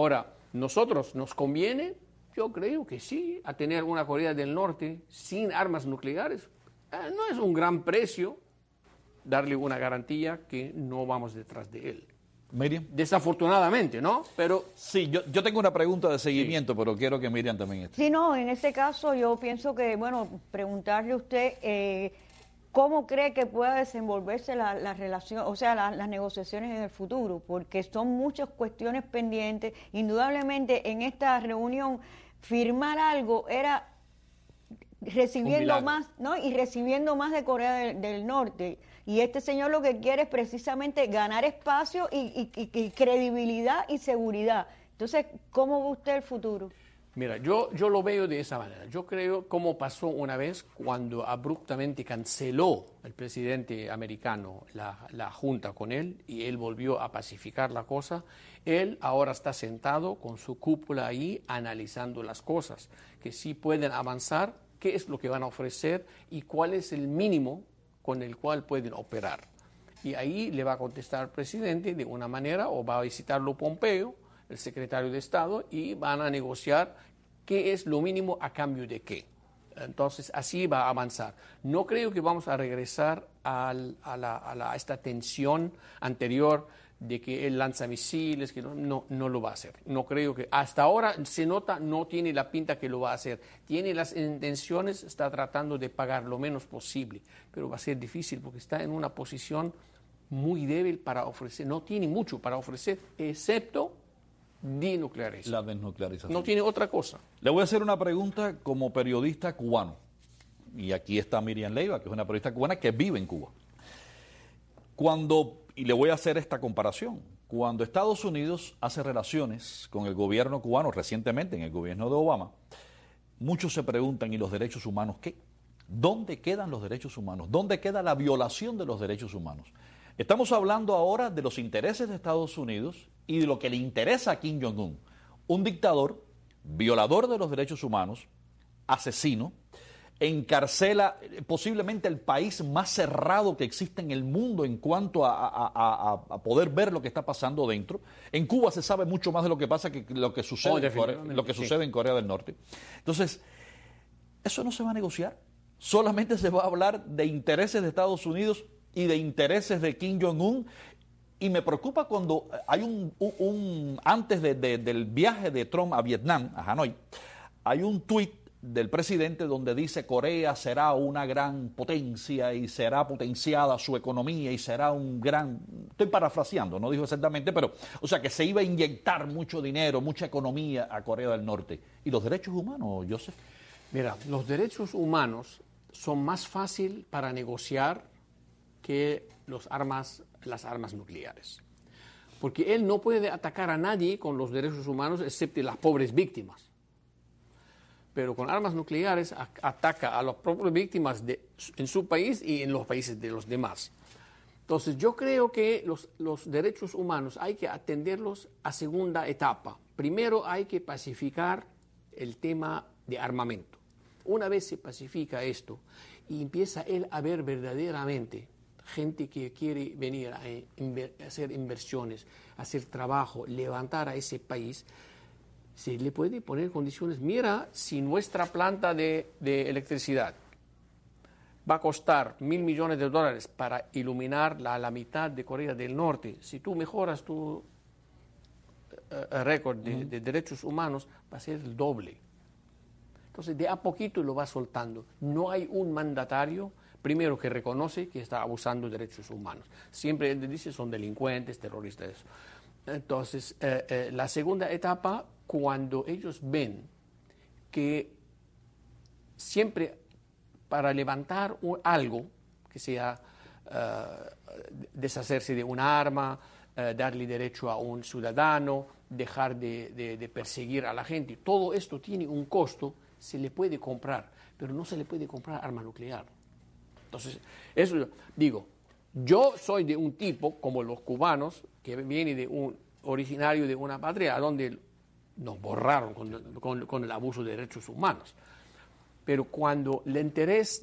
Nosotros, ¿nos conviene? Yo creo que sí, a tener una Corea del Norte sin armas nucleares. No es un gran precio darle una garantía que no vamos detrás de él. Miriam. Desafortunadamente, ¿no? Pero sí, yo tengo una pregunta de seguimiento, pero quiero que Miriam también esté. Sí, no, en este caso yo pienso que, bueno, preguntarle a usted cómo cree que pueda desenvolverse la relación, o sea, las negociaciones en el futuro, porque son muchas cuestiones pendientes. Indudablemente en esta reunión firmar algo era recibiendo más, ¿no? Y recibiendo más de Corea del Norte. Y este señor lo que quiere es precisamente ganar espacio y credibilidad y seguridad. Entonces, ¿cómo ve usted el futuro? Mira, yo lo veo de esa manera. Yo creo como pasó una vez cuando abruptamente canceló el presidente americano la junta con él y él volvió a pacificar la cosa. Él ahora está sentado con su cúpula ahí analizando las cosas, que sí pueden avanzar, qué es lo que van a ofrecer y cuál es el mínimo con el cual pueden operar. Y ahí le va a contestar el presidente de una manera, o va a visitarlo Pompeo, el secretario de Estado, y van a negociar qué es lo mínimo a cambio de qué. Entonces, así va a avanzar. No creo que vamos a regresar a esta tensión anterior de que él lanza misiles, que no lo va a hacer. No creo que, hasta ahora se nota, no tiene la pinta que lo va a hacer. Tiene las intenciones, está tratando de pagar lo menos posible, pero va a ser difícil porque está en una posición muy débil para ofrecer. No tiene mucho para ofrecer, excepto denuclearización. La desnuclearización. No tiene otra cosa. Le voy a hacer una pregunta como periodista cubano. Y aquí está Miriam Leiva, que es una periodista cubana que vive en Cuba. Y le voy a hacer esta comparación. Cuando Estados Unidos hace relaciones con el gobierno cubano, recientemente en el gobierno de Obama, muchos se preguntan, ¿y los derechos humanos qué? ¿Dónde quedan los derechos humanos? ¿Dónde queda la violación de los derechos humanos? Estamos hablando ahora de los intereses de Estados Unidos y de lo que le interesa a Kim Jong-un, un dictador, violador de los derechos humanos, asesino, encarcela posiblemente el país más cerrado que existe en el mundo en cuanto a poder ver lo que está pasando dentro. En Cuba se sabe mucho más de lo que pasa que lo que sucede, sucede en Corea del Norte. Entonces, eso no se va a negociar. Solamente se va a hablar de intereses de Estados Unidos y de intereses de Kim Jong-un. Y me preocupa cuando hay antes del viaje de Trump a Vietnam, a Hanoi, hay un tuit del presidente donde dice Corea será una gran potencia y será potenciada su economía y será un gran, estoy parafraseando, no dijo exactamente, pero o sea que se iba a inyectar mucho dinero, mucha economía a Corea del Norte. ¿Y los derechos humanos, Joseph? Mira, los derechos humanos son más fácil para negociar que las armas nucleares. Porque él no puede atacar a nadie con los derechos humanos excepto las pobres víctimas. Pero con armas nucleares ataca a las propias víctimas en su país y en los países de los demás. Entonces yo creo que los derechos humanos hay que atenderlos a segunda etapa. Primero hay que pacificar el tema de armamento. Una vez se pacifica esto y empieza él a ver verdaderamente gente que quiere venir a hacer inversiones, hacer trabajo, levantar a ese país, se le puede poner condiciones. Mira, si nuestra planta de electricidad va a costar $1.000 millones para iluminar la mitad de Corea del Norte, si tú mejoras tu récord de derechos humanos, va a ser el doble. Entonces, de a poquito lo va soltando. No hay un mandatario, primero, que reconoce que está abusando de derechos humanos. Siempre él dice son delincuentes, terroristas. Entonces, la segunda etapa, cuando ellos ven que siempre para levantar algo, que sea deshacerse de un arma, darle derecho a un ciudadano, dejar de perseguir a la gente, todo esto tiene un costo, se le puede comprar, pero no se le puede comprar arma nuclear. Entonces, eso digo, yo soy de un tipo, como los cubanos, que viene originario de una patria donde nos borraron con el abuso de derechos humanos. Pero cuando el interés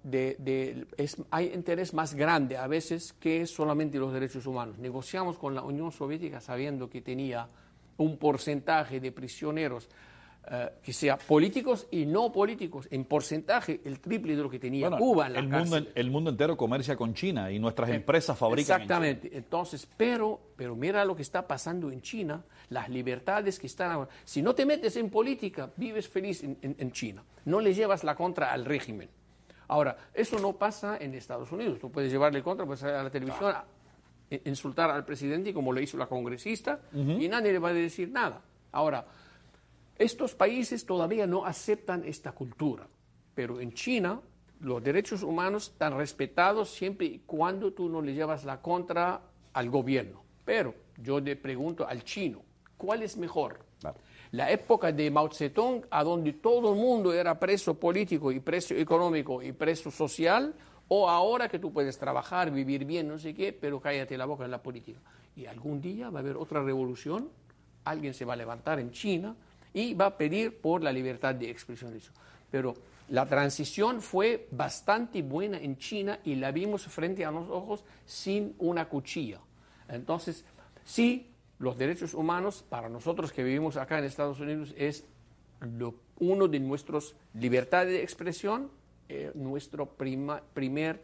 hay interés más grande a veces que solamente los derechos humanos. Negociamos con la Unión Soviética sabiendo que tenía un porcentaje de prisioneros que sea políticos y no políticos, en porcentaje el triple de lo que tenía Cuba en la cárcel. El mundo entero comercia con China y nuestras empresas fabrican Exactamente. En China. Entonces, pero mira lo que está pasando en China, las libertades que están ahora. Si no te metes en política, vives feliz en China. No le llevas la contra al régimen. Ahora, eso no pasa en Estados Unidos. Tú puedes llevarle contra, puedes salir a la televisión a insultar al presidente como lo hizo la congresista y nadie le va a decir nada. Ahora, estos países todavía no aceptan esta cultura, pero en China los derechos humanos están respetados siempre y cuando tú no le llevas la contra al gobierno. Pero yo le pregunto al chino, ¿cuál es mejor? La época de Mao Zedong, a donde todo el mundo era preso político y preso económico y preso social, o ahora que tú puedes trabajar, vivir bien, no sé qué, pero cállate la boca en la política. Y algún día va a haber otra revolución, alguien se va a levantar en China y va a pedir por la libertad de expresión. Pero la transición fue bastante buena en China y la vimos frente a los ojos sin una cuchilla. Entonces, sí, los derechos humanos, para nosotros que vivimos acá en Estados Unidos, es uno de nuestras libertades de expresión, nuestro primer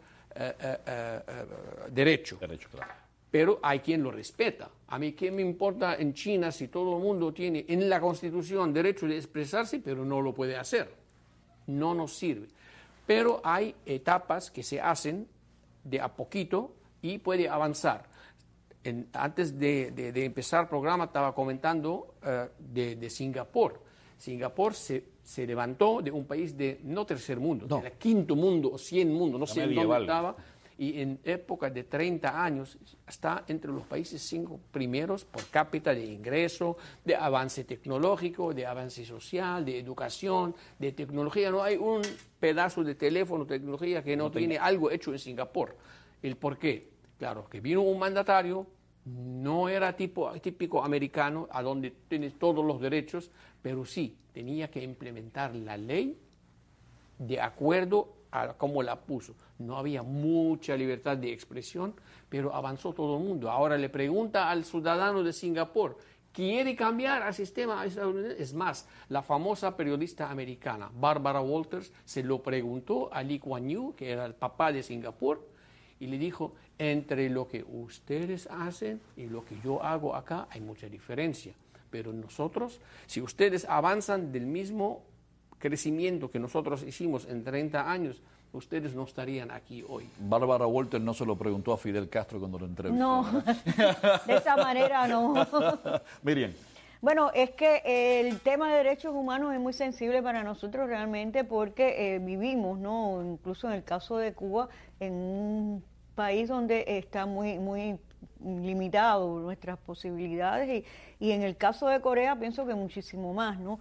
derecho. Claro. Pero hay quien lo respeta. A mí, ¿qué me importa en China si todo el mundo tiene en la Constitución derecho de expresarse, pero no lo puede hacer? No nos sirve. Pero hay etapas que se hacen de a poquito y puede avanzar. Antes de empezar el programa estaba comentando de Singapur. Singapur se levantó de un país de no tercer mundo, no. Era quinto mundo o 100 mundo, no sé en dónde estaba. Y en época de 30 años está entre los países 5 primeros por cápita de ingreso, de avance tecnológico, de avance social, de educación, de tecnología. No hay un pedazo de teléfono, tecnología que no tiene algo hecho en Singapur. ¿El por qué? Claro, que vino un mandatario, no era típico americano, a donde tienes todos los derechos, pero sí tenía que implementar la ley de acuerdo a cómo la puso. No había mucha libertad de expresión, pero avanzó todo el mundo. Ahora le pregunta al ciudadano de Singapur, ¿quiere cambiar al sistema estadounidense? Es más, la famosa periodista americana Barbara Walters se lo preguntó a Lee Kuan Yew, que era el papá de Singapur, y le dijo, entre lo que ustedes hacen y lo que yo hago acá hay mucha diferencia. Pero nosotros, si ustedes avanzan del mismo crecimiento que nosotros hicimos en 30 años, ustedes no estarían aquí hoy. Bárbara Walters no se lo preguntó a Fidel Castro cuando lo entrevistó. No, de esa manera no. Miriam. Bueno, es que el tema de derechos humanos es muy sensible para nosotros realmente porque vivimos, ¿no? Incluso en el caso de Cuba, en un país donde está muy limitado nuestras posibilidades y en el caso de Corea pienso que muchísimo más, ¿no?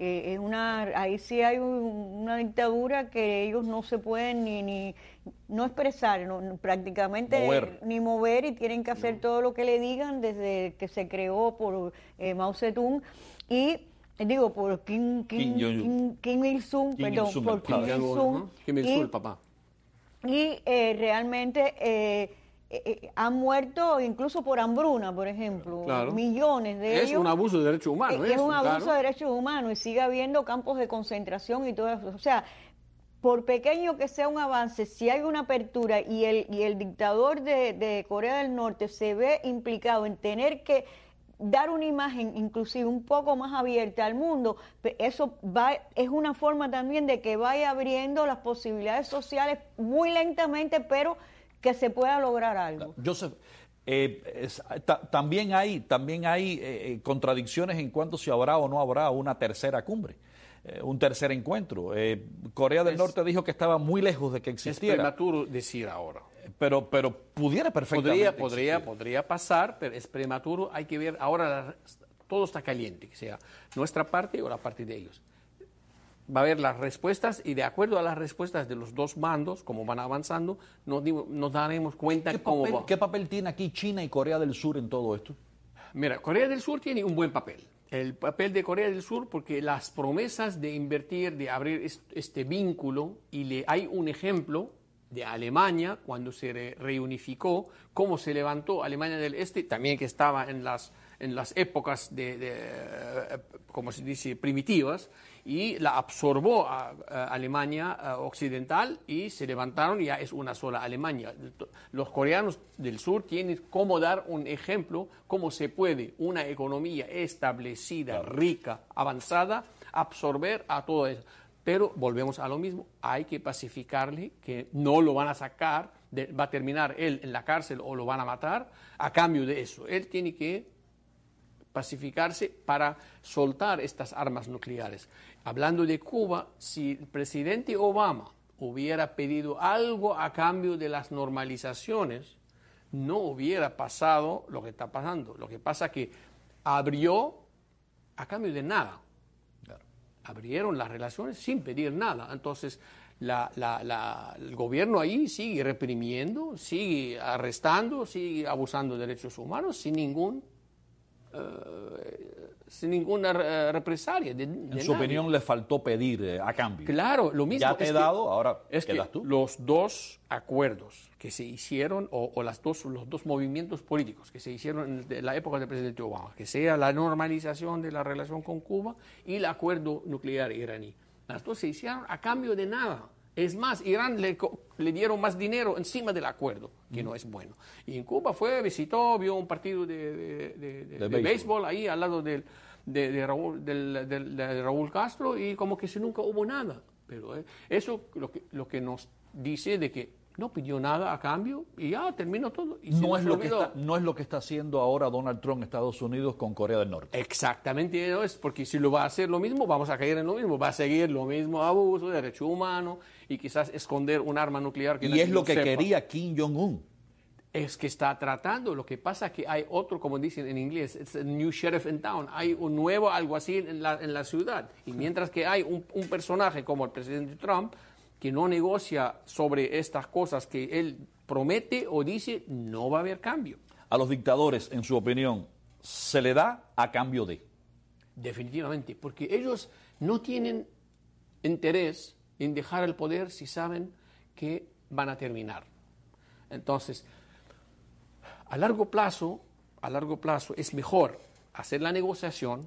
Ahí sí hay una dictadura que ellos no se pueden ni no expresar, prácticamente ni mover y tienen que hacer todo lo que le digan desde que se creó por Mao Zedong y digo por Kim Il-sung, perdón, por Kim Il-sung, Kim Il-sung, el papá. Y realmente han muerto incluso por hambruna, por ejemplo, claro. Millones de ellos. Es un abuso de derechos humanos. Es un abuso de derechos humanos y sigue habiendo campos de concentración y todo eso. O sea, por pequeño que sea un avance, si hay una apertura y el dictador de Corea del Norte se ve implicado en tener que dar una imagen inclusive un poco más abierta al mundo, eso es una forma también de que vaya abriendo las posibilidades sociales muy lentamente, pero que se pueda lograr algo. Joseph, también hay contradicciones en cuanto si habrá o no habrá una tercera cumbre, un tercer encuentro. Corea del Norte dijo que estaba muy lejos de que existiera. Es prematuro decir ahora. Pero pudiera perfectamente podría pasar, pero es prematuro. Hay que ver, ahora todo está caliente, que sea nuestra parte o la parte de ellos. Va a haber las respuestas y de acuerdo a las respuestas de los dos bandos, como van avanzando, nos daremos cuenta ¿Qué papel tiene aquí China y Corea del Sur en todo esto? Mira, Corea del Sur tiene un buen papel. El papel de Corea del Sur, porque las promesas de invertir, de abrir este vínculo, y hay un ejemplo de Alemania, cuando se reunificó, cómo se levantó Alemania del Este, también que estaba en las en las épocas como se dice, primitivas, y la absorbó a Alemania Occidental y se levantaron y ya es una sola Alemania. Los coreanos del sur tienen cómo dar un ejemplo, cómo se puede una economía establecida, rica, avanzada, absorber a todo eso. Pero volvemos a lo mismo, hay que pacificarle, que no lo van a sacar, va a terminar él en la cárcel o lo van a matar a cambio de eso. Él tiene que pacificarse para soltar estas armas nucleares. Hablando de Cuba, si el presidente Obama hubiera pedido algo a cambio de las normalizaciones, no hubiera pasado lo que está pasando. Lo que pasa es que abrió a cambio de nada. Abrieron las relaciones sin pedir nada. Entonces, el gobierno ahí sigue reprimiendo, sigue arrestando, sigue abusando de derechos humanos sin ninguna represalia. En su opinión, le faltó pedir a cambio. Claro, lo mismo. Ya te he dado, ahora es quedas que tú. Los dos acuerdos que se hicieron, o los dos movimientos políticos que se hicieron en la época del presidente Obama, que sea la normalización de la relación con Cuba y el acuerdo nuclear iraní. Las dos se hicieron a cambio de nada. Es más, Irán le dieron más dinero encima del acuerdo, que no es bueno. Y en Cuba visitó, vio un partido de béisbol ahí al lado de Raúl Castro, y como que nunca hubo nada. Pero eso lo que nos dice de que no pidió nada a cambio y ya terminó todo. Y no es lo que está haciendo ahora Donald Trump en Estados Unidos con Corea del Norte. Exactamente, no es porque si lo va a hacer lo mismo, vamos a caer en lo mismo. Va a seguir lo mismo abuso de derecho humano y quizás esconder un arma nuclear. Y es lo que quería Kim Jong-un. Es que está tratando. Lo que pasa es que hay otro, como dicen en inglés, it's a new sheriff in town. Hay un nuevo algo así en la ciudad. Y mientras que hay un personaje como el presidente Trump que no negocia sobre estas cosas que él promete o dice, no va a haber cambio. A los dictadores, en su opinión, ¿se le da a cambio de? Definitivamente, porque ellos no tienen interés en dejar el poder si saben que van a terminar. Entonces, a largo plazo es mejor hacer la negociación,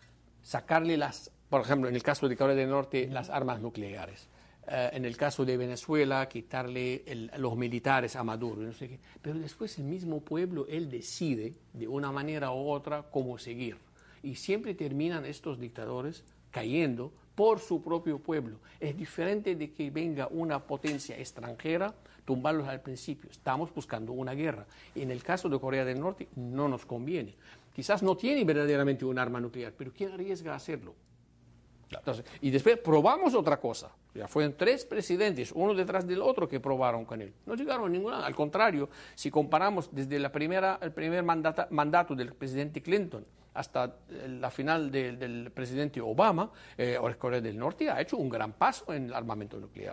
sacarle por ejemplo, en el caso de Corea del Norte, las armas nucleares. En el caso de Venezuela, quitarle los militares a Maduro, no sé qué. Pero después el mismo pueblo, él decide de una manera u otra cómo seguir. Y siempre terminan estos dictadores cayendo por su propio pueblo. Es diferente de que venga una potencia extranjera, tumbarlos al principio. Estamos buscando una guerra. Y en el caso de Corea del Norte no nos conviene. Quizás no tiene verdaderamente un arma nuclear, pero ¿quién arriesga a hacerlo? Entonces, y después probamos otra cosa. Ya fueron 3 presidentes, uno detrás del otro, que probaron con él. No llegaron a ninguna. Al contrario, si comparamos desde el primer mandato del presidente Clinton hasta la final del presidente Obama, Corea del Norte ha hecho un gran paso en el armamento nuclear.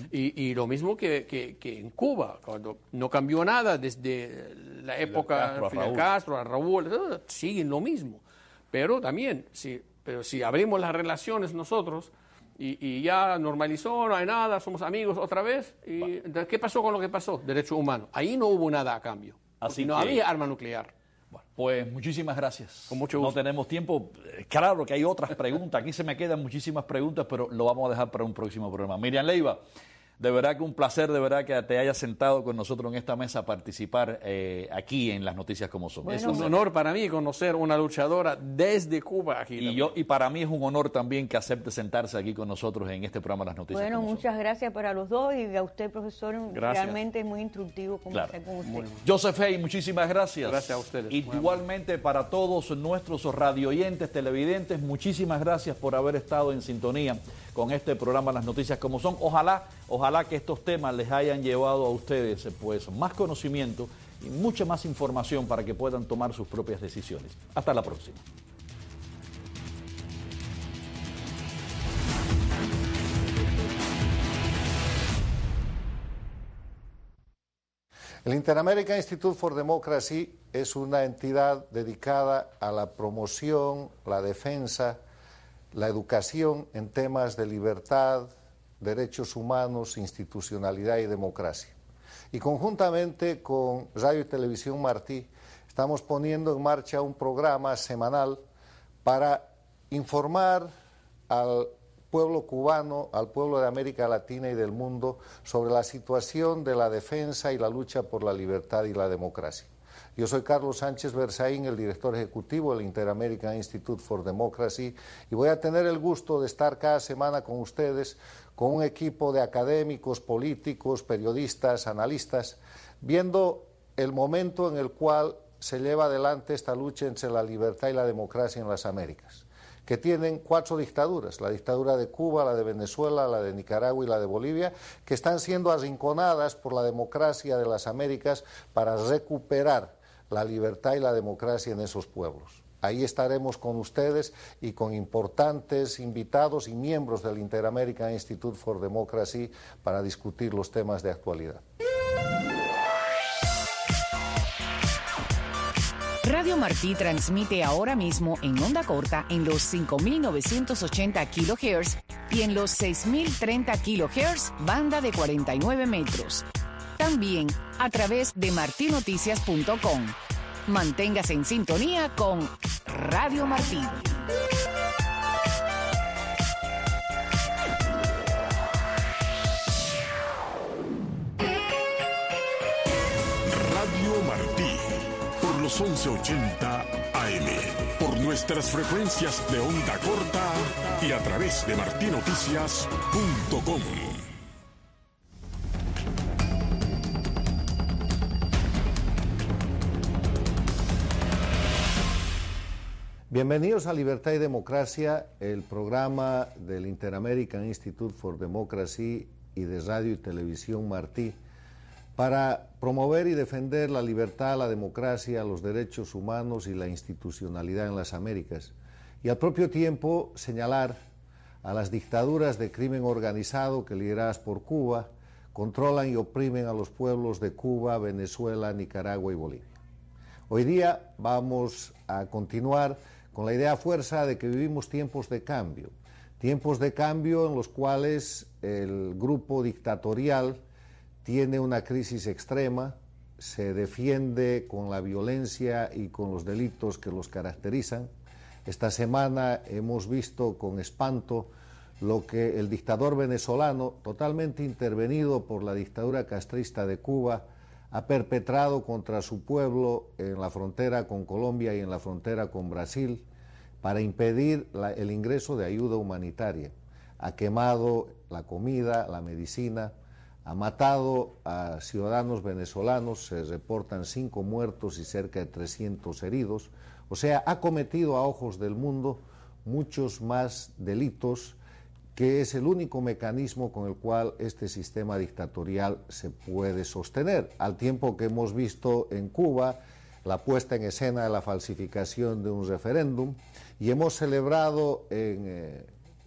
Y lo mismo que en Cuba, cuando no cambió nada desde la época de Fidel Castro, a Raúl, siguen lo mismo. Pero también, si abrimos las relaciones nosotros y ya normalizó, no hay nada, somos amigos otra vez, y ¿qué pasó con lo que pasó? Derecho humano. Ahí no hubo nada a cambio. Así no había arma nuclear. Bueno, pues muchísimas gracias. Con mucho gusto. No tenemos tiempo. Claro que hay otras preguntas. Aquí se me quedan muchísimas preguntas, pero lo vamos a dejar para un próximo programa. Miriam Leiva, de verdad que un placer, de verdad que te hayas sentado con nosotros en esta mesa a participar aquí en Las Noticias Como Son. Bueno, es un honor para mí conocer una luchadora desde Cuba aquí. Y para mí es un honor también que acepte sentarse aquí con nosotros en este programa Las Noticias Bueno, Como muchas Son. gracias para los dos y a usted, profesor, Gracias. realmente es muy instructivo conversar con usted. Joseph Hey, muchísimas gracias. Gracias a ustedes. Igualmente para todos nuestros radioyentes, televidentes, muchísimas gracias por haber estado en sintonía con este programa Las Noticias Como Son. Ojalá que estos temas les hayan llevado a ustedes pues más conocimiento y mucha más información para que puedan tomar sus propias decisiones. Hasta la próxima. El Inter-American Institute for Democracy es una entidad dedicada a la promoción, la defensa, la educación en temas de libertad, derechos humanos, institucionalidad y democracia. Y conjuntamente con Radio y Televisión Martí estamos poniendo en marcha un programa semanal para informar al pueblo cubano, al pueblo de América Latina y del mundo sobre la situación de la defensa y la lucha por la libertad y la democracia. Yo soy Carlos Sánchez Berzaín, el director ejecutivo del Inter-American Institute for Democracy, y voy a tener el gusto de estar cada semana con ustedes, con un equipo de académicos, políticos, periodistas, analistas, viendo el momento en el cual se lleva adelante esta lucha entre la libertad y la democracia en las Américas, que tienen 4 dictaduras, la dictadura de Cuba, la de Venezuela, la de Nicaragua y la de Bolivia, que están siendo arrinconadas por la democracia de las Américas para recuperar la libertad y la democracia en esos pueblos. Ahí estaremos con ustedes y con importantes invitados y miembros del Inter-American Institute for Democracy para discutir los temas de actualidad. Radio Martí transmite ahora mismo en onda corta en los 5.980 kHz y en los 6.030 kHz banda de 49 metros. También a través de martinoticias.com. Manténgase en sintonía con Radio Martí. Radio Martí, por los 1180 AM, por nuestras frecuencias de onda corta y a través de martinoticias.com. Bienvenidos a Libertad y Democracia, el programa del Inter-American Institute for Democracy y de Radio y Televisión Martí, para promover y defender la libertad, la democracia, los derechos humanos y la institucionalidad en las Américas, y al propio tiempo señalar a las dictaduras de crimen organizado que, lideradas por Cuba, controlan y oprimen a los pueblos de Cuba, Venezuela, Nicaragua y Bolivia. Hoy día vamos a continuar con la idea fuerza de que vivimos tiempos de cambio en los cuales el grupo dictatorial tiene una crisis extrema, se defiende con la violencia y con los delitos que los caracterizan. Esta semana hemos visto con espanto lo que el dictador venezolano, totalmente intervenido por la dictadura castrista de Cuba, ha perpetrado contra su pueblo en la frontera con Colombia y en la frontera con Brasil para impedir el ingreso de ayuda humanitaria. Ha quemado la comida, la medicina, ha matado a ciudadanos venezolanos, se reportan 5 muertos y cerca de 300 heridos, o sea, ha cometido a ojos del mundo muchos más delitos, que es el único mecanismo con el cual este sistema dictatorial se puede sostener, al tiempo que hemos visto en Cuba la puesta en escena de la falsificación de un referéndum, y hemos celebrado en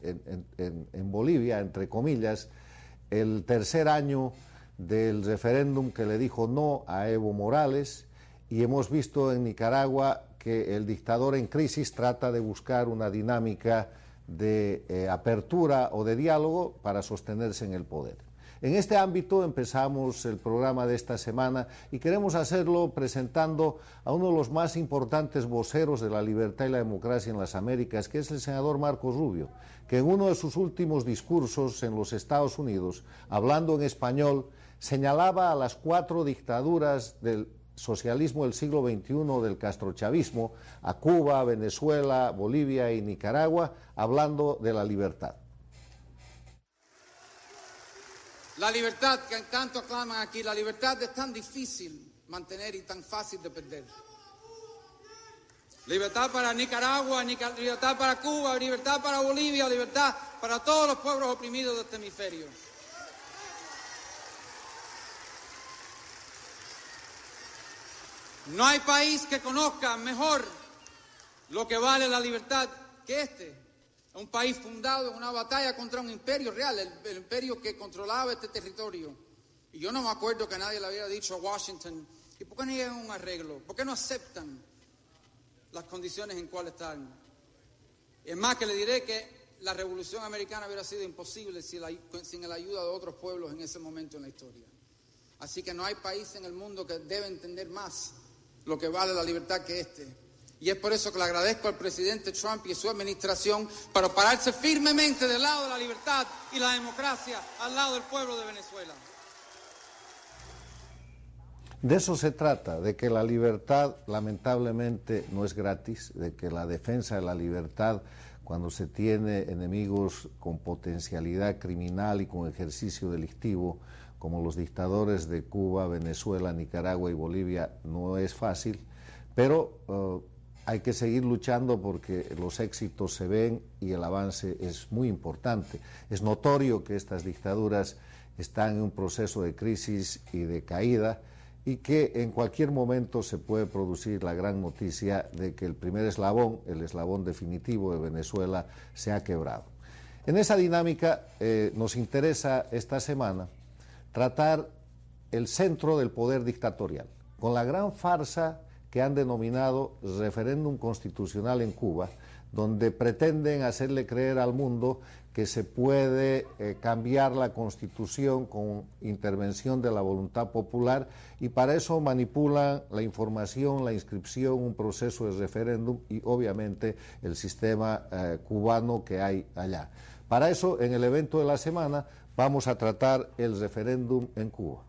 Bolivia, entre comillas, el tercer año del referéndum que le dijo no a Evo Morales, y hemos visto en Nicaragua que el dictador en crisis trata de buscar una dinámica de apertura o de diálogo para sostenerse en el poder. En este ámbito empezamos el programa de esta semana y queremos hacerlo presentando a uno de los más importantes voceros de la libertad y la democracia en las Américas, que es el senador Marco Rubio, que en uno de sus últimos discursos en los Estados Unidos, hablando en español, señalaba a las 4 dictaduras del socialismo del siglo XXI, del castrochavismo, a Cuba, Venezuela, Bolivia y Nicaragua, hablando de la libertad. La libertad que tanto aclaman aquí, la libertad es tan difícil mantener y tan fácil de perder. Libertad para Nicaragua, libertad para Cuba, libertad para Bolivia, libertad para todos los pueblos oprimidos de este hemisferio. No hay país que conozca mejor lo que vale la libertad que este. Un país fundado en una batalla contra un imperio real, el imperio que controlaba este territorio. Y yo no me acuerdo que nadie le hubiera dicho a Washington, ¿y por qué no llegan a un arreglo? ¿Por qué no aceptan las condiciones en cuales están? Es más, que le diré que la revolución americana hubiera sido imposible sin la ayuda de otros pueblos en ese momento en la historia. Así que no hay país en el mundo que debe entender más lo que vale la libertad que este. Y es por eso que le agradezco al presidente Trump y a su administración para pararse firmemente del lado de la libertad y la democracia al lado del pueblo de Venezuela. De eso se trata, de que la libertad lamentablemente no es gratis, de que la defensa de la libertad, cuando se tiene enemigos con potencialidad criminal y con ejercicio delictivo, como los dictadores de Cuba, Venezuela, Nicaragua y Bolivia, no es fácil, pero hay que seguir luchando porque los éxitos se ven y el avance es muy importante. Es notorio que estas dictaduras están en un proceso de crisis y de caída, y que en cualquier momento se puede producir la gran noticia de que el primer eslabón, el eslabón definitivo de Venezuela, se ha quebrado. En esa dinámica nos interesa esta semana tratar el centro del poder dictatorial, con la gran farsa que han denominado referéndum constitucional en Cuba, donde pretenden hacerle creer al mundo que se puede cambiar la Constitución con intervención de la voluntad popular, y para eso manipulan la información, la inscripción, un proceso de referéndum y obviamente el sistema cubano que hay allá. Para eso, en el evento de la semana, vamos a tratar el referéndum en Cuba.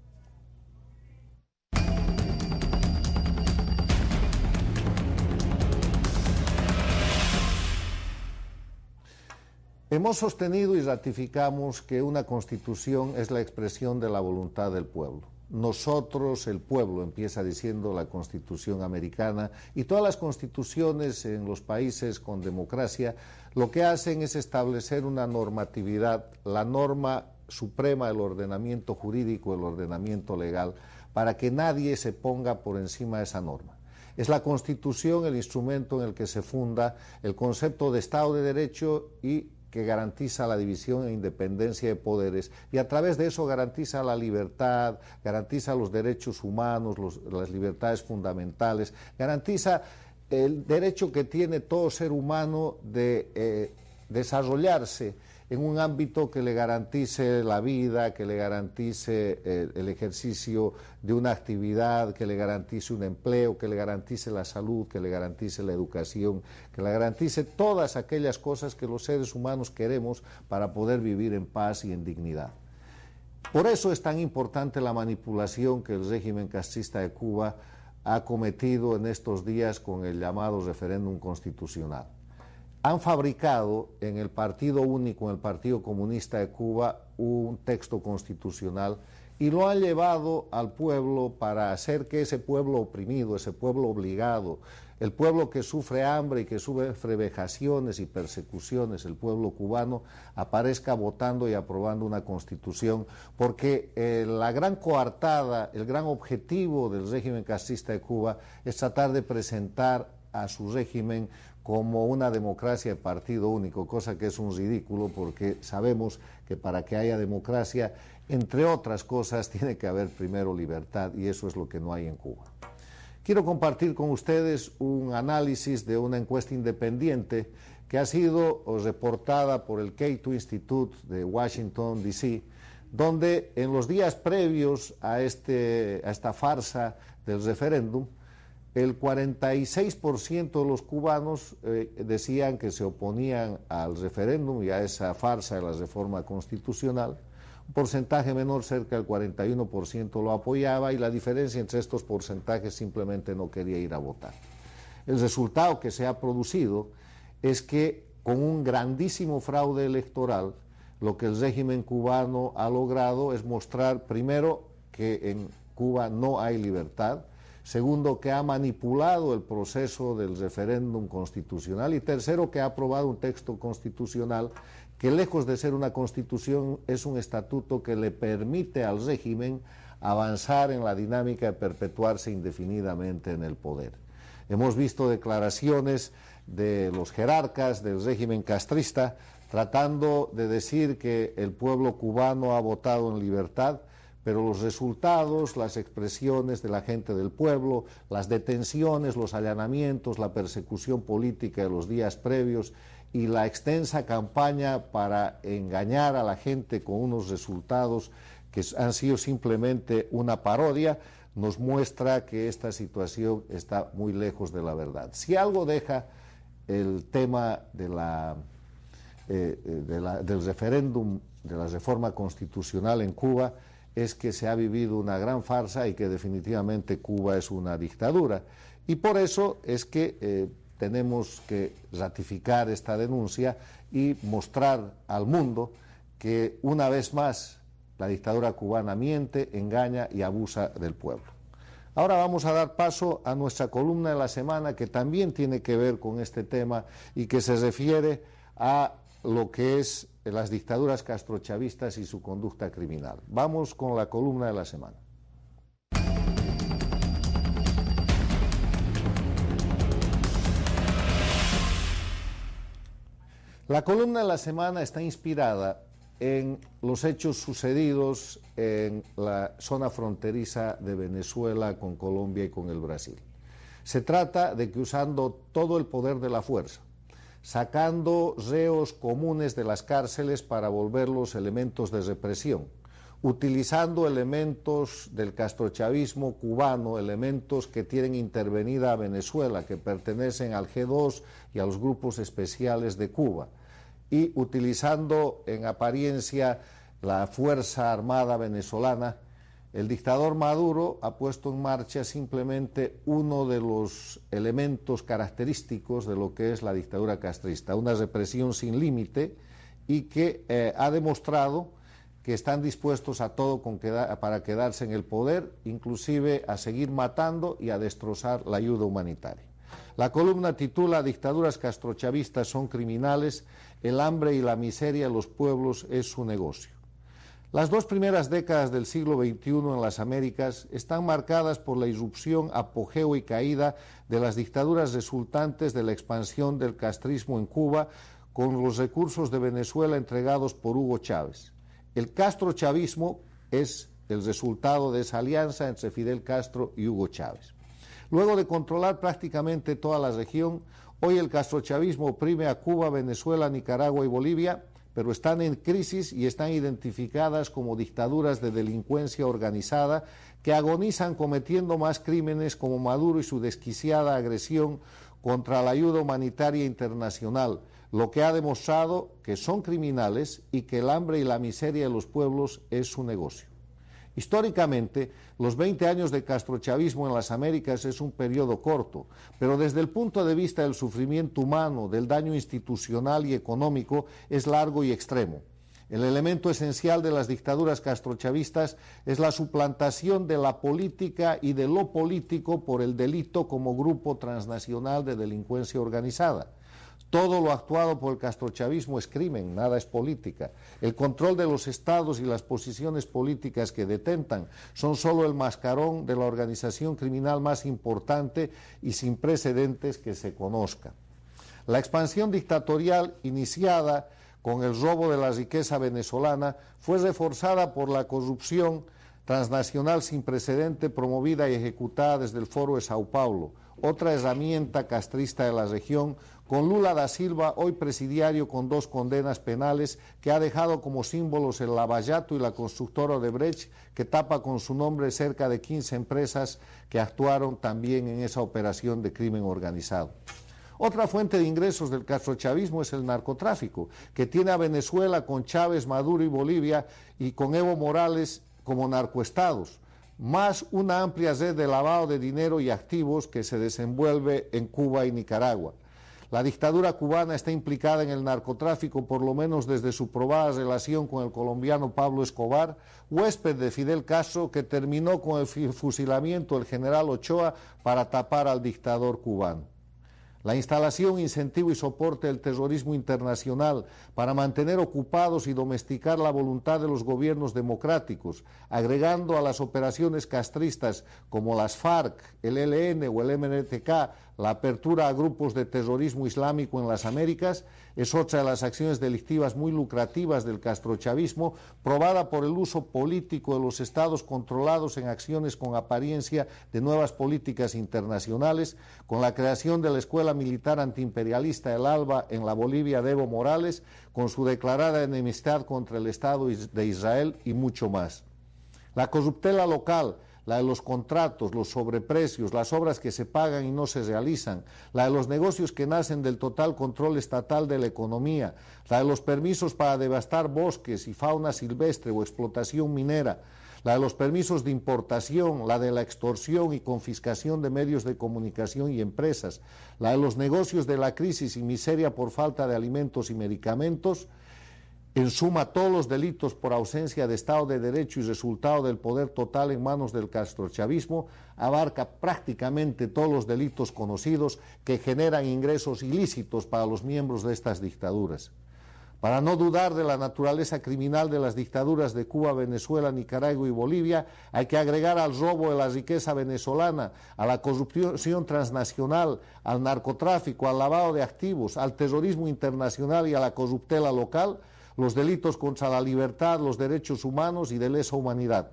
Hemos sostenido y ratificamos que una constitución es la expresión de la voluntad del pueblo. Nosotros, el pueblo, empieza diciendo la Constitución americana, y todas las constituciones en los países con democracia lo que hacen es establecer una normatividad, la norma suprema del ordenamiento jurídico, el ordenamiento legal, para que nadie se ponga por encima de esa norma. Es la Constitución el instrumento en el que se funda el concepto de Estado de Derecho y que garantiza la división e independencia de poderes, y a través de eso garantiza la libertad, garantiza los derechos humanos, las libertades fundamentales, garantiza el derecho que tiene todo ser humano de desarrollarse en un ámbito que le garantice la vida, que le garantice el ejercicio de una actividad, que le garantice un empleo, que le garantice la salud, que le garantice la educación, que le garantice todas aquellas cosas que los seres humanos queremos para poder vivir en paz y en dignidad. Por eso es tan importante la manipulación que el régimen castrista de Cuba ha cometido en estos días con el llamado referéndum constitucional. Han fabricado en el Partido Único, en el Partido Comunista de Cuba, un texto constitucional y lo han llevado al pueblo para hacer que ese pueblo oprimido, ese pueblo obligado, el pueblo que sufre hambre y que sufre vejaciones y persecuciones, el pueblo cubano, aparezca votando y aprobando una constitución, porque la gran coartada, el gran objetivo del régimen castrista de Cuba es tratar de presentar a su régimen como una democracia de partido único, cosa que es un ridículo, porque sabemos que para que haya democracia, entre otras cosas, tiene que haber primero libertad, y eso es lo que no hay en Cuba. Quiero compartir con ustedes un análisis de una encuesta independiente que ha sido reportada por el Cato Institute de Washington, D.C., donde en los días previos a esta farsa del referéndum, el 46% de los cubanos decían que se oponían al referéndum y a esa farsa de la reforma constitucional. Un porcentaje menor, cerca del 41%, lo apoyaba, y la diferencia entre estos porcentajes simplemente no quería ir a votar. El resultado que se ha producido es que, con un grandísimo fraude electoral, lo que el régimen cubano ha logrado es mostrar, primero, que en Cuba no hay libertad; segundo, que ha manipulado el proceso del referéndum constitucional; y tercero, que ha aprobado un texto constitucional que, lejos de ser una constitución, es un estatuto que le permite al régimen avanzar en la dinámica de perpetuarse indefinidamente en el poder. Hemos visto declaraciones de los jerarcas del régimen castrista tratando de decir que el pueblo cubano ha votado en libertad, pero los resultados, las expresiones de la gente del pueblo, las detenciones, los allanamientos, la persecución política de los días previos y la extensa campaña para engañar a la gente con unos resultados que han sido simplemente una parodia, nos muestra que esta situación está muy lejos de la verdad. Si algo deja el tema del referéndum de la reforma constitucional en Cuba, es que se ha vivido una gran farsa y que definitivamente Cuba es una dictadura. Y por eso es que tenemos que ratificar esta denuncia y mostrar al mundo que una vez más la dictadura cubana miente, engaña y abusa del pueblo. Ahora vamos a dar paso a nuestra columna de la semana, que también tiene que ver con este tema y que se refiere a lo que es las dictaduras castrochavistas y su conducta criminal. Vamos con la columna de la semana. La columna de la semana está inspirada en los hechos sucedidos en la zona fronteriza de Venezuela con Colombia y con el Brasil. Se trata de que usando todo el poder de la fuerza, sacando reos comunes de las cárceles para volverlos elementos de represión, utilizando elementos del castrochavismo cubano, elementos que tienen intervenida a Venezuela, que pertenecen al G2 y a los grupos especiales de Cuba, y utilizando en apariencia la Fuerza Armada venezolana, el dictador Maduro ha puesto en marcha simplemente uno de los elementos característicos de lo que es la dictadura castrista, una represión sin límite y que ha demostrado que están dispuestos a todo para quedarse en el poder, inclusive a seguir matando y a destrozar la ayuda humanitaria. La columna titula "Dictaduras castrochavistas son criminales, el hambre y la miseria de los pueblos es su negocio". Las dos primeras décadas del siglo XXI en las Américas están marcadas por la irrupción, apogeo y caída de las dictaduras resultantes de la expansión del castrismo en Cuba con los recursos de Venezuela entregados por Hugo Chávez. El castrochavismo es el resultado de esa alianza entre Fidel Castro y Hugo Chávez. Luego de controlar prácticamente toda la región, hoy el castrochavismo oprime a Cuba, Venezuela, Nicaragua y Bolivia, pero están en crisis y están identificadas como dictaduras de delincuencia organizada que agonizan cometiendo más crímenes como Maduro y su desquiciada agresión contra la ayuda humanitaria internacional, lo que ha demostrado que son criminales y que el hambre y la miseria de los pueblos es su negocio. Históricamente, los 20 años de castrochavismo en las Américas es un periodo corto, pero desde el punto de vista del sufrimiento humano, del daño institucional y económico, es largo y extremo. El elemento esencial de las dictaduras castrochavistas es la suplantación de la política y de lo político por el delito como grupo transnacional de delincuencia organizada. Todo lo actuado por el castrochavismo es crimen, nada es política. El control de los estados y las posiciones políticas que detentan son solo el mascarón de la organización criminal más importante y sin precedentes que se conozca. La expansión dictatorial iniciada con el robo de la riqueza venezolana fue reforzada por la corrupción transnacional sin precedente promovida y ejecutada desde el Foro de Sao Paulo, otra herramienta castrista de la región, con Lula da Silva, hoy presidiario con 2 condenas penales, que ha dejado como símbolos el Lavallato y la constructora Odebrecht, que tapa con su nombre cerca de 15 empresas que actuaron también en esa operación de crimen organizado. Otra fuente de ingresos del castrochavismo es el narcotráfico, que tiene a Venezuela con Chávez, Maduro y Bolivia y con Evo Morales como narcoestados, más una amplia red de lavado de dinero y activos que se desenvuelve en Cuba y Nicaragua. La dictadura cubana está implicada en el narcotráfico por lo menos desde su probada relación con el colombiano Pablo Escobar, huésped de Fidel Castro, que terminó con el fusilamiento del general Ochoa para tapar al dictador cubano. La instalación, incentivo y soporte del terrorismo internacional para mantener ocupados y domesticar la voluntad de los gobiernos democráticos, agregando a las operaciones castristas como las FARC, el ELN o el MNTK, la apertura a grupos de terrorismo islámico en las Américas, es otra de las acciones delictivas muy lucrativas del castrochavismo, probada por el uso político de los estados controlados en acciones con apariencia de nuevas políticas internacionales, con la creación de la Escuela Militar Antiimperialista El Alba en la Bolivia de Evo Morales, con su declarada enemistad contra el Estado de Israel y mucho más. La corruptela local, la de los contratos, los sobreprecios, las obras que se pagan y no se realizan, la de los negocios que nacen del total control estatal de la economía, la de los permisos para devastar bosques y fauna silvestre o explotación minera, la de los permisos de importación, la de la extorsión y confiscación de medios de comunicación y empresas, la de los negocios de la crisis y miseria por falta de alimentos y medicamentos. En suma, todos los delitos por ausencia de Estado de Derecho y resultado del poder total en manos del castrochavismo abarca prácticamente todos los delitos conocidos que generan ingresos ilícitos para los miembros de estas dictaduras. Para no dudar de la naturaleza criminal de las dictaduras de Cuba, Venezuela, Nicaragua y Bolivia, hay que agregar al robo de la riqueza venezolana, a la corrupción transnacional, al narcotráfico, al lavado de activos, al terrorismo internacional y a la corruptela local, los delitos contra la libertad, los derechos humanos y de lesa humanidad.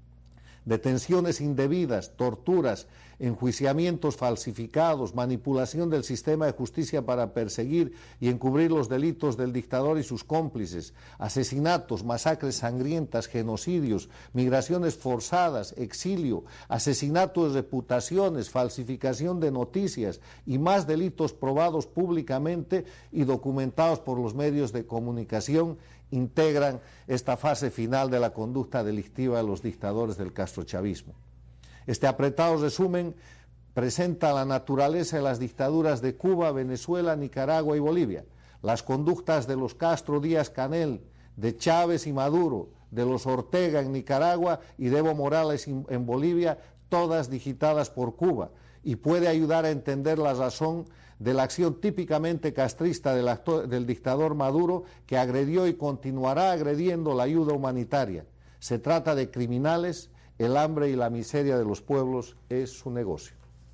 Detenciones indebidas, torturas, enjuiciamientos falsificados, manipulación del sistema de justicia para perseguir y encubrir los delitos del dictador y sus cómplices, asesinatos, masacres sangrientas, genocidios, migraciones forzadas, exilio, asesinato de reputaciones, falsificación de noticias y más delitos probados públicamente y documentados por los medios de comunicación integran esta fase final de la conducta delictiva de los dictadores del castrochavismo. Este apretado resumen presenta la naturaleza de las dictaduras de Cuba, Venezuela, Nicaragua y Bolivia, las conductas de los Castro, Díaz Canel, de Chávez y Maduro, de los Ortega en Nicaragua y de Evo Morales en Bolivia, todas digitadas por Cuba, y puede ayudar a entender la razón de la acción típicamente castrista del dictador Maduro, que agredió y continuará agrediendo la ayuda humanitaria. Se trata de criminales, el hambre y la miseria de los pueblos es su negocio.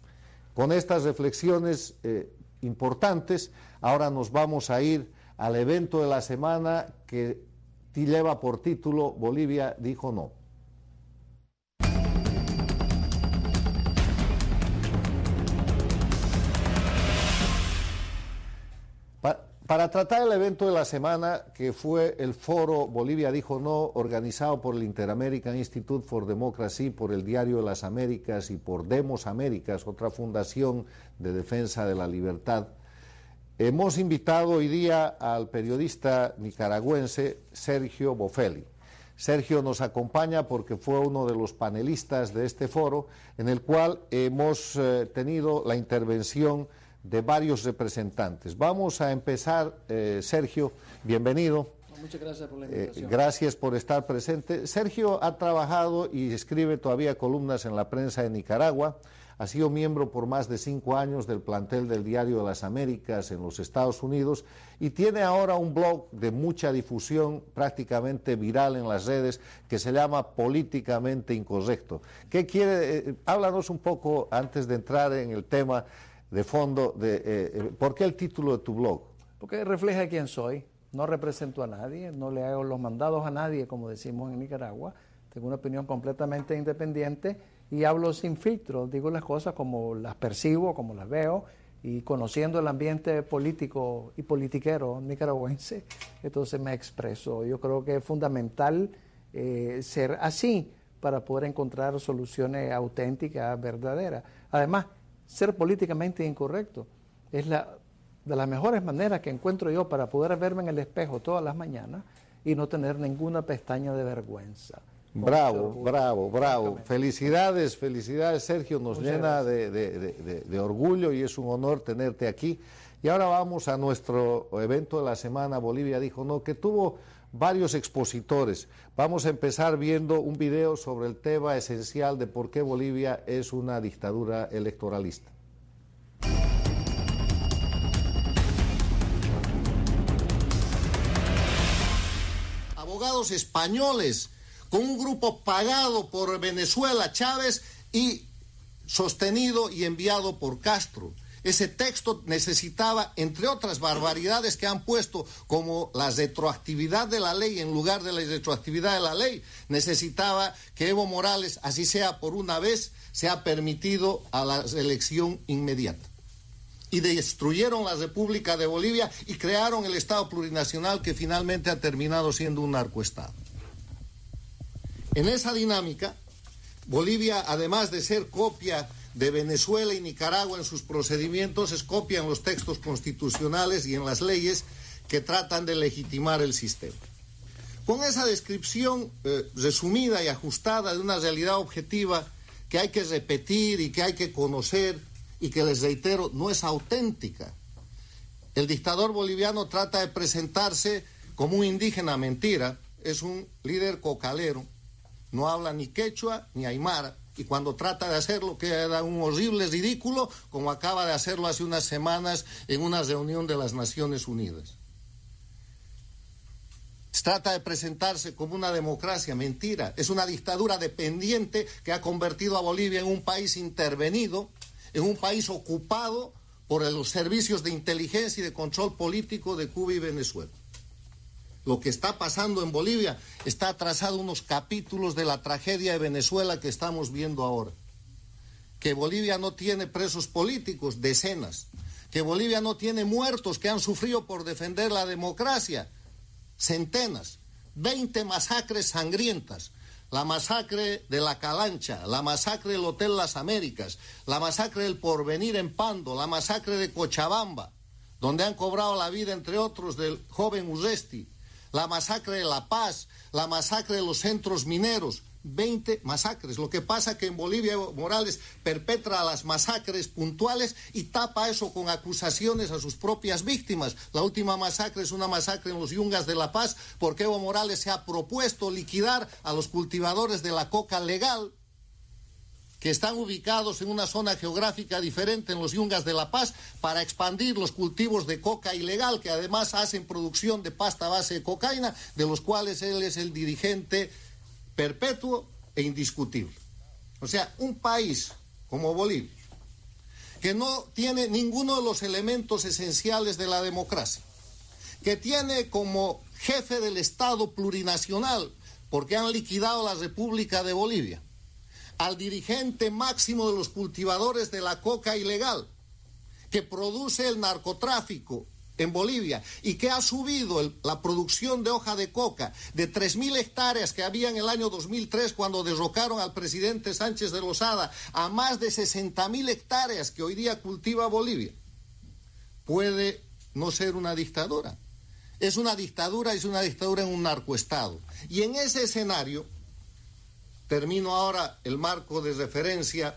Con estas reflexiones importantes, ahora nos vamos a ir al evento de la semana que lleva por título Bolivia dijo no. Para tratar el evento de la semana, que fue el foro Bolivia dijo no, organizado por el Inter-American Institute for Democracy, por el Diario de las Américas y por Demos Américas, otra fundación de defensa de la libertad, hemos invitado hoy día al periodista nicaragüense Sergio Bofelli. Sergio nos acompaña porque fue uno de los panelistas de este foro, en el cual hemos tenido la intervención de varios representantes. Vamos a empezar, Sergio, bienvenido. Muchas gracias por la invitación. Gracias por estar presente. Sergio ha trabajado y escribe todavía columnas en la prensa de Nicaragua, ha sido miembro por más de 5 años del plantel del Diario de las Américas en los Estados Unidos y tiene ahora un blog de mucha difusión, prácticamente viral en las redes, que se llama Políticamente Incorrecto. ¿Qué quiere? Háblanos un poco, antes de entrar en el tema de fondo, ¿por qué el título de tu blog? Porque refleja quién soy, no represento a nadie, no le hago los mandados a nadie, como decimos en Nicaragua, tengo una opinión completamente independiente y hablo sin filtro, digo las cosas como las percibo, como las veo, y conociendo el ambiente político y politiquero nicaragüense, entonces me expreso. Yo creo que es fundamental ser así para poder encontrar soluciones auténticas, verdaderas. Además, ser políticamente incorrecto es de las mejores maneras que encuentro yo para poder verme en el espejo todas las mañanas y no tener ninguna pestaña de vergüenza. Bravo. Felicidades, Sergio, nos llena de orgullo y es un honor tenerte aquí. Y ahora vamos a nuestro evento de la semana, Bolivia dijo no, que tuvo varios expositores. Vamos a empezar viendo un video sobre el tema esencial de por qué Bolivia es una dictadura electoralista. Abogados españoles con un grupo pagado por Venezuela, Chávez, y sostenido y enviado por Castro. Ese texto necesitaba, entre otras barbaridades que han puesto, como la retroactividad de la ley en lugar de la retroactividad de la ley, necesitaba que Evo Morales, así sea por una vez, sea permitido a la elección inmediata. Y destruyeron la República de Bolivia y crearon el Estado plurinacional que finalmente ha terminado siendo un narcoestado. En esa dinámica, Bolivia, además de ser copia de Venezuela y Nicaragua en sus procedimientos, es copia en los textos constitucionales y en las leyes que tratan de legitimar el sistema. Con esa descripción resumida y ajustada de una realidad objetiva que hay que repetir y que hay que conocer y que, les reitero, no es auténtica. El dictador boliviano trata de presentarse como un indígena mentira, es un líder cocalero, no habla ni quechua ni aymara, y cuando trata de hacerlo queda un horrible ridículo, como acaba de hacerlo hace unas semanas en una reunión de las Naciones Unidas. Trata de presentarse como una democracia, mentira, es una dictadura dependiente que ha convertido a Bolivia en un país intervenido, en un país ocupado por los servicios de inteligencia y de control político de Cuba y Venezuela. Lo que está pasando en Bolivia está atrasado unos capítulos de la tragedia de Venezuela que estamos viendo ahora. Que Bolivia no tiene presos políticos, decenas. Que Bolivia no tiene muertos que han sufrido por defender la democracia, centenas. 20 masacres sangrientas. La masacre de La Calancha, la masacre del Hotel Las Américas, la masacre del Porvenir en Pando, la masacre de Cochabamba, donde han cobrado la vida, entre otros, del joven Urresti, la masacre de La Paz, la masacre de los centros mineros, 20 masacres. Lo que pasa es que en Bolivia Evo Morales perpetra las masacres puntuales y tapa eso con acusaciones a sus propias víctimas. La última masacre es una masacre en los Yungas de La Paz porque Evo Morales se ha propuesto liquidar a los cultivadores de la coca legal que están ubicados en una zona geográfica diferente en los Yungas de La Paz para expandir los cultivos de coca ilegal, que además hacen producción de pasta a base de cocaína, de los cuales él es el dirigente perpetuo e indiscutible. O sea, un país como Bolivia, que no tiene ninguno de los elementos esenciales de la democracia, que tiene como jefe del Estado plurinacional, porque han liquidado la República de Bolivia, al dirigente máximo de los cultivadores de la coca ilegal, que produce el narcotráfico en Bolivia y que ha subido la producción de hoja de coca de 3.000 hectáreas que había en el año 2003 cuando derrocaron al presidente Sánchez de Lozada a más de 60.000 hectáreas que hoy día cultiva Bolivia. Puede no ser una dictadura. Es una dictadura en un narcoestado. Y en ese escenario, termino ahora el marco de referencia,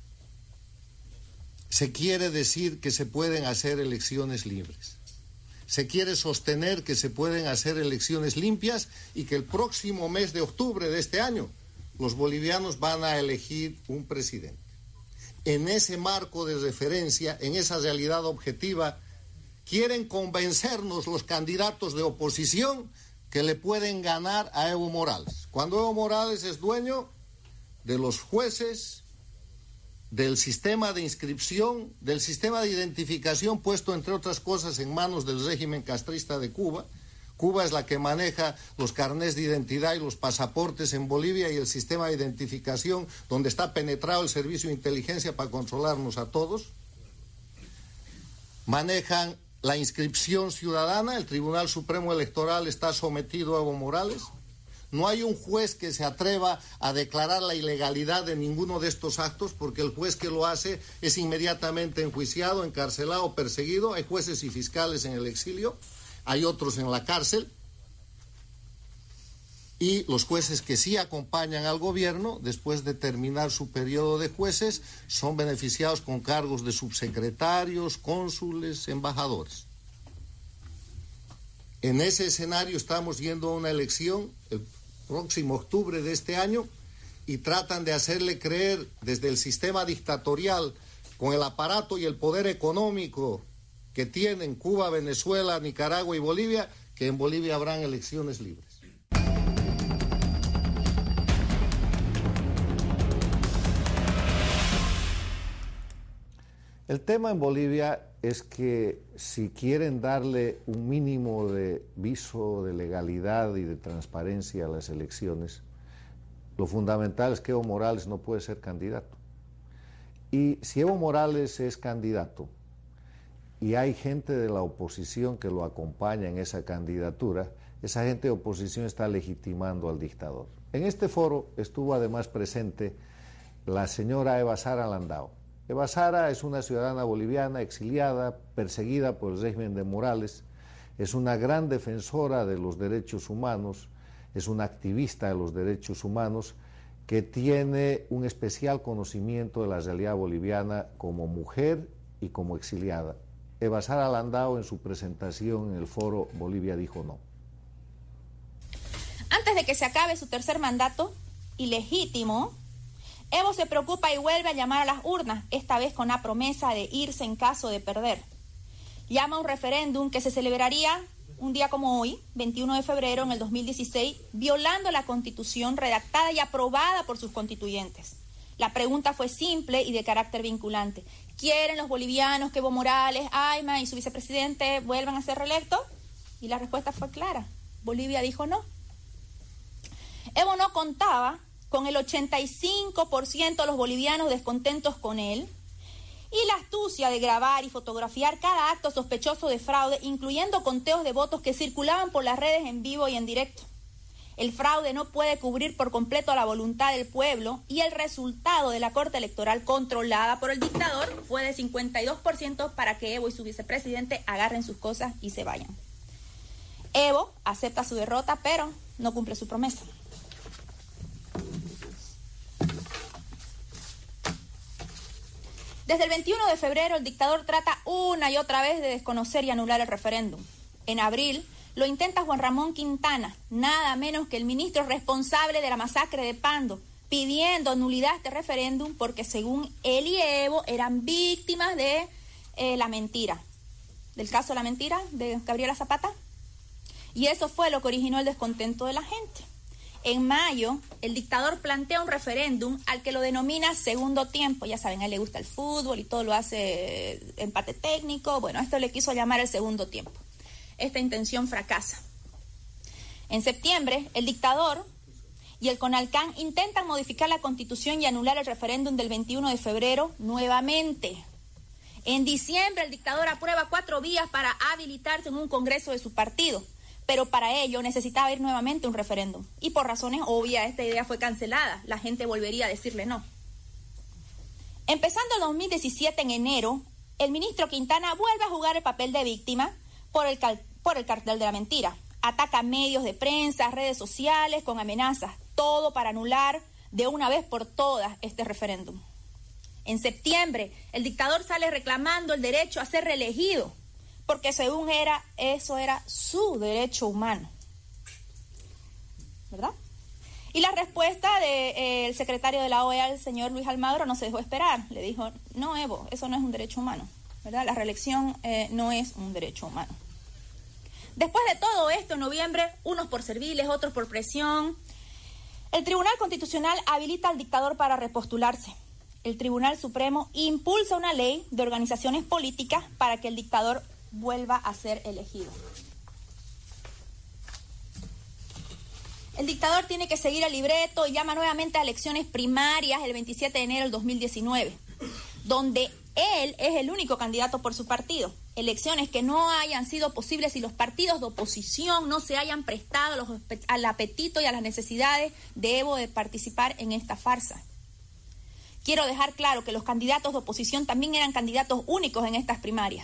se quiere decir que se pueden hacer elecciones libres. Se quiere sostener que se pueden hacer elecciones limpias y que el próximo mes de octubre de este año los bolivianos van a elegir un presidente. En ese marco de referencia, en esa realidad objetiva, quieren convencernos los candidatos de oposición que le pueden ganar a Evo Morales. Cuando Evo Morales es dueño de los jueces, del sistema de inscripción, del sistema de identificación puesto, entre otras cosas, en manos del régimen castrista de Cuba. Cuba es la que maneja los carnés de identidad y los pasaportes en Bolivia y el sistema de identificación donde está penetrado el servicio de inteligencia para controlarnos a todos. Manejan la inscripción ciudadana, el Tribunal Supremo Electoral está sometido a Evo Morales. No hay un juez que se atreva a declarar la ilegalidad de ninguno de estos actos, porque el juez que lo hace es inmediatamente enjuiciado, encarcelado, perseguido. Hay jueces y fiscales en el exilio, hay otros en la cárcel. Y los jueces que sí acompañan al gobierno, después de terminar su periodo de jueces, son beneficiados con cargos de subsecretarios, cónsules, embajadores. En ese escenario estamos yendo a una elección el próximo octubre de este año y tratan de hacerle creer desde el sistema dictatorial, con el aparato y el poder económico que tienen Cuba, Venezuela, Nicaragua y Bolivia, que en Bolivia habrán elecciones libres. El tema en Bolivia es que si quieren darle un mínimo de viso de legalidad y de transparencia a las elecciones, lo fundamental es que Evo Morales no puede ser candidato. Y si Evo Morales es candidato y hay gente de la oposición que lo acompaña en esa candidatura, esa gente de oposición está legitimando al dictador. En este foro estuvo además presente la señora Eva Sara Landao. Eva Sara es una ciudadana boliviana exiliada, perseguida por el régimen de Morales, es una gran defensora de los derechos humanos, es una activista de los derechos humanos que tiene un especial conocimiento de la realidad boliviana como mujer y como exiliada. Eva Sara Landao, en su presentación en el foro Bolivia dijo no. Antes de que se acabe su tercer mandato, ilegítimo, Evo se preocupa y vuelve a llamar a las urnas, esta vez con la promesa de irse en caso de perder. Llama a un referéndum que se celebraría un día como hoy, 21 de febrero en el 2016, violando la Constitución redactada y aprobada por sus constituyentes. La pregunta fue simple y de carácter vinculante. ¿Quieren los bolivianos que Evo Morales, Ayma y su vicepresidente vuelvan a ser reelectos? Y la respuesta fue clara. Bolivia dijo no. Evo no contaba con el 85% de los bolivianos descontentos con él y la astucia de grabar y fotografiar cada acto sospechoso de fraude, incluyendo conteos de votos que circulaban por las redes en vivo y en directo. El fraude no puede cubrir por completo la voluntad del pueblo y el resultado de la Corte Electoral controlada por el dictador fue de 52% para que Evo y su vicepresidente agarren sus cosas y se vayan. Evo acepta su derrota, pero no cumple su promesa. Desde el 21 de febrero, el dictador trata una y otra vez de desconocer y anular el referéndum. En abril, lo intenta Juan Ramón Quintana, nada menos que el ministro responsable de la masacre de Pando, pidiendo nulidad a este referéndum porque según él y Evo eran víctimas de la mentira, del caso de la mentira de Gabriela Zapata. Y eso fue lo que originó el descontento de la gente. En mayo, el dictador plantea un referéndum al que lo denomina segundo tiempo. Ya saben, a él le gusta el fútbol y todo lo hace empate técnico. Bueno, esto le quiso llamar el segundo tiempo. Esta intención fracasa. En septiembre, el dictador y el CONALCAN intentan modificar la Constitución y anular el referéndum del 21 de febrero nuevamente. En diciembre, el dictador aprueba 4 vías para habilitarse en un congreso de su partido. Pero para ello necesitaba ir nuevamente a un referéndum. Y por razones obvias esta idea fue cancelada. La gente volvería a decirle no. Empezando el 2017 en enero, el ministro Quintana vuelve a jugar el papel de víctima por el cartel de la mentira. Ataca medios de prensa, redes sociales con amenazas. Todo para anular de una vez por todas este referéndum. En septiembre, el dictador sale reclamando el derecho a ser reelegido, porque según eso era su derecho humano, ¿verdad? Y la respuesta del secretario de la OEA, el señor Luis Almagro, no se dejó esperar. Le dijo, no, Evo, eso no es un derecho humano, ¿verdad? La reelección no es un derecho humano. Después de todo esto, en noviembre, unos por serviles, otros por presión, el Tribunal Constitucional habilita al dictador para repostularse. El Tribunal Supremo impulsa una ley de organizaciones políticas para que el dictador vuelva a ser elegido. El dictador tiene que seguir el libreto y llama nuevamente a elecciones primarias el 27 de enero del 2019, donde él es el único candidato por su partido. Elecciones que no hayan sido posibles si los partidos de oposición no se hayan prestado al apetito y a las necesidades de Evo de participar en esta farsa. Quiero dejar claro que los candidatos de oposición también eran candidatos únicos en estas primarias.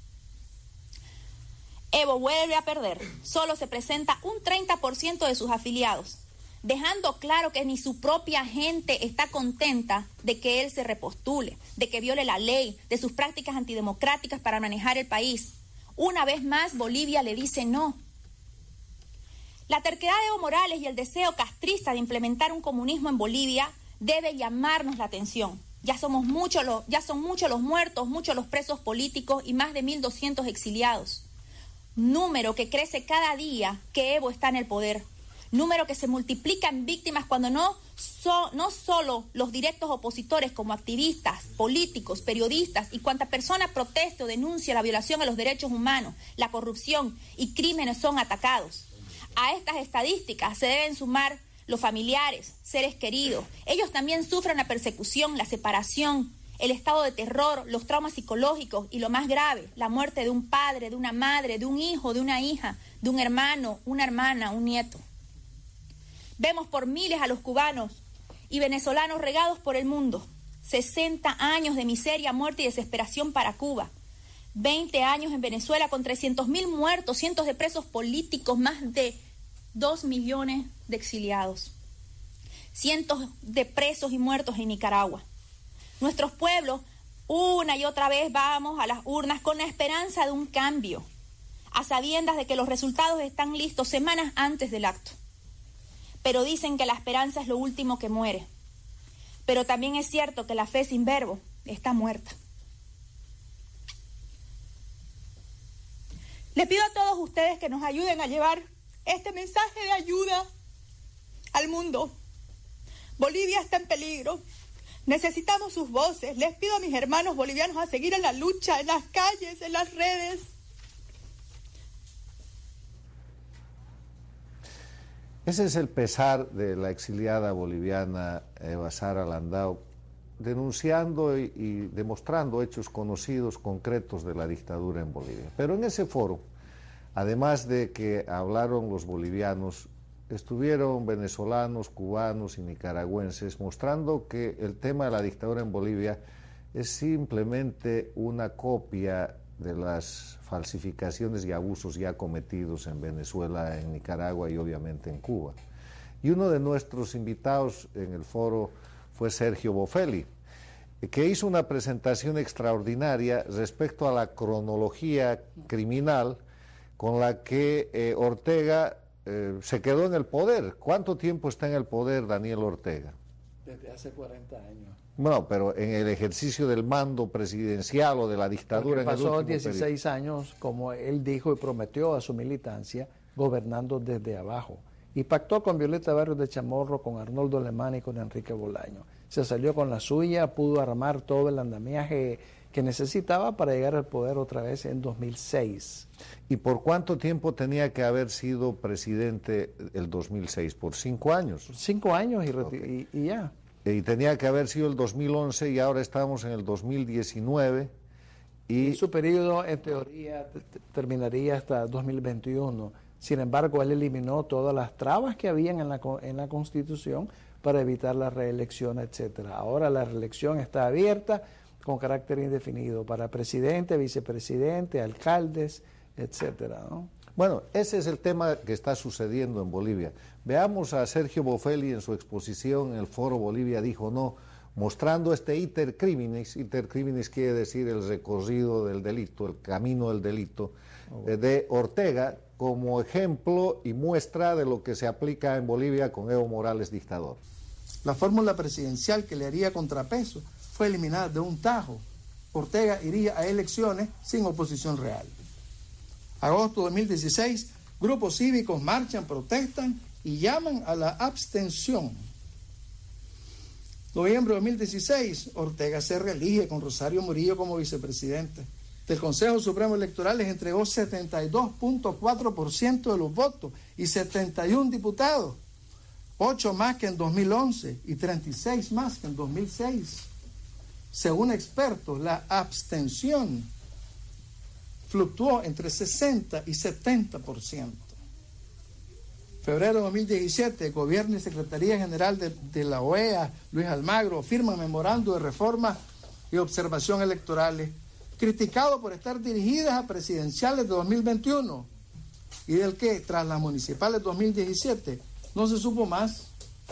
Evo vuelve a perder. Solo se presenta un 30% de sus afiliados, dejando claro que ni su propia gente está contenta de que él se repostule, de que viole la ley, de sus prácticas antidemocráticas para manejar el país. Una vez más, Bolivia le dice no. La terquedad de Evo Morales y el deseo castrista de implementar un comunismo en Bolivia debe llamarnos la atención. Ya son muchos los muertos, muchos los presos políticos y más de 1.200 exiliados. Número que crece cada día que Evo está en el poder. Número que se multiplica en víctimas cuando no solo los directos opositores como activistas, políticos, periodistas y cuanta persona proteste o denuncia la violación a los derechos humanos, la corrupción y crímenes son atacados. A estas estadísticas se deben sumar los familiares, seres queridos. Ellos también sufren la persecución, la separación, el estado de terror, los traumas psicológicos y lo más grave, la muerte de un padre, de una madre, de un hijo, de una hija, de un hermano, una hermana, un nieto. Vemos por miles a los cubanos y venezolanos regados por el mundo. 60 años de miseria, muerte y desesperación para Cuba. 20 años en Venezuela con 300.000 muertos, cientos de presos políticos, más de 2 millones de exiliados. Cientos de presos y muertos en Nicaragua. Nuestros pueblos, una y otra vez vamos a las urnas con la esperanza de un cambio, a sabiendas de que los resultados están listos semanas antes del acto. Pero dicen que la esperanza es lo último que muere. Pero también es cierto que la fe sin verbo está muerta. Les pido a todos ustedes que nos ayuden a llevar este mensaje de ayuda al mundo. Bolivia está en peligro. Necesitamos sus voces. Les pido a mis hermanos bolivianos a seguir en la lucha, en las calles, en las redes. Ese es el pesar de la exiliada boliviana Eva Sara Landau, denunciando y demostrando hechos conocidos, concretos de la dictadura en Bolivia. Pero en ese foro, además de que hablaron los bolivianos, estuvieron venezolanos, cubanos y nicaragüenses, mostrando que el tema de la dictadura en Bolivia es simplemente una copia de las falsificaciones y abusos ya cometidos en Venezuela, en Nicaragua y obviamente en Cuba. Y uno de nuestros invitados en el foro fue Sergio Bofelli, que hizo una presentación extraordinaria respecto a la cronología criminal con la que Ortega se quedó en el poder. ¿Cuánto tiempo está en el poder Daniel Ortega? Desde hace 40 años. Bueno, pero en el ejercicio del mando presidencial o de la dictadura... Porque pasó en el 16 años, como él dijo y prometió a su militancia, gobernando desde abajo. Y pactó con Violeta Barrios de Chamorro, con Arnoldo Alemán y con Enrique Bolaño. Se salió con la suya, pudo armar todo el andamiaje que necesitaba para llegar al poder otra vez en 2006. ¿Y por cuánto tiempo tenía que haber sido presidente el 2006? ¿Por 5 años? 5 años y ya. Y tenía que haber sido el 2011 y ahora estamos en el 2019. Y su periodo, en teoría, terminaría hasta 2021. Sin embargo, él eliminó todas las trabas que habían en la Constitución para evitar la reelección, etcétera. Ahora la reelección está abierta con carácter indefinido para presidente, vicepresidente, alcaldes, etcétera, ¿no? Bueno, ese es el tema que está sucediendo en Bolivia. Veamos a Sergio Bofelli en su exposición en el Foro Bolivia Dijo No, mostrando este iter criminis. Iter criminis quiere decir el recorrido del delito, el camino del delito, de Ortega, como ejemplo y muestra de lo que se aplica en Bolivia con Evo Morales dictador. La fórmula presidencial que le haría contrapeso fue eliminada de un tajo. Ortega iría a elecciones sin oposición real. Agosto de 2016, grupos cívicos marchan, protestan y llaman a la abstención. Noviembre de 2016, Ortega se reelige con Rosario Murillo como vicepresidente. Del Consejo Supremo Electoral les entregó 72.4% de los votos y 71 diputados, 8 más que en 2011 y 36 más que en 2006. Según expertos, la abstención fluctuó entre 60 y 70%. Febrero de 2017, el Gobierno y Secretaría General de la OEA, Luis Almagro, firman memorando de reforma y observación electorales, criticado por estar dirigidas a presidenciales de 2021 y del que, tras las municipales 2017, no se supo más.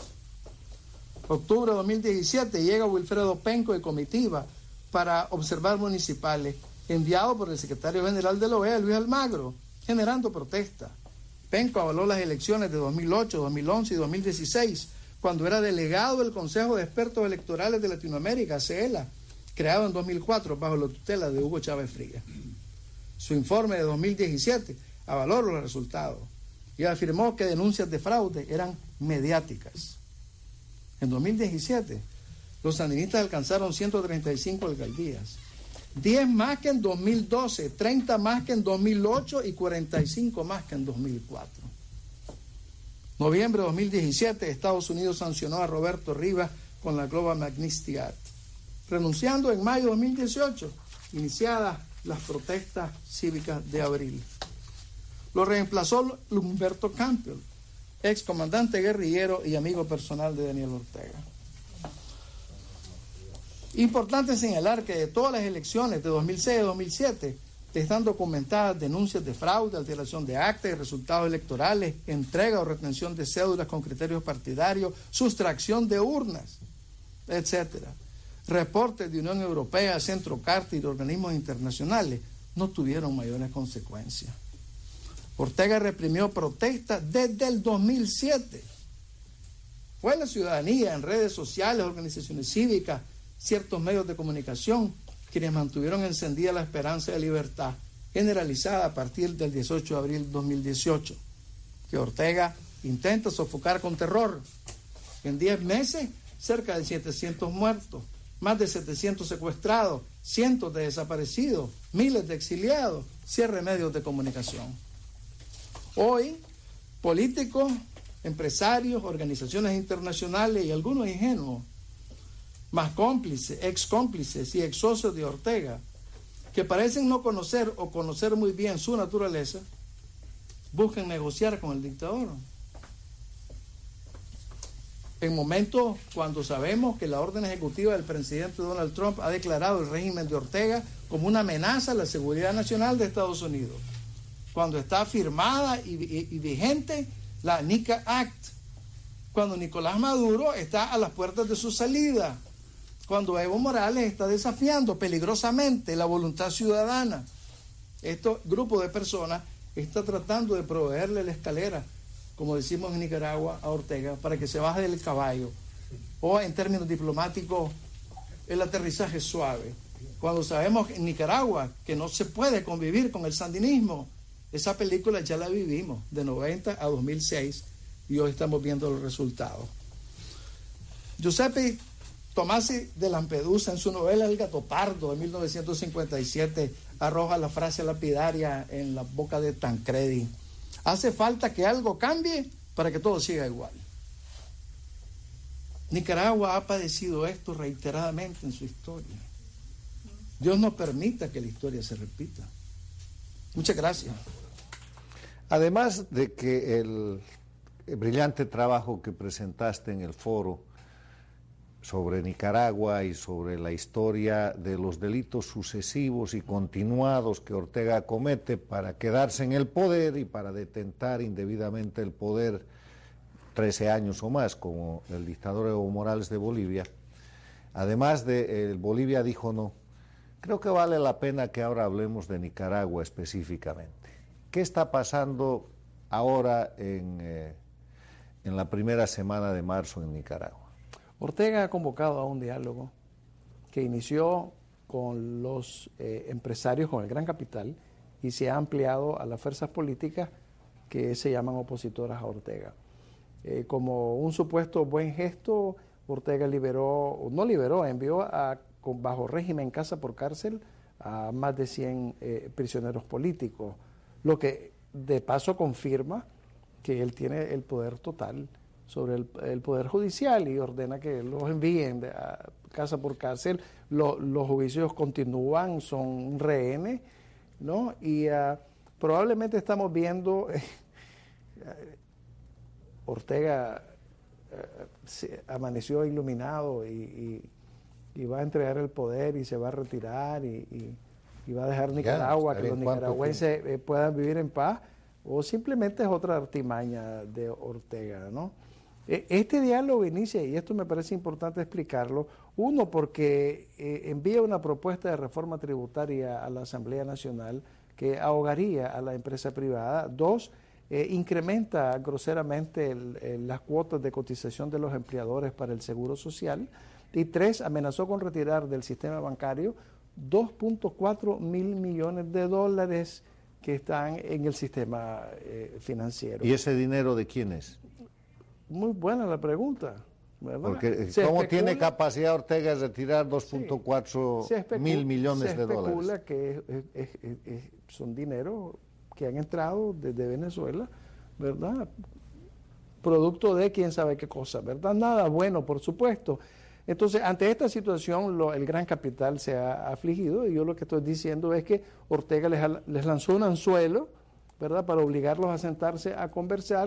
Octubre de 2017 llega Wilfredo Penco de comitiva para observar municipales, enviado por el secretario general de la OEA, Luis Almagro, generando protesta. Penco avaló las elecciones de 2008, 2011 y 2016, cuando era delegado del Consejo de Expertos Electorales de Latinoamérica, CELA, creado en 2004 bajo la tutela de Hugo Chávez Frías. Su informe de 2017 avaló los resultados y afirmó que denuncias de fraude eran mediáticas. En 2017, los sandinistas alcanzaron 135 alcaldías, 10 más que en 2012, 30 más que en 2008 y 45 más que en 2004. Noviembre de 2017, Estados Unidos sancionó a Roberto Rivas con la Global Magnitsky Act, renunciando en mayo de 2018, iniciadas las protestas cívicas de abril. Lo reemplazó Humberto Campbell, excomandante guerrillero y amigo personal de Daniel Ortega. Importante señalar que de todas las elecciones de 2006 a 2007 están documentadas denuncias de fraude, alteración de actas y resultados electorales, entrega o retención de cédulas con criterios partidarios, sustracción de urnas, etcétera. Reportes de Unión Europea, Centro Carta y de organismos internacionales no tuvieron mayores consecuencias. Ortega reprimió protestas desde el 2007. Fue la ciudadanía en redes sociales, organizaciones cívicas, ciertos medios de comunicación quienes mantuvieron encendida la esperanza de libertad generalizada a partir del 18 de abril de 2018, que Ortega intenta sofocar con terror. En 10 meses, cerca de 700 muertos, más de 700 secuestrados, cientos de desaparecidos, miles de exiliados, cierre medios de comunicación. Hoy, políticos, empresarios, organizaciones internacionales y algunos ingenuos, más cómplices, ex cómplices y ex socios de Ortega, que parecen no conocer o conocer muy bien su naturaleza, buscan negociar con el dictador. En momentos cuando sabemos que la orden ejecutiva del presidente Donald Trump ha declarado el régimen de Ortega como una amenaza a la seguridad nacional de Estados Unidos, cuando está firmada y vigente la NICA Act, cuando Nicolás Maduro está a las puertas de su salida, cuando Evo Morales está desafiando peligrosamente la voluntad ciudadana. Este grupo de personas está tratando de proveerle la escalera, como decimos en Nicaragua, a Ortega, para que se baje del caballo, o en términos diplomáticos, el aterrizaje suave. Cuando sabemos en Nicaragua que no se puede convivir con el sandinismo, esa película ya la vivimos, de 90 a 2006, y hoy estamos viendo los resultados. Giuseppe Tomasi de Lampedusa, en su novela El gato pardo, de 1957, arroja la frase lapidaria en la boca de Tancredi: hace falta que algo cambie para que todo siga igual. Nicaragua ha padecido esto reiteradamente en su historia. Dios no permita que la historia se repita. Muchas gracias. Además de que el brillante trabajo que presentaste en el foro sobre Nicaragua y sobre la historia de los delitos sucesivos y continuados que Ortega comete para quedarse en el poder y para detentar indebidamente el poder 13 años o más, como el dictador Evo Morales de Bolivia, además de Bolivia dijo no, creo que vale la pena que ahora hablemos de Nicaragua específicamente. ¿Qué está pasando ahora en la primera semana de marzo en Nicaragua? Ortega ha convocado a un diálogo que inició con los empresarios, con el gran capital, y se ha ampliado a las fuerzas políticas que se llaman opositoras a Ortega. Como un supuesto buen gesto, Ortega envió bajo régimen casa por cárcel a más de 100 prisioneros políticos, lo que de paso confirma que él tiene el poder total sobre el Poder Judicial y ordena que los envíen a casa por cárcel. Los juicios continúan, son rehenes, ¿no? Y probablemente estamos viendo Ortega amaneció iluminado y va a entregar el poder y se va a retirar y va a dejar Nicaragua, que los nicaragüenses puedan vivir en paz, o simplemente es otra artimaña de Ortega, ¿no? Este diálogo inicia, y esto me parece importante explicarlo, uno, porque envía una propuesta de reforma tributaria a la Asamblea Nacional que ahogaría a la empresa privada. Dos, incrementa groseramente las cuotas de cotización de los empleadores para el Seguro Social. Y tres, amenazó con retirar del sistema bancario 2.4 mil millones de dólares que están en el sistema financiero. ¿Y ese dinero de quién es? Muy buena la pregunta, ¿verdad? Porque ¿cómo tiene capacidad Ortega de retirar 2.4 mil millones de dólares? Se especula que son dinero que han entrado desde Venezuela, ¿verdad? Producto de quién sabe qué cosa, ¿verdad? Nada bueno, por supuesto. Entonces, ante esta situación, el gran capital se ha afligido, y yo lo que estoy diciendo es que Ortega les lanzó un anzuelo, ¿verdad?, para obligarlos a sentarse a conversar,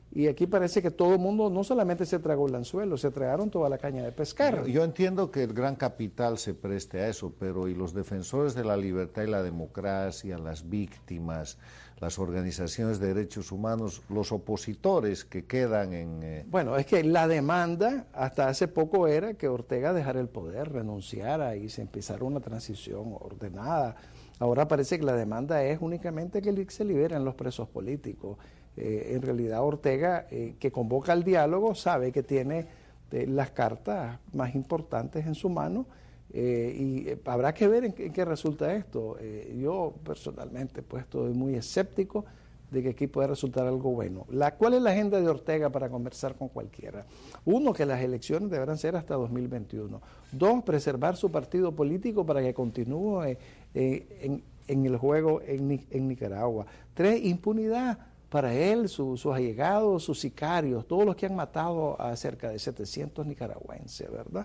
Y aquí parece que todo el mundo no solamente se tragó el anzuelo, se tragaron toda la caña de pescar. Yo entiendo que el gran capital se preste a eso, pero ¿y los defensores de la libertad y la democracia, las víctimas, las organizaciones de derechos humanos, los opositores que quedan en... Bueno, es que la demanda hasta hace poco era que Ortega dejara el poder, renunciara y se empezara una transición ordenada. Ahora parece que la demanda es únicamente que se liberen los presos políticos. En realidad Ortega, que convoca al diálogo, sabe que tiene las cartas más importantes en su mano y habrá que ver en qué resulta esto. Yo personalmente pues estoy muy escéptico de que aquí pueda resultar algo bueno. ¿Cuál es la agenda de Ortega para conversar con cualquiera? Uno, que las elecciones deberán ser hasta 2021. Dos, preservar su partido político para que continúe en el juego en Nicaragua. Tres, impunidad para él, sus allegados, sus sicarios, todos los que han matado a cerca de 700 nicaragüenses, ¿verdad?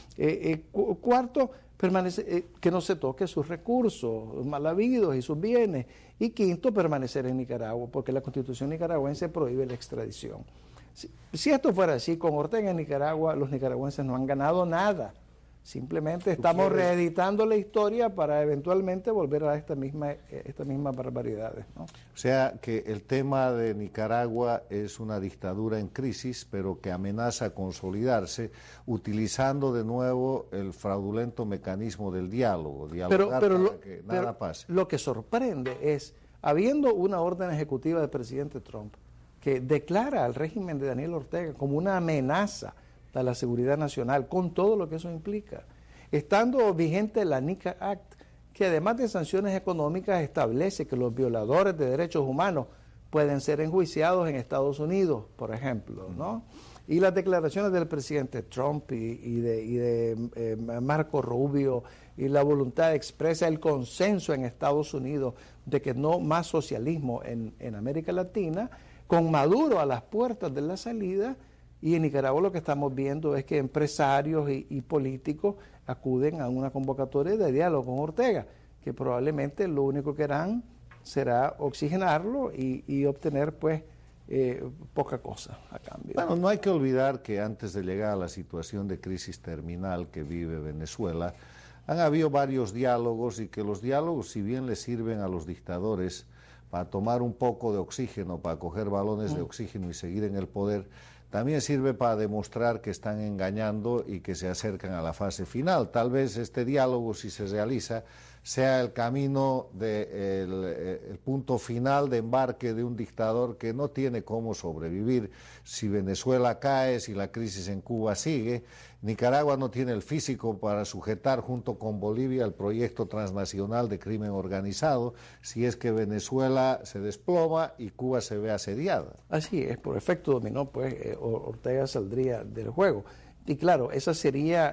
Cuarto, que no se toque sus recursos mal habidos y sus bienes. Y quinto, permanecer en Nicaragua, porque la Constitución nicaragüense prohíbe la extradición. Si esto fuera así, con Ortega en Nicaragua, los nicaragüenses no han ganado nada. Simplemente estamos reeditando la historia para eventualmente volver a estas mismas barbaridades, ¿no? O sea que el tema de Nicaragua es una dictadura en crisis, pero que amenaza consolidarse utilizando de nuevo el fraudulento mecanismo del diálogo, para que nada pase. Lo que sorprende es, habiendo una orden ejecutiva del presidente Trump que declara al régimen de Daniel Ortega como una amenaza a la seguridad nacional, con todo lo que eso implica. Estando vigente la NICA Act, que además de sanciones económicas establece que los violadores de derechos humanos pueden ser enjuiciados en Estados Unidos, por ejemplo, ¿no? Y las declaraciones del presidente Trump y de Marco Rubio y la voluntad expresa, el consenso en Estados Unidos de que no más socialismo en América Latina, con Maduro a las puertas de la salida. Y en Nicaragua lo que estamos viendo es que empresarios y políticos acuden a una convocatoria de diálogo con Ortega, que probablemente lo único que harán será oxigenarlo y obtener pues poca cosa a cambio. Bueno, no hay que olvidar que antes de llegar a la situación de crisis terminal que vive Venezuela, han habido varios diálogos y que los diálogos, si bien les sirven a los dictadores para tomar un poco de oxígeno, para coger balones de oxígeno y seguir en el poder, también sirve para demostrar que están engañando y que se acercan a la fase final. Tal vez este diálogo, si se realiza, sea el camino el punto final de embarque de un dictador que no tiene cómo sobrevivir si Venezuela cae, si la crisis en Cuba sigue. Nicaragua no tiene el físico para sujetar junto con Bolivia el proyecto transnacional de crimen organizado si es que Venezuela se desploma y Cuba se ve asediada. Así es, por efecto dominó, pues Ortega saldría del juego. Y claro, esa sería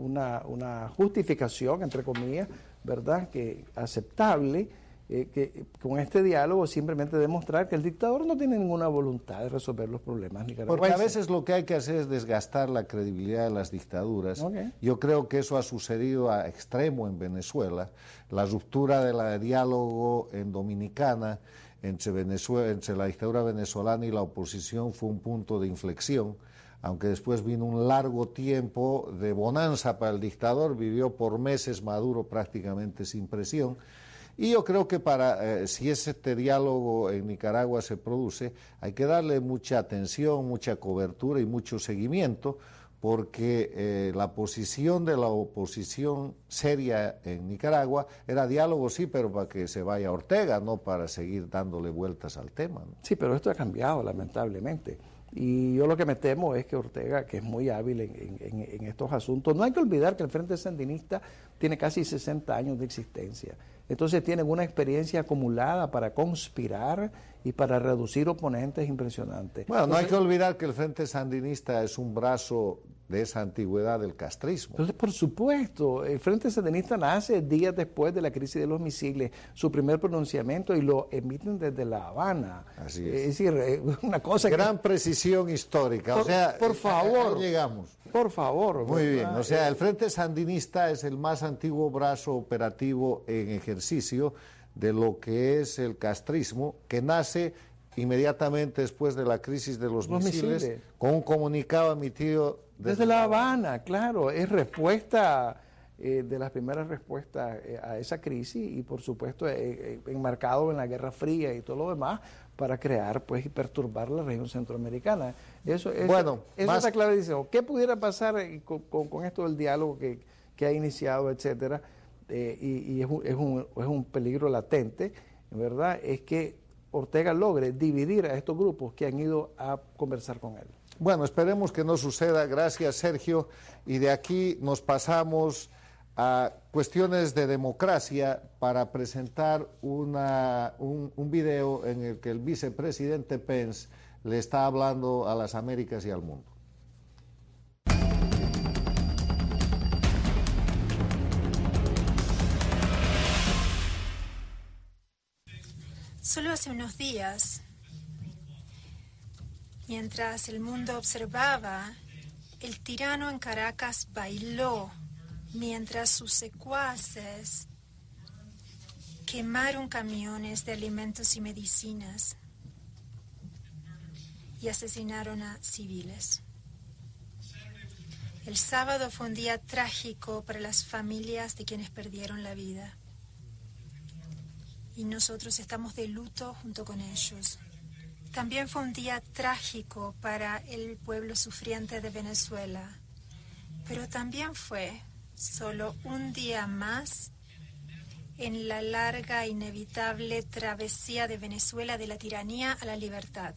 una justificación, entre comillas, ¿verdad?, que aceptable, que con este diálogo simplemente demostrar que el dictador no tiene ninguna voluntad de resolver los problemas nicaragüenses. Porque a veces lo que hay que hacer es desgastar la credibilidad de las dictaduras. Okay. Yo creo que eso ha sucedido a extremo en Venezuela. La ruptura del diálogo en Dominicana entre la dictadura venezolana y la oposición fue un punto de inflexión. Aunque después vino un largo tiempo de bonanza para el dictador, vivió por meses Maduro prácticamente sin presión. Y yo creo que si este diálogo en Nicaragua se produce, hay que darle mucha atención, mucha cobertura y mucho seguimiento, porque la posición de la oposición seria en Nicaragua era diálogo, sí, pero para que se vaya Ortega, no para seguir dándole vueltas al tema, ¿no? Sí, pero esto ha cambiado, lamentablemente. Y yo lo que me temo es que Ortega, que es muy hábil en estos asuntos, no hay que olvidar que el Frente Sandinista tiene casi 60 años de existencia. Entonces tienen una experiencia acumulada para conspirar y para reducir oponentes impresionantes. Bueno, no hay que olvidar que el Frente Sandinista es un brazo de esa antigüedad del castrismo. Entonces, por supuesto, el Frente Sandinista nace días después de la crisis de los misiles, su primer pronunciamiento, y lo emiten desde La Habana. Así es. Es decir, una cosa gran precisión histórica. O sea, por favor, llegamos. Por favor. Muy bien, o sea, el Frente Sandinista es el más antiguo brazo operativo en ejercicio de lo que es el castrismo, que nace inmediatamente después de la crisis de los misiles, con un comunicado emitido desde La Habana, claro, es respuesta de las primeras respuestas a esa crisis y por supuesto enmarcado en la Guerra Fría y todo lo demás para crear pues y perturbar la región centroamericana. Eso está clarísimo. ¿Qué pudiera pasar con esto del diálogo que ha iniciado, etcétera? Y es un peligro latente, ¿verdad? Es que Ortega logre dividir a estos grupos que han ido a conversar con él. Bueno, esperemos que no suceda. Gracias, Sergio. Y de aquí nos pasamos a cuestiones de democracia para presentar un video en el que el vicepresidente Pence le está hablando a las Américas y al mundo. Solo hace unos días, mientras el mundo observaba, el tirano en Caracas bailó mientras sus secuaces quemaron camiones de alimentos y medicinas y asesinaron a civiles. El sábado fue un día trágico para las familias de quienes perdieron la vida. Y nosotros estamos de luto junto con ellos. También fue un día trágico para el pueblo sufriente de Venezuela, pero también fue solo un día más en la larga e inevitable travesía de Venezuela de la tiranía a la libertad.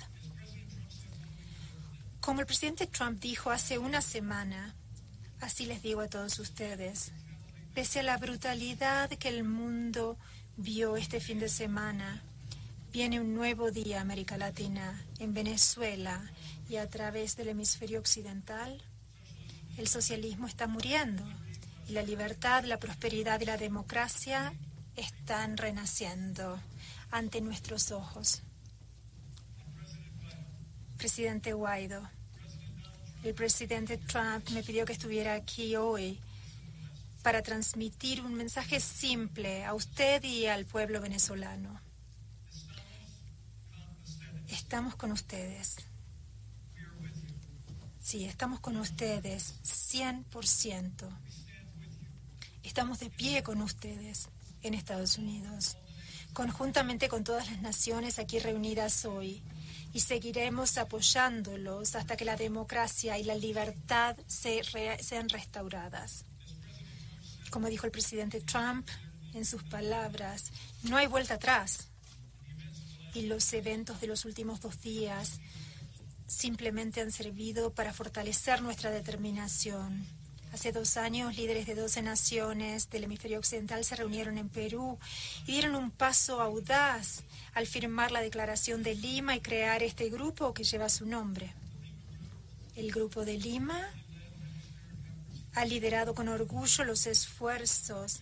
Como el presidente Trump dijo hace una semana, así les digo a todos ustedes, pese a la brutalidad que el mundo vio este fin de semana, viene un nuevo día, América Latina, en Venezuela y a través del hemisferio occidental. El socialismo está muriendo y la libertad, la prosperidad y la democracia están renaciendo ante nuestros ojos. Presidente Guaidó, el presidente Trump me pidió que estuviera aquí hoy para transmitir un mensaje simple a usted y al pueblo venezolano. Estamos con ustedes. Sí, estamos con ustedes 100%. Estamos de pie con ustedes en Estados Unidos, conjuntamente con todas las naciones aquí reunidas hoy, y seguiremos apoyándolos hasta que la democracia y la libertad sean restauradas. Como dijo el presidente Trump en sus palabras, no hay vuelta atrás. Y los eventos de los últimos 2 días simplemente han servido para fortalecer nuestra determinación. Hace 2 años, líderes de 12 naciones del hemisferio occidental se reunieron en Perú y dieron un paso audaz al firmar la Declaración de Lima y crear este grupo que lleva su nombre. El Grupo de Lima ha liderado con orgullo los esfuerzos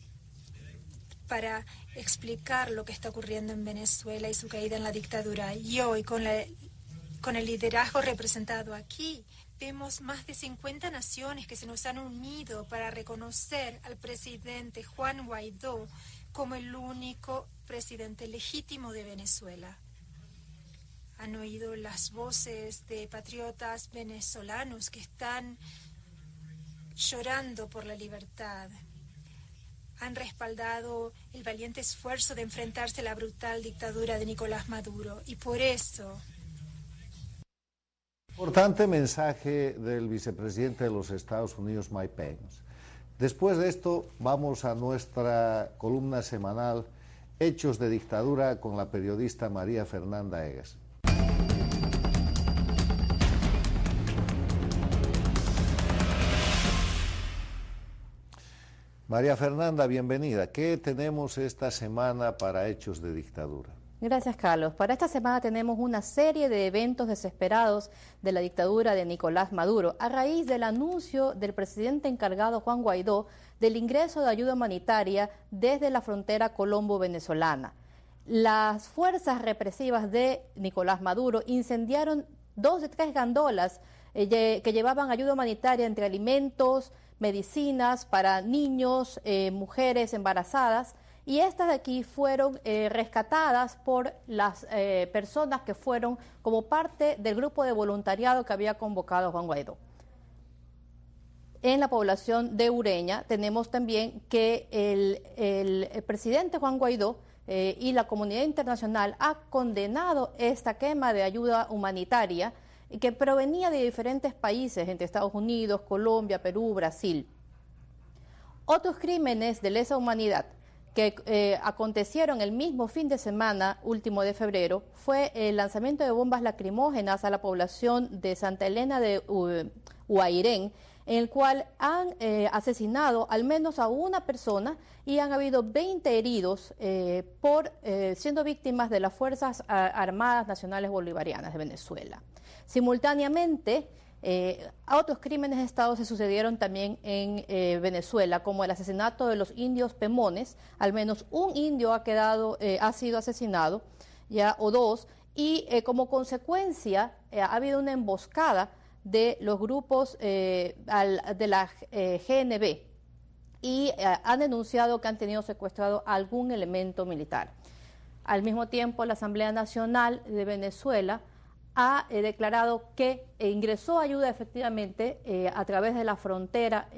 para explicar lo que está ocurriendo en Venezuela y su caída en la dictadura. Y hoy, con el liderazgo representado aquí, vemos más de 50 naciones que se nos han unido para reconocer al presidente Juan Guaidó como el único presidente legítimo de Venezuela. Han oído las voces de patriotas venezolanos que están llorando por la libertad. Han respaldado el valiente esfuerzo de enfrentarse a la brutal dictadura de Nicolás Maduro. Y por eso... Importante mensaje del vicepresidente de los Estados Unidos, Mike Pence. Después de esto, vamos a nuestra columna semanal, Hechos de Dictadura, con la periodista María Fernanda Egas. María Fernanda, bienvenida. ¿Qué tenemos esta semana para Hechos de Dictadura? Gracias, Carlos. Para esta semana tenemos una serie de eventos desesperados de la dictadura de Nicolás Maduro a raíz del anuncio del presidente encargado Juan Guaidó del ingreso de ayuda humanitaria desde la frontera colombo-venezolana. Las fuerzas represivas de Nicolás Maduro incendiaron 2 de 3 gandolas que llevaban ayuda humanitaria entre alimentos, medicinas para niños, mujeres embarazadas, y estas de aquí fueron rescatadas por las personas que fueron como parte del grupo de voluntariado que había convocado Juan Guaidó. En la población de Ureña tenemos también que el presidente Juan Guaidó y la comunidad internacional ha condenado esta quema de ayuda humanitaria que provenía de diferentes países, entre Estados Unidos, Colombia, Perú, Brasil. Otros crímenes de lesa humanidad que acontecieron el mismo fin de semana último de febrero fue el lanzamiento de bombas lacrimógenas a la población de Santa Elena de Huairén, en el cual han asesinado al menos a una persona y han habido 20 heridos siendo víctimas de las Fuerzas Armadas Nacionales Bolivarianas de Venezuela. Simultáneamente, otros crímenes de Estado se sucedieron también en Venezuela, como el asesinato de los indios Pemones. Al menos un indio ha sido asesinado, o dos, y como consecuencia ha habido una emboscada de los grupos de la GNB y han denunciado que han tenido secuestrado algún elemento militar. Al mismo tiempo, la Asamblea Nacional de Venezuela ha declarado que ingresó ayuda efectivamente a través de la frontera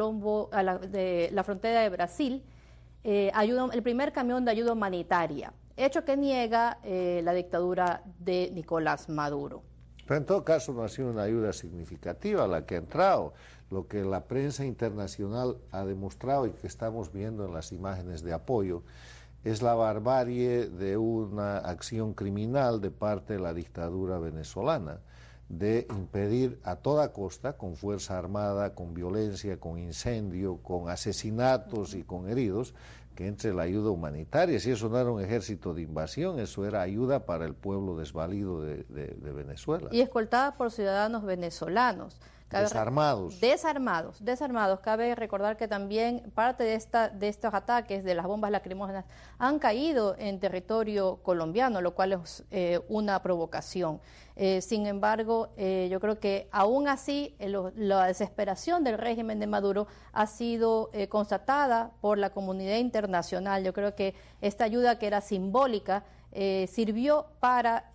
la frontera de Brasil, el primer camión de ayuda humanitaria, hecho que niega la dictadura de Nicolás Maduro. Pero en todo caso no ha sido una ayuda significativa la que ha entrado. Lo que la prensa internacional ha demostrado y que estamos viendo en las imágenes de apoyo es la barbarie de una acción criminal de parte de la dictadura venezolana, de impedir a toda costa, con fuerza armada, con violencia, con incendio, con asesinatos y con heridos, que entre la ayuda humanitaria. Si eso no era un ejército de invasión, eso era ayuda para el pueblo desvalido de Venezuela. Y escoltada por ciudadanos venezolanos. Desarmados. Cabe recordar que también parte de estos ataques de las bombas lacrimógenas han caído en territorio colombiano, lo cual es una provocación. Sin embargo, yo creo que aún así la desesperación del régimen de Maduro ha sido constatada por la comunidad internacional. Yo creo que esta ayuda, que era simbólica, sirvió para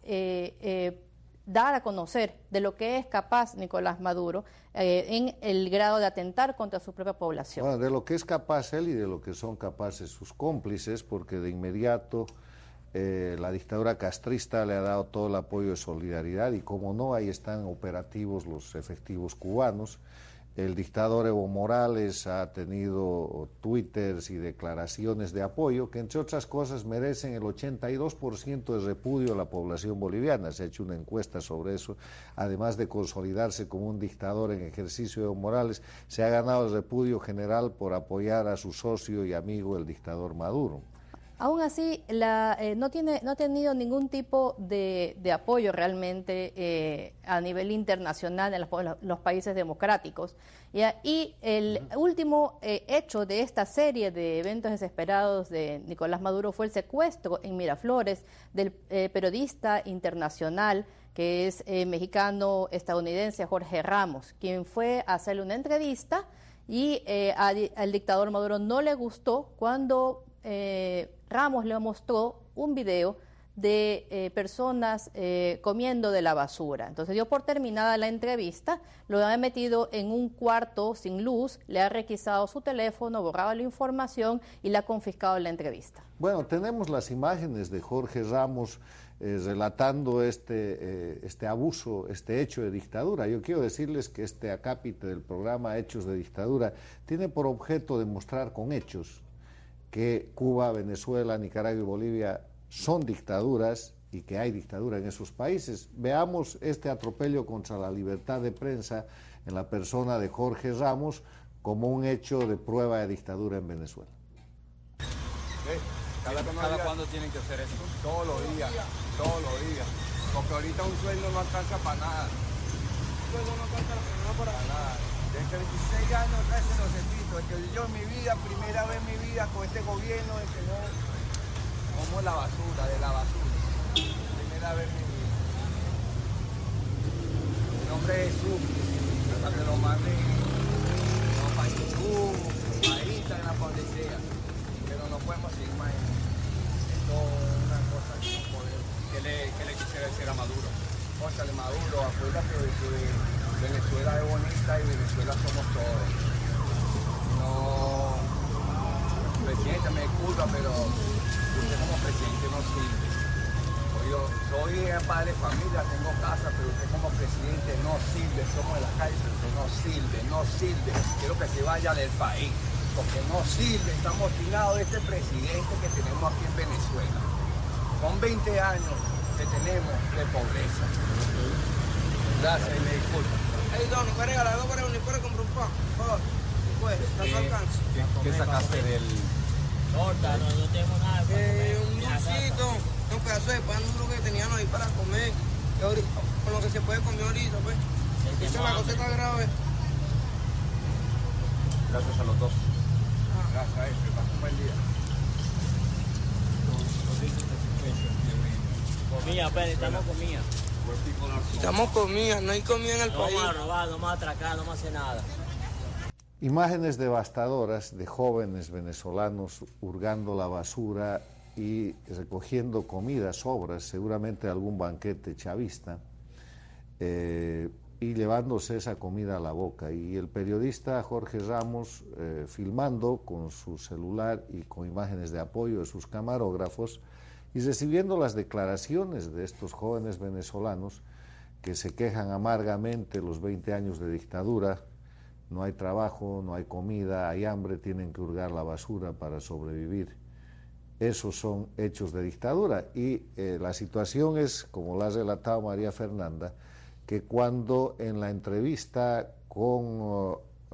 dar a conocer de lo que es capaz Nicolás Maduro en el grado de atentar contra su propia población. Bueno, de lo que es capaz él y de lo que son capaces sus cómplices, porque de inmediato la dictadura castrista le ha dado todo el apoyo de solidaridad y como no, ahí están operativos los efectivos cubanos. El dictador Evo Morales ha tenido twitters y declaraciones de apoyo que, entre otras cosas, merecen el 82% de repudio a la población boliviana. Se ha hecho una encuesta sobre eso. Además de consolidarse como un dictador en ejercicio, Evo Morales se ha ganado el repudio general por apoyar a su socio y amigo, el dictador Maduro. Aún así, no ha tenido ningún tipo de apoyo realmente a nivel internacional en los países democráticos. Y el último hecho de esta serie de eventos desesperados de Nicolás Maduro fue el secuestro en Miraflores del periodista internacional que es mexicano-estadounidense Jorge Ramos, quien fue a hacerle una entrevista y al dictador Maduro no le gustó cuando Ramos le mostró un video de personas comiendo de la basura. Entonces dio por terminada la entrevista, lo ha metido en un cuarto sin luz, le ha requisado su teléfono, borrado la información y le ha confiscado la entrevista. Bueno, tenemos las imágenes de Jorge Ramos relatando este abuso, este hecho de dictadura. Yo quiero decirles que este acápite del programa Hechos de Dictadura tiene por objeto demostrar con hechos que Cuba, Venezuela, Nicaragua y Bolivia son dictaduras y que hay dictadura en esos países. Veamos este atropello contra la libertad de prensa en la persona de Jorge Ramos como un hecho de prueba de dictadura en Venezuela. ¿Cada cuándo tienen que hacer esto? Todos los días, porque ahorita un sueldo no alcanza para nada. Un sueldo no alcanza para nada. Desde 26 años atrás se lo repito, es que yo en mi vida, primera vez en mi vida con este gobierno, de que no como la basura, de la basura. Primera vez en mi vida. Mi nombre es Jesús, hasta que lo manden para YouTube, para Instagram, para donde sea. Pero no podemos seguir más esto es una cosa que no podemos. ¿Qué le quisiera decir a Maduro? Cónchale, Maduro, acuérdate de que Venezuela es bonita y Venezuela somos todos. No, presidente, me disculpa, pero usted como presidente no sirve. Yo soy padre de familia, tengo casa, pero usted como presidente no sirve. Somos de la calle, pero usted no sirve. Quiero que se vaya del país, porque no sirve. Estamos obstinados de este presidente que tenemos aquí en Venezuela. Son 20 años que tenemos de pobreza. Gracias y me disculpa. Hey, Don, ¿puedes regalar algo para unir para comprar un pan? Por favor. Pues, no se alcanza. ¿Qué sacaste del...? Torta, no tenemos nada. Un dulcito, un pedazo de pan duro que tenían ahí para comer. Con lo que se puede comer ahorita, pues. Esa es la cosa está grave. Gracias a los dos. Gracias a que pasen un buen día. Comida, pues, necesitamos comida. Estamos comida, no hay comida en el país. No vamos a robar, no vamos a atracar, no vamos a hacer nada. Imágenes devastadoras de jóvenes venezolanos hurgando la basura y recogiendo comida, sobras, seguramente algún banquete chavista, y llevándose esa comida a la boca. Y el periodista Jorge Ramos filmando con su celular y con imágenes de apoyo de sus camarógrafos y recibiendo las declaraciones de estos jóvenes venezolanos que se quejan amargamente los 20 años de dictadura. No hay trabajo, no hay comida, hay hambre, tienen que hurgar la basura para sobrevivir. Esos son hechos de dictadura y la situación es, como la ha relatado María Fernanda, que cuando en la entrevista con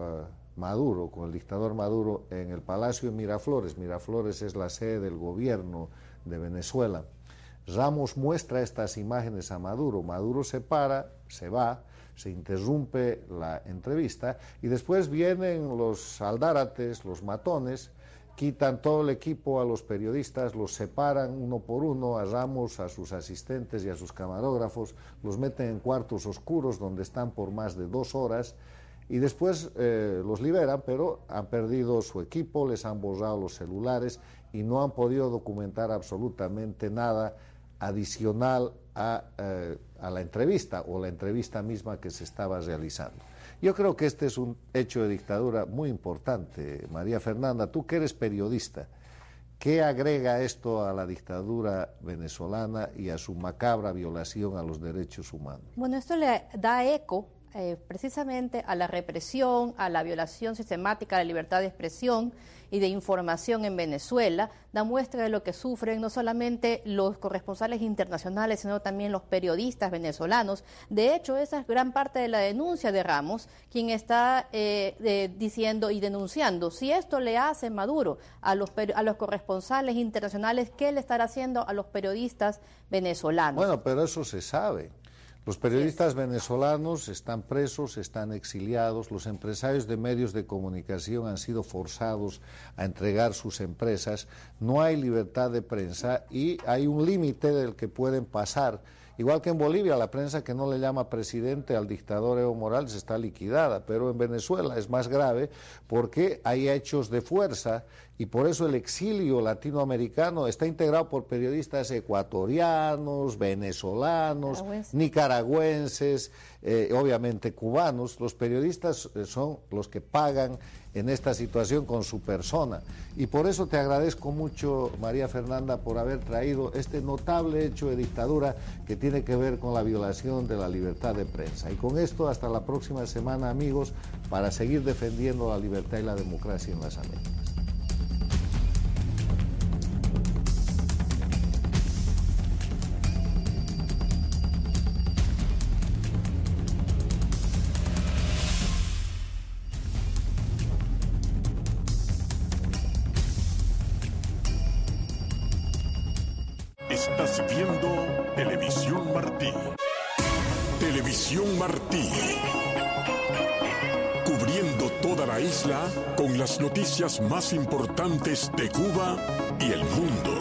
Maduro, con el dictador Maduro, en el Palacio de Miraflores, Miraflores es la sede del gobierno de Venezuela, Ramos muestra estas imágenes a Maduro, Maduro se para, se va, se interrumpe la entrevista y después vienen los aldárates, los matones, quitan todo el equipo a los periodistas, los separan uno por uno, a Ramos, a sus asistentes y a sus camarógrafos, los meten en cuartos oscuros donde están por más de 2 horas y después los liberan, pero han perdido su equipo, les han borrado los celulares y no han podido documentar absolutamente nada adicional a la entrevista o la entrevista misma que se estaba realizando. Yo creo que este es un hecho de dictadura muy importante. María Fernanda, tú que eres periodista, ¿qué agrega esto a la dictadura venezolana y a su macabra violación a los derechos humanos? Bueno, esto le da eco precisamente a la represión, a la violación sistemática de la libertad de expresión y de información en Venezuela, da muestra de lo que sufren no solamente los corresponsales internacionales, sino también los periodistas venezolanos. De hecho, esa es gran parte de la denuncia de Ramos, quien está diciendo y denunciando, si esto le hace Maduro a los corresponsales internacionales, ¿qué le estará haciendo a los periodistas venezolanos? Bueno, pero eso se sabe. Los periodistas venezolanos están presos, están exiliados, los empresarios de medios de comunicación han sido forzados a entregar sus empresas, no hay libertad de prensa y hay un límite del que pueden pasar. Igual que en Bolivia, la prensa que no le llama presidente al dictador Evo Morales está liquidada, pero en Venezuela es más grave porque hay hechos de fuerza y por eso el exilio latinoamericano está integrado por periodistas ecuatorianos, venezolanos, nicaragüenses, obviamente cubanos. Los periodistas son los que pagan en esta situación con su persona. Y por eso te agradezco mucho, María Fernanda, por haber traído este notable hecho de dictadura que tiene que ver con la violación de la libertad de prensa. Y con esto, hasta la próxima semana, amigos, para seguir defendiendo la libertad y la democracia en las Américas. Estás viendo Televisión Martí. Televisión Martí. Cubriendo toda la isla con las noticias más importantes de Cuba y el mundo.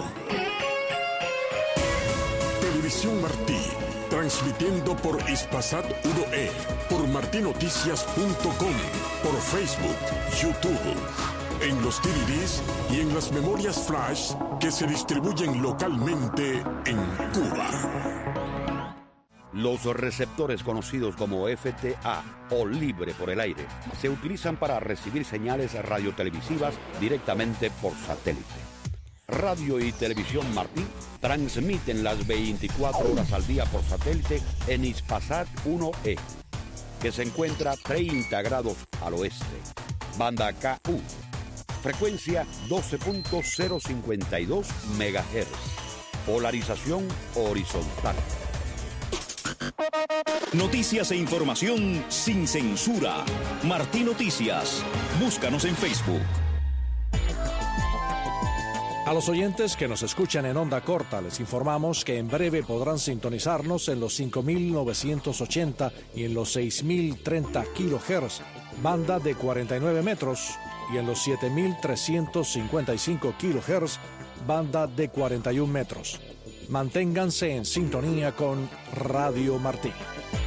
Televisión Martí. Transmitiendo por Ispasat UDOE, por martinoticias.com, por Facebook, YouTube. en los DVDs y en las memorias flash que se distribuyen localmente en Cuba. Los receptores conocidos como FTA o libre por el aire se utilizan para recibir señales radiotelevisivas directamente por satélite. Radio y Televisión Martí transmiten las 24 horas al día por satélite en Hispasat 1E, que se encuentra 30 grados al oeste. Banda KU, frecuencia 12.052 MHz, polarización horizontal. Noticias e información sin censura. Martí Noticias. Búscanos en Facebook. A los oyentes que nos escuchan en onda corta, les informamos que en breve podrán sintonizarnos en los 5.980 y en los 6.030 kHz, banda de 49 metros, y en los 7.355 kHz, banda de 41 metros. Manténganse en sintonía con Radio Martí.